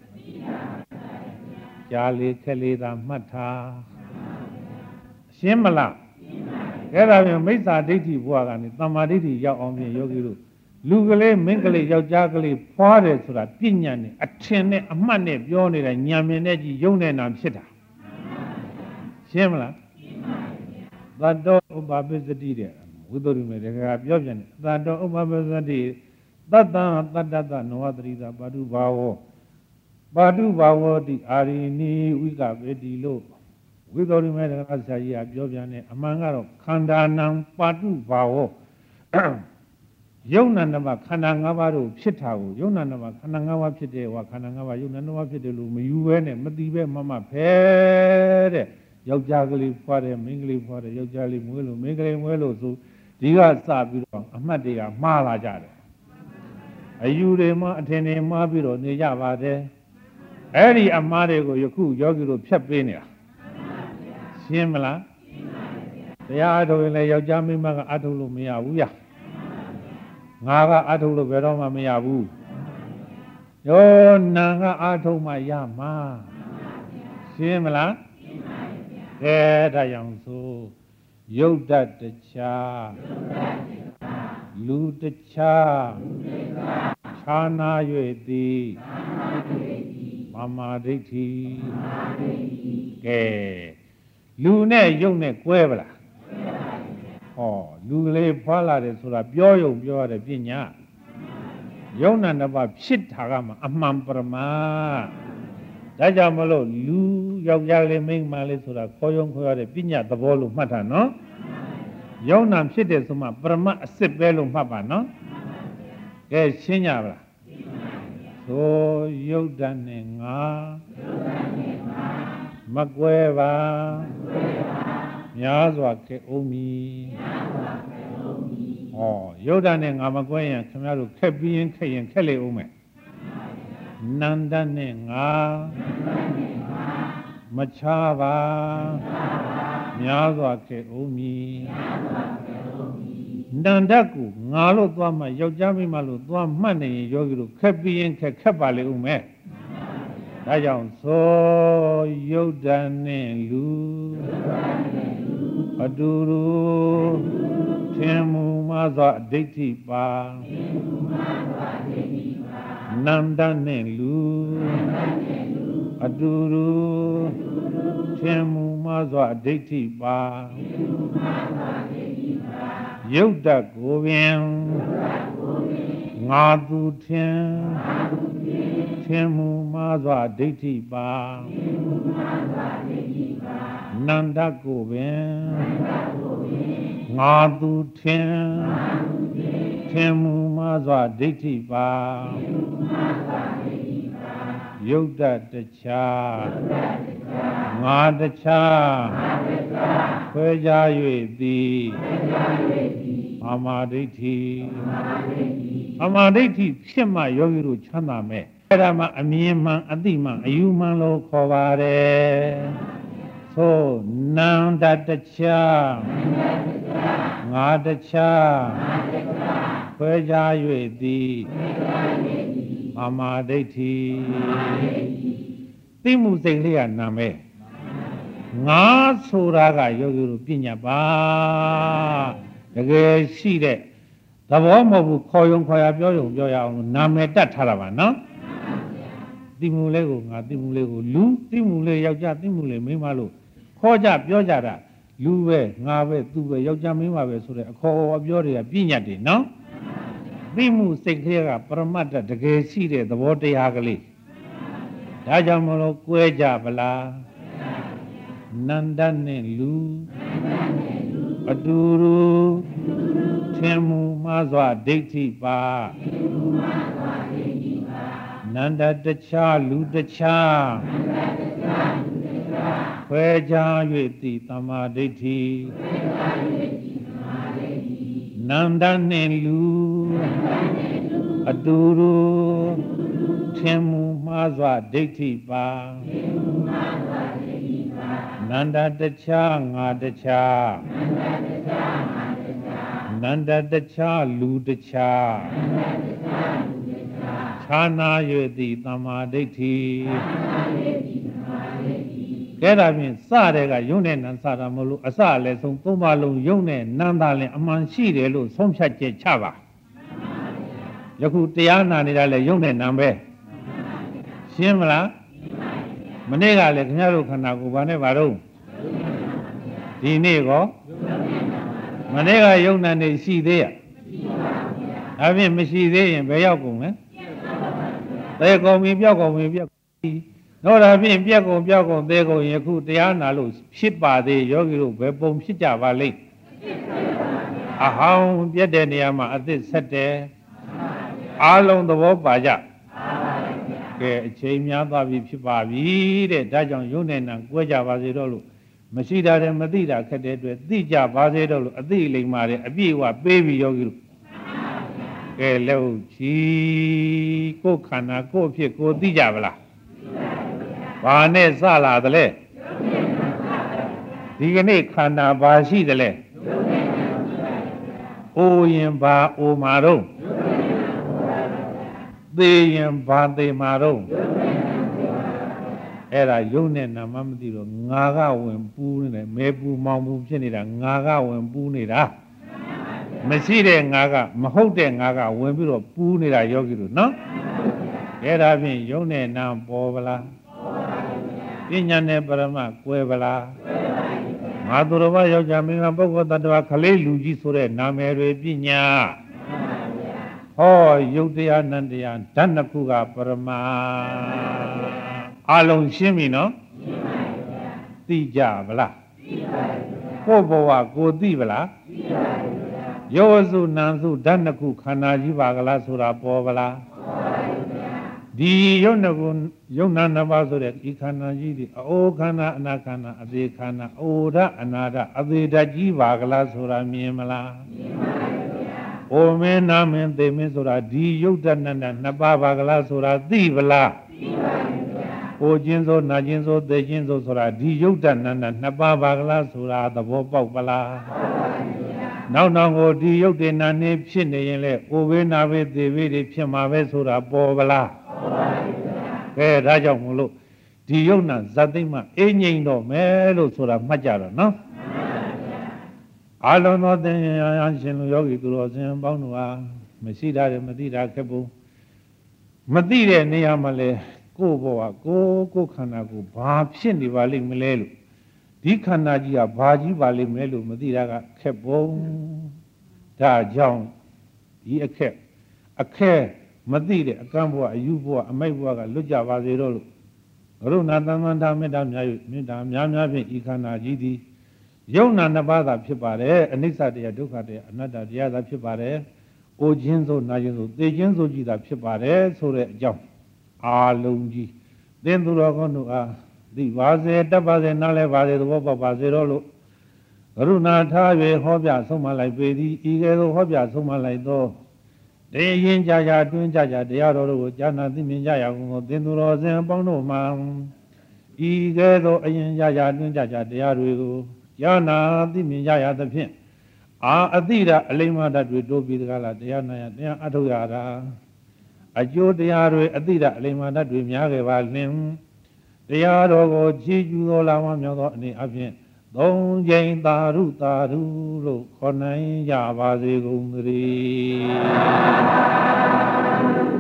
Jali Kalida Mata. Shimala. Get up your Mesa Diti Wagan, Tamaditi Yaomi Yogiru. Lugale, Mingale, Yajagali, Pade Sura, Pinyani, a Tene, a Mane, Yoni, and Yameneji, Yonan and Sita. Shemla, that door of Babizadi, with the Yojan, that door of Babizadi, that no other is a Badu Bao. Badu Bao, the Arini, we got very low. With the remainder of Saya, Jovian, among our Kandanam, Badu Bao. Yonanava, Kanangavaru, Chitao, Yonanava, Kanangava Pite, or Kanangava, Yonanava Pitelu, UN, Madive, Mama Pere. Yaujali for a mingly for a Yaujali Mulu, Mingly Muelo, so Diga Sabiro, Amadia, Malajar. A Yurema, Atene Mabiro, Nijavade, Eri Amadego, Yoku, Yogiro, Pepina. Simila, the Ado in a Yajami Maga Atulu Miabuya. Naga Atulu Veroma Miabu. Yo Naga Ato Mayama. Simila. There I am so. Yoda the cha. Lu the cha. Chana Yueti. Mama Diti. Ke. Lune Yone Quebla. Oh, Lule Pala de Sura Bio de Pina. Yona Nava Pit Hagama, Amam Brahma. Dajamalo, Lu Yagali Ming Malisura, Koyong Koya de Pina, the Volu Mata, no? Yonam Shitesuma, Brahma, Sipelum Papa, no? Yes, Shinyabra. So Yodanenga Magweva Yazwa Ke Omi. Oh, Yodanenga Magwayan, Kamaru, Kebi and Kay and Kelly Ume. Nandanenga Machava Yazwa Ke Omi. Nandaku, Nalo Dwama, Yojami Malu, Dwam Mani, Yogiru, Kebi and Kekabali Ume. Dayan so Yodane Lu Aduru Temu Maza Diti Pa Nandane Lu Aduru Temu Maza Diti Pa Yoda Govian Ngadu Tien Temu Maza Diti Pa Nanda Govian Ngadu Tien Temu Maza Diti Pa ယုတ်တတခြားငါတခြားခွဲခြား၍သည်အမာဒိဋ္ဌိအမာဒိဋ္ဌိဖြစ်မှယောဂီတို့ချမ်းသာမဲ့အဲ့ဒါမှအမြင်မှန်အသိမှန်အယူမှန်လို့ခေါ်ပါတယ်သို့နန္တတခြားငါတခြားခွဲခြား၍သည်အမာဒိဋ္ဌိသိမှုစိတ်လေးကနာမဲငါဆိုတာကယောဂီတို့ပညာပါတကယ်ရှိတဲ့သဘောမဟုတ်ဘူးခေါ်ယုံခေါ်ရပြောယုံပြောရအောင်လို့နာမည်တတ်ထားတာပါနော်သိမှုလေးကိုငါသိမှုလေးကိုလူသိမှုလေးယောက်ျားသိမှုလေးမိန်းမလို့ခေါ်ကြပြောကြတာလူပဲငါပဲသူပဲယောက်ျားမိန်းမပဲဆိုတဲ့အခေါ်အပြောတွေကပြညတ်တွေနော်သိမှုစိတ်ကလေးကပရမတ္တတကယ်ရှိတဲ့သဘောတရားကလေးဒါကြောင့်မလို့ကွဲကြဗလားနန္ဒနဲ့လူအတူတူထင်မှုမှားစွာဒိဋ္ဌိပါနန္ဒတခြားလူတခြားခွဲခြား၍သည်သမာဓိဋ္ဌိနန္ဒနဲ့လူအတူတူထင်မှုမှားစွာဒိဋ္ဌိပါနန္ဒတခြားငါတခြားနန္ဒတခြားလူတခြားခြားနာ၍သည်သမာဓိဋ္ဌိကဲဒါဖြင့်စတဲ့ကယုံနဲ့နံစတာမလို့အစလည်းဆုံးသုံးပါလုံးယုံနဲ့နံသာလည်းအမှန်ရှိတယ်လို့ဆုံးဖြတ်ချက်ချပါယခုတရားနာနေတာလည်းယုံနဲ့နံပဲရှင်းမလားမနေ့ကလည်းခင်ဗျားတို့ခန္ဓာကိုယ်ဘာနဲ့ဘာတော့ဒီနေ့ကောမနေ့ကယုံနာနေရှိသေးရဒါဖြင့်မရှိသေးရင်ဘယ်ရောက်ကုန်လဲသေကုန်ပြီပြောက်ကုန်ပြီပြက်ပြီတော့ဒါဖြင့်ပြက်ကုန်ပြောက်ကုန်သေကုန်ယခုတရားနာလို့ဖြစ်ပါသေးယောဂီတို့ဘယ်ပုံဖြစ်ကြပါလိမ့်အဟောင်းပြက်တဲ့နေရာမှာအသစ်ဆက်တယ်အားလုံးသဘောပါကြကဲအချိန်များသွားပြီဖြစ်ပါပြီတဲ့ဒါကြောင့်ယုံနဲ့နံကွဲကြပါစေတော့လို့မရှိတာတယ်မသိတာခက်တဲ့အတွက်သိကြပါစေတော့လို့အသိလိမ္မာတယ်အပြည့်အဝပေးပြီးယောဂီတို့ကဲလက်ဟုတ်ချီကိုယ်ခန္ဓာကိုယ်ဖြစ်ကိုသိကြပါလားဘာနဲ့စလာသလဲဒီကနေ့ခန္ဓာဘာရှိသလဲအိုရင်ဘာအိုမာတော့သေရင်ဘာသေမာတော့အဲ့ဒါယုံနဲ့နာမမသိတော့ငါကဝင်ပူးနေတယ်မဲပူမောင်ပူဖြစ်နေတာငါကဝင်ပူးနေတာမရှိတဲ့ငါကမဟုတ်တဲ့ငါကဝင်ပြီးတော့ပူးနေတာယောဂီတို့နော်အဲ့ဒါဖြင့်ယုံနဲ့နာပေါ်ဗလားပညာနဲ့ပရမကွဲဗလားငါသူတော်ဘာယောက်ျားမင်းကပုဂ္ဂိုလ်တ attva ခလေးလူကြီးဆိုတဲ့နာမည်တွေပညာဟောယုတ်တရားနန္တရားဓာတ်နှစ်ခုကပရမအလုံးရှင်းပြီနော်သိကြဗလားကိုယ်ဘဝကိုသိဗလားယောစုနံစုဓာတ်နှစ်ခုခန္ဓာကြီးပါကလားဆိုတာပေါ်ဗလားဒီယုတ်နှစ်ခုယုတ်နာနှစ်ပါးဆိုတဲ့ဒီခန္ဓာကြီးဒီအိုခန္ဓာအနာခန္ဓာအသေးခန္ဓာအိုဓာအနာဓာအသေးဓာကြီးပါကလားဆိုတာမြင်မလားမြင်ပါဘူးအိုမင်းနာမင်းသေမင်းဆိုတာဒီယုတ်တဏ္ဍနှစ်ပါးပါကလားဆိုတာသိဗလားသိပါဘူးကိုခြင်းဆိုနာခြင်းဆိုသေခြင်းဆိုဆိုတာဒီယုတ်တဏ္ဍနှစ်ပါးပါကလားဆိုတာသဘောပေါက်ပလားနောက်နောက်ကိုဒီယုတ်တေနာနေဖြစ်နေရင်လေအိုဘေးနာဘေးသေဘေးတွေဖြစ်မှာပဲဆိုတာပေါ်ပလားပေါ်ပါဘူးကဲဒါကြောင့်မို့လို့ဒီယုတ်နာဇတ်သိမ့်မှအင်းငိမ့်တော့မယ်လို့ဆိုတာမှတ်ကြတော့နော်အလုံးသောသင်္ယံရှင်လူယောဂီသူတော်စင်ပေါင်းတို့ဟာမရှိတာတယ်မသိတာခက်ဘူးမသိတဲ့နေရာမှာလေကိုယ်ဘဝကိုခန္ဓာကိုဘာဖြစ်နေပါလိမ့်မလဲလို့ဒီခန္ဓာကြီးကဘာကြီးပါလိမ့်မလဲလို့မသိတာကခက်ပုံဒါကြောင့်ဒီအခက်မသိတဲ့အကန့်ဘဝအယူဘဝအမိုက်ဘဝကလွတ်ကြပါစေတော့လို့ကရုဏာသမန္တာမေတ္တာများ၍မေတ္တာများဖြင့်ဤခန္ဓာကြီးသည်ယုံနာနှစ်ပါးသာဖြစ်ပါတယ်အနိစ္စတရားဒုက္ခတရားအနတ္တတရားသာဖြစ်ပါတယ်။အိုခြင်းဆိုနာခြင်းဆိုသေခြင်းဆိုကြည်သာဖြစ်ပါတယ်ဆိုတဲ့အကြောင်းအာလုံးကြီးတင်းသူတော်ကောင်းတို့အားသိပါစေတတ်ပါစေနားလဲပါစေသဘောပေါက်ပါစေတော့လို့ကရုဏာထား၍ဟောပြဆုံးမလိုက်ပေသည်ဤကဲ့သို့ဟောပြဆုံးမလိုက်သောတေရင်ကြကြတွင်းကြကြတရားတော်တို့ကိုကြားနာသိမြင်ကြရကုန်သောတင်းသူတော်စင်အပေါင်းတို့မှာဤကဲ့သို့အရင်ကြကြတွင်းကြကြတရားတွေကိုကြားနာသိမြင်ကြရသဖြင့်အတိဒအလိမ္မာဒတွေတိုးပြီးတကားလားတရားနာရတရားအထုတ်ရတာအကျိုးတရားတွေအတိဒအလိမ္မာဒတွေများခဲ့ပါလင်တရားတော်ကိုချီးကျူးတော်လာမှမြောက်သောအနေအဖြင့်သုံးကြိမ်သာရုလို့ခေါ်နိုင်ကြပါစေကုန်သတည်း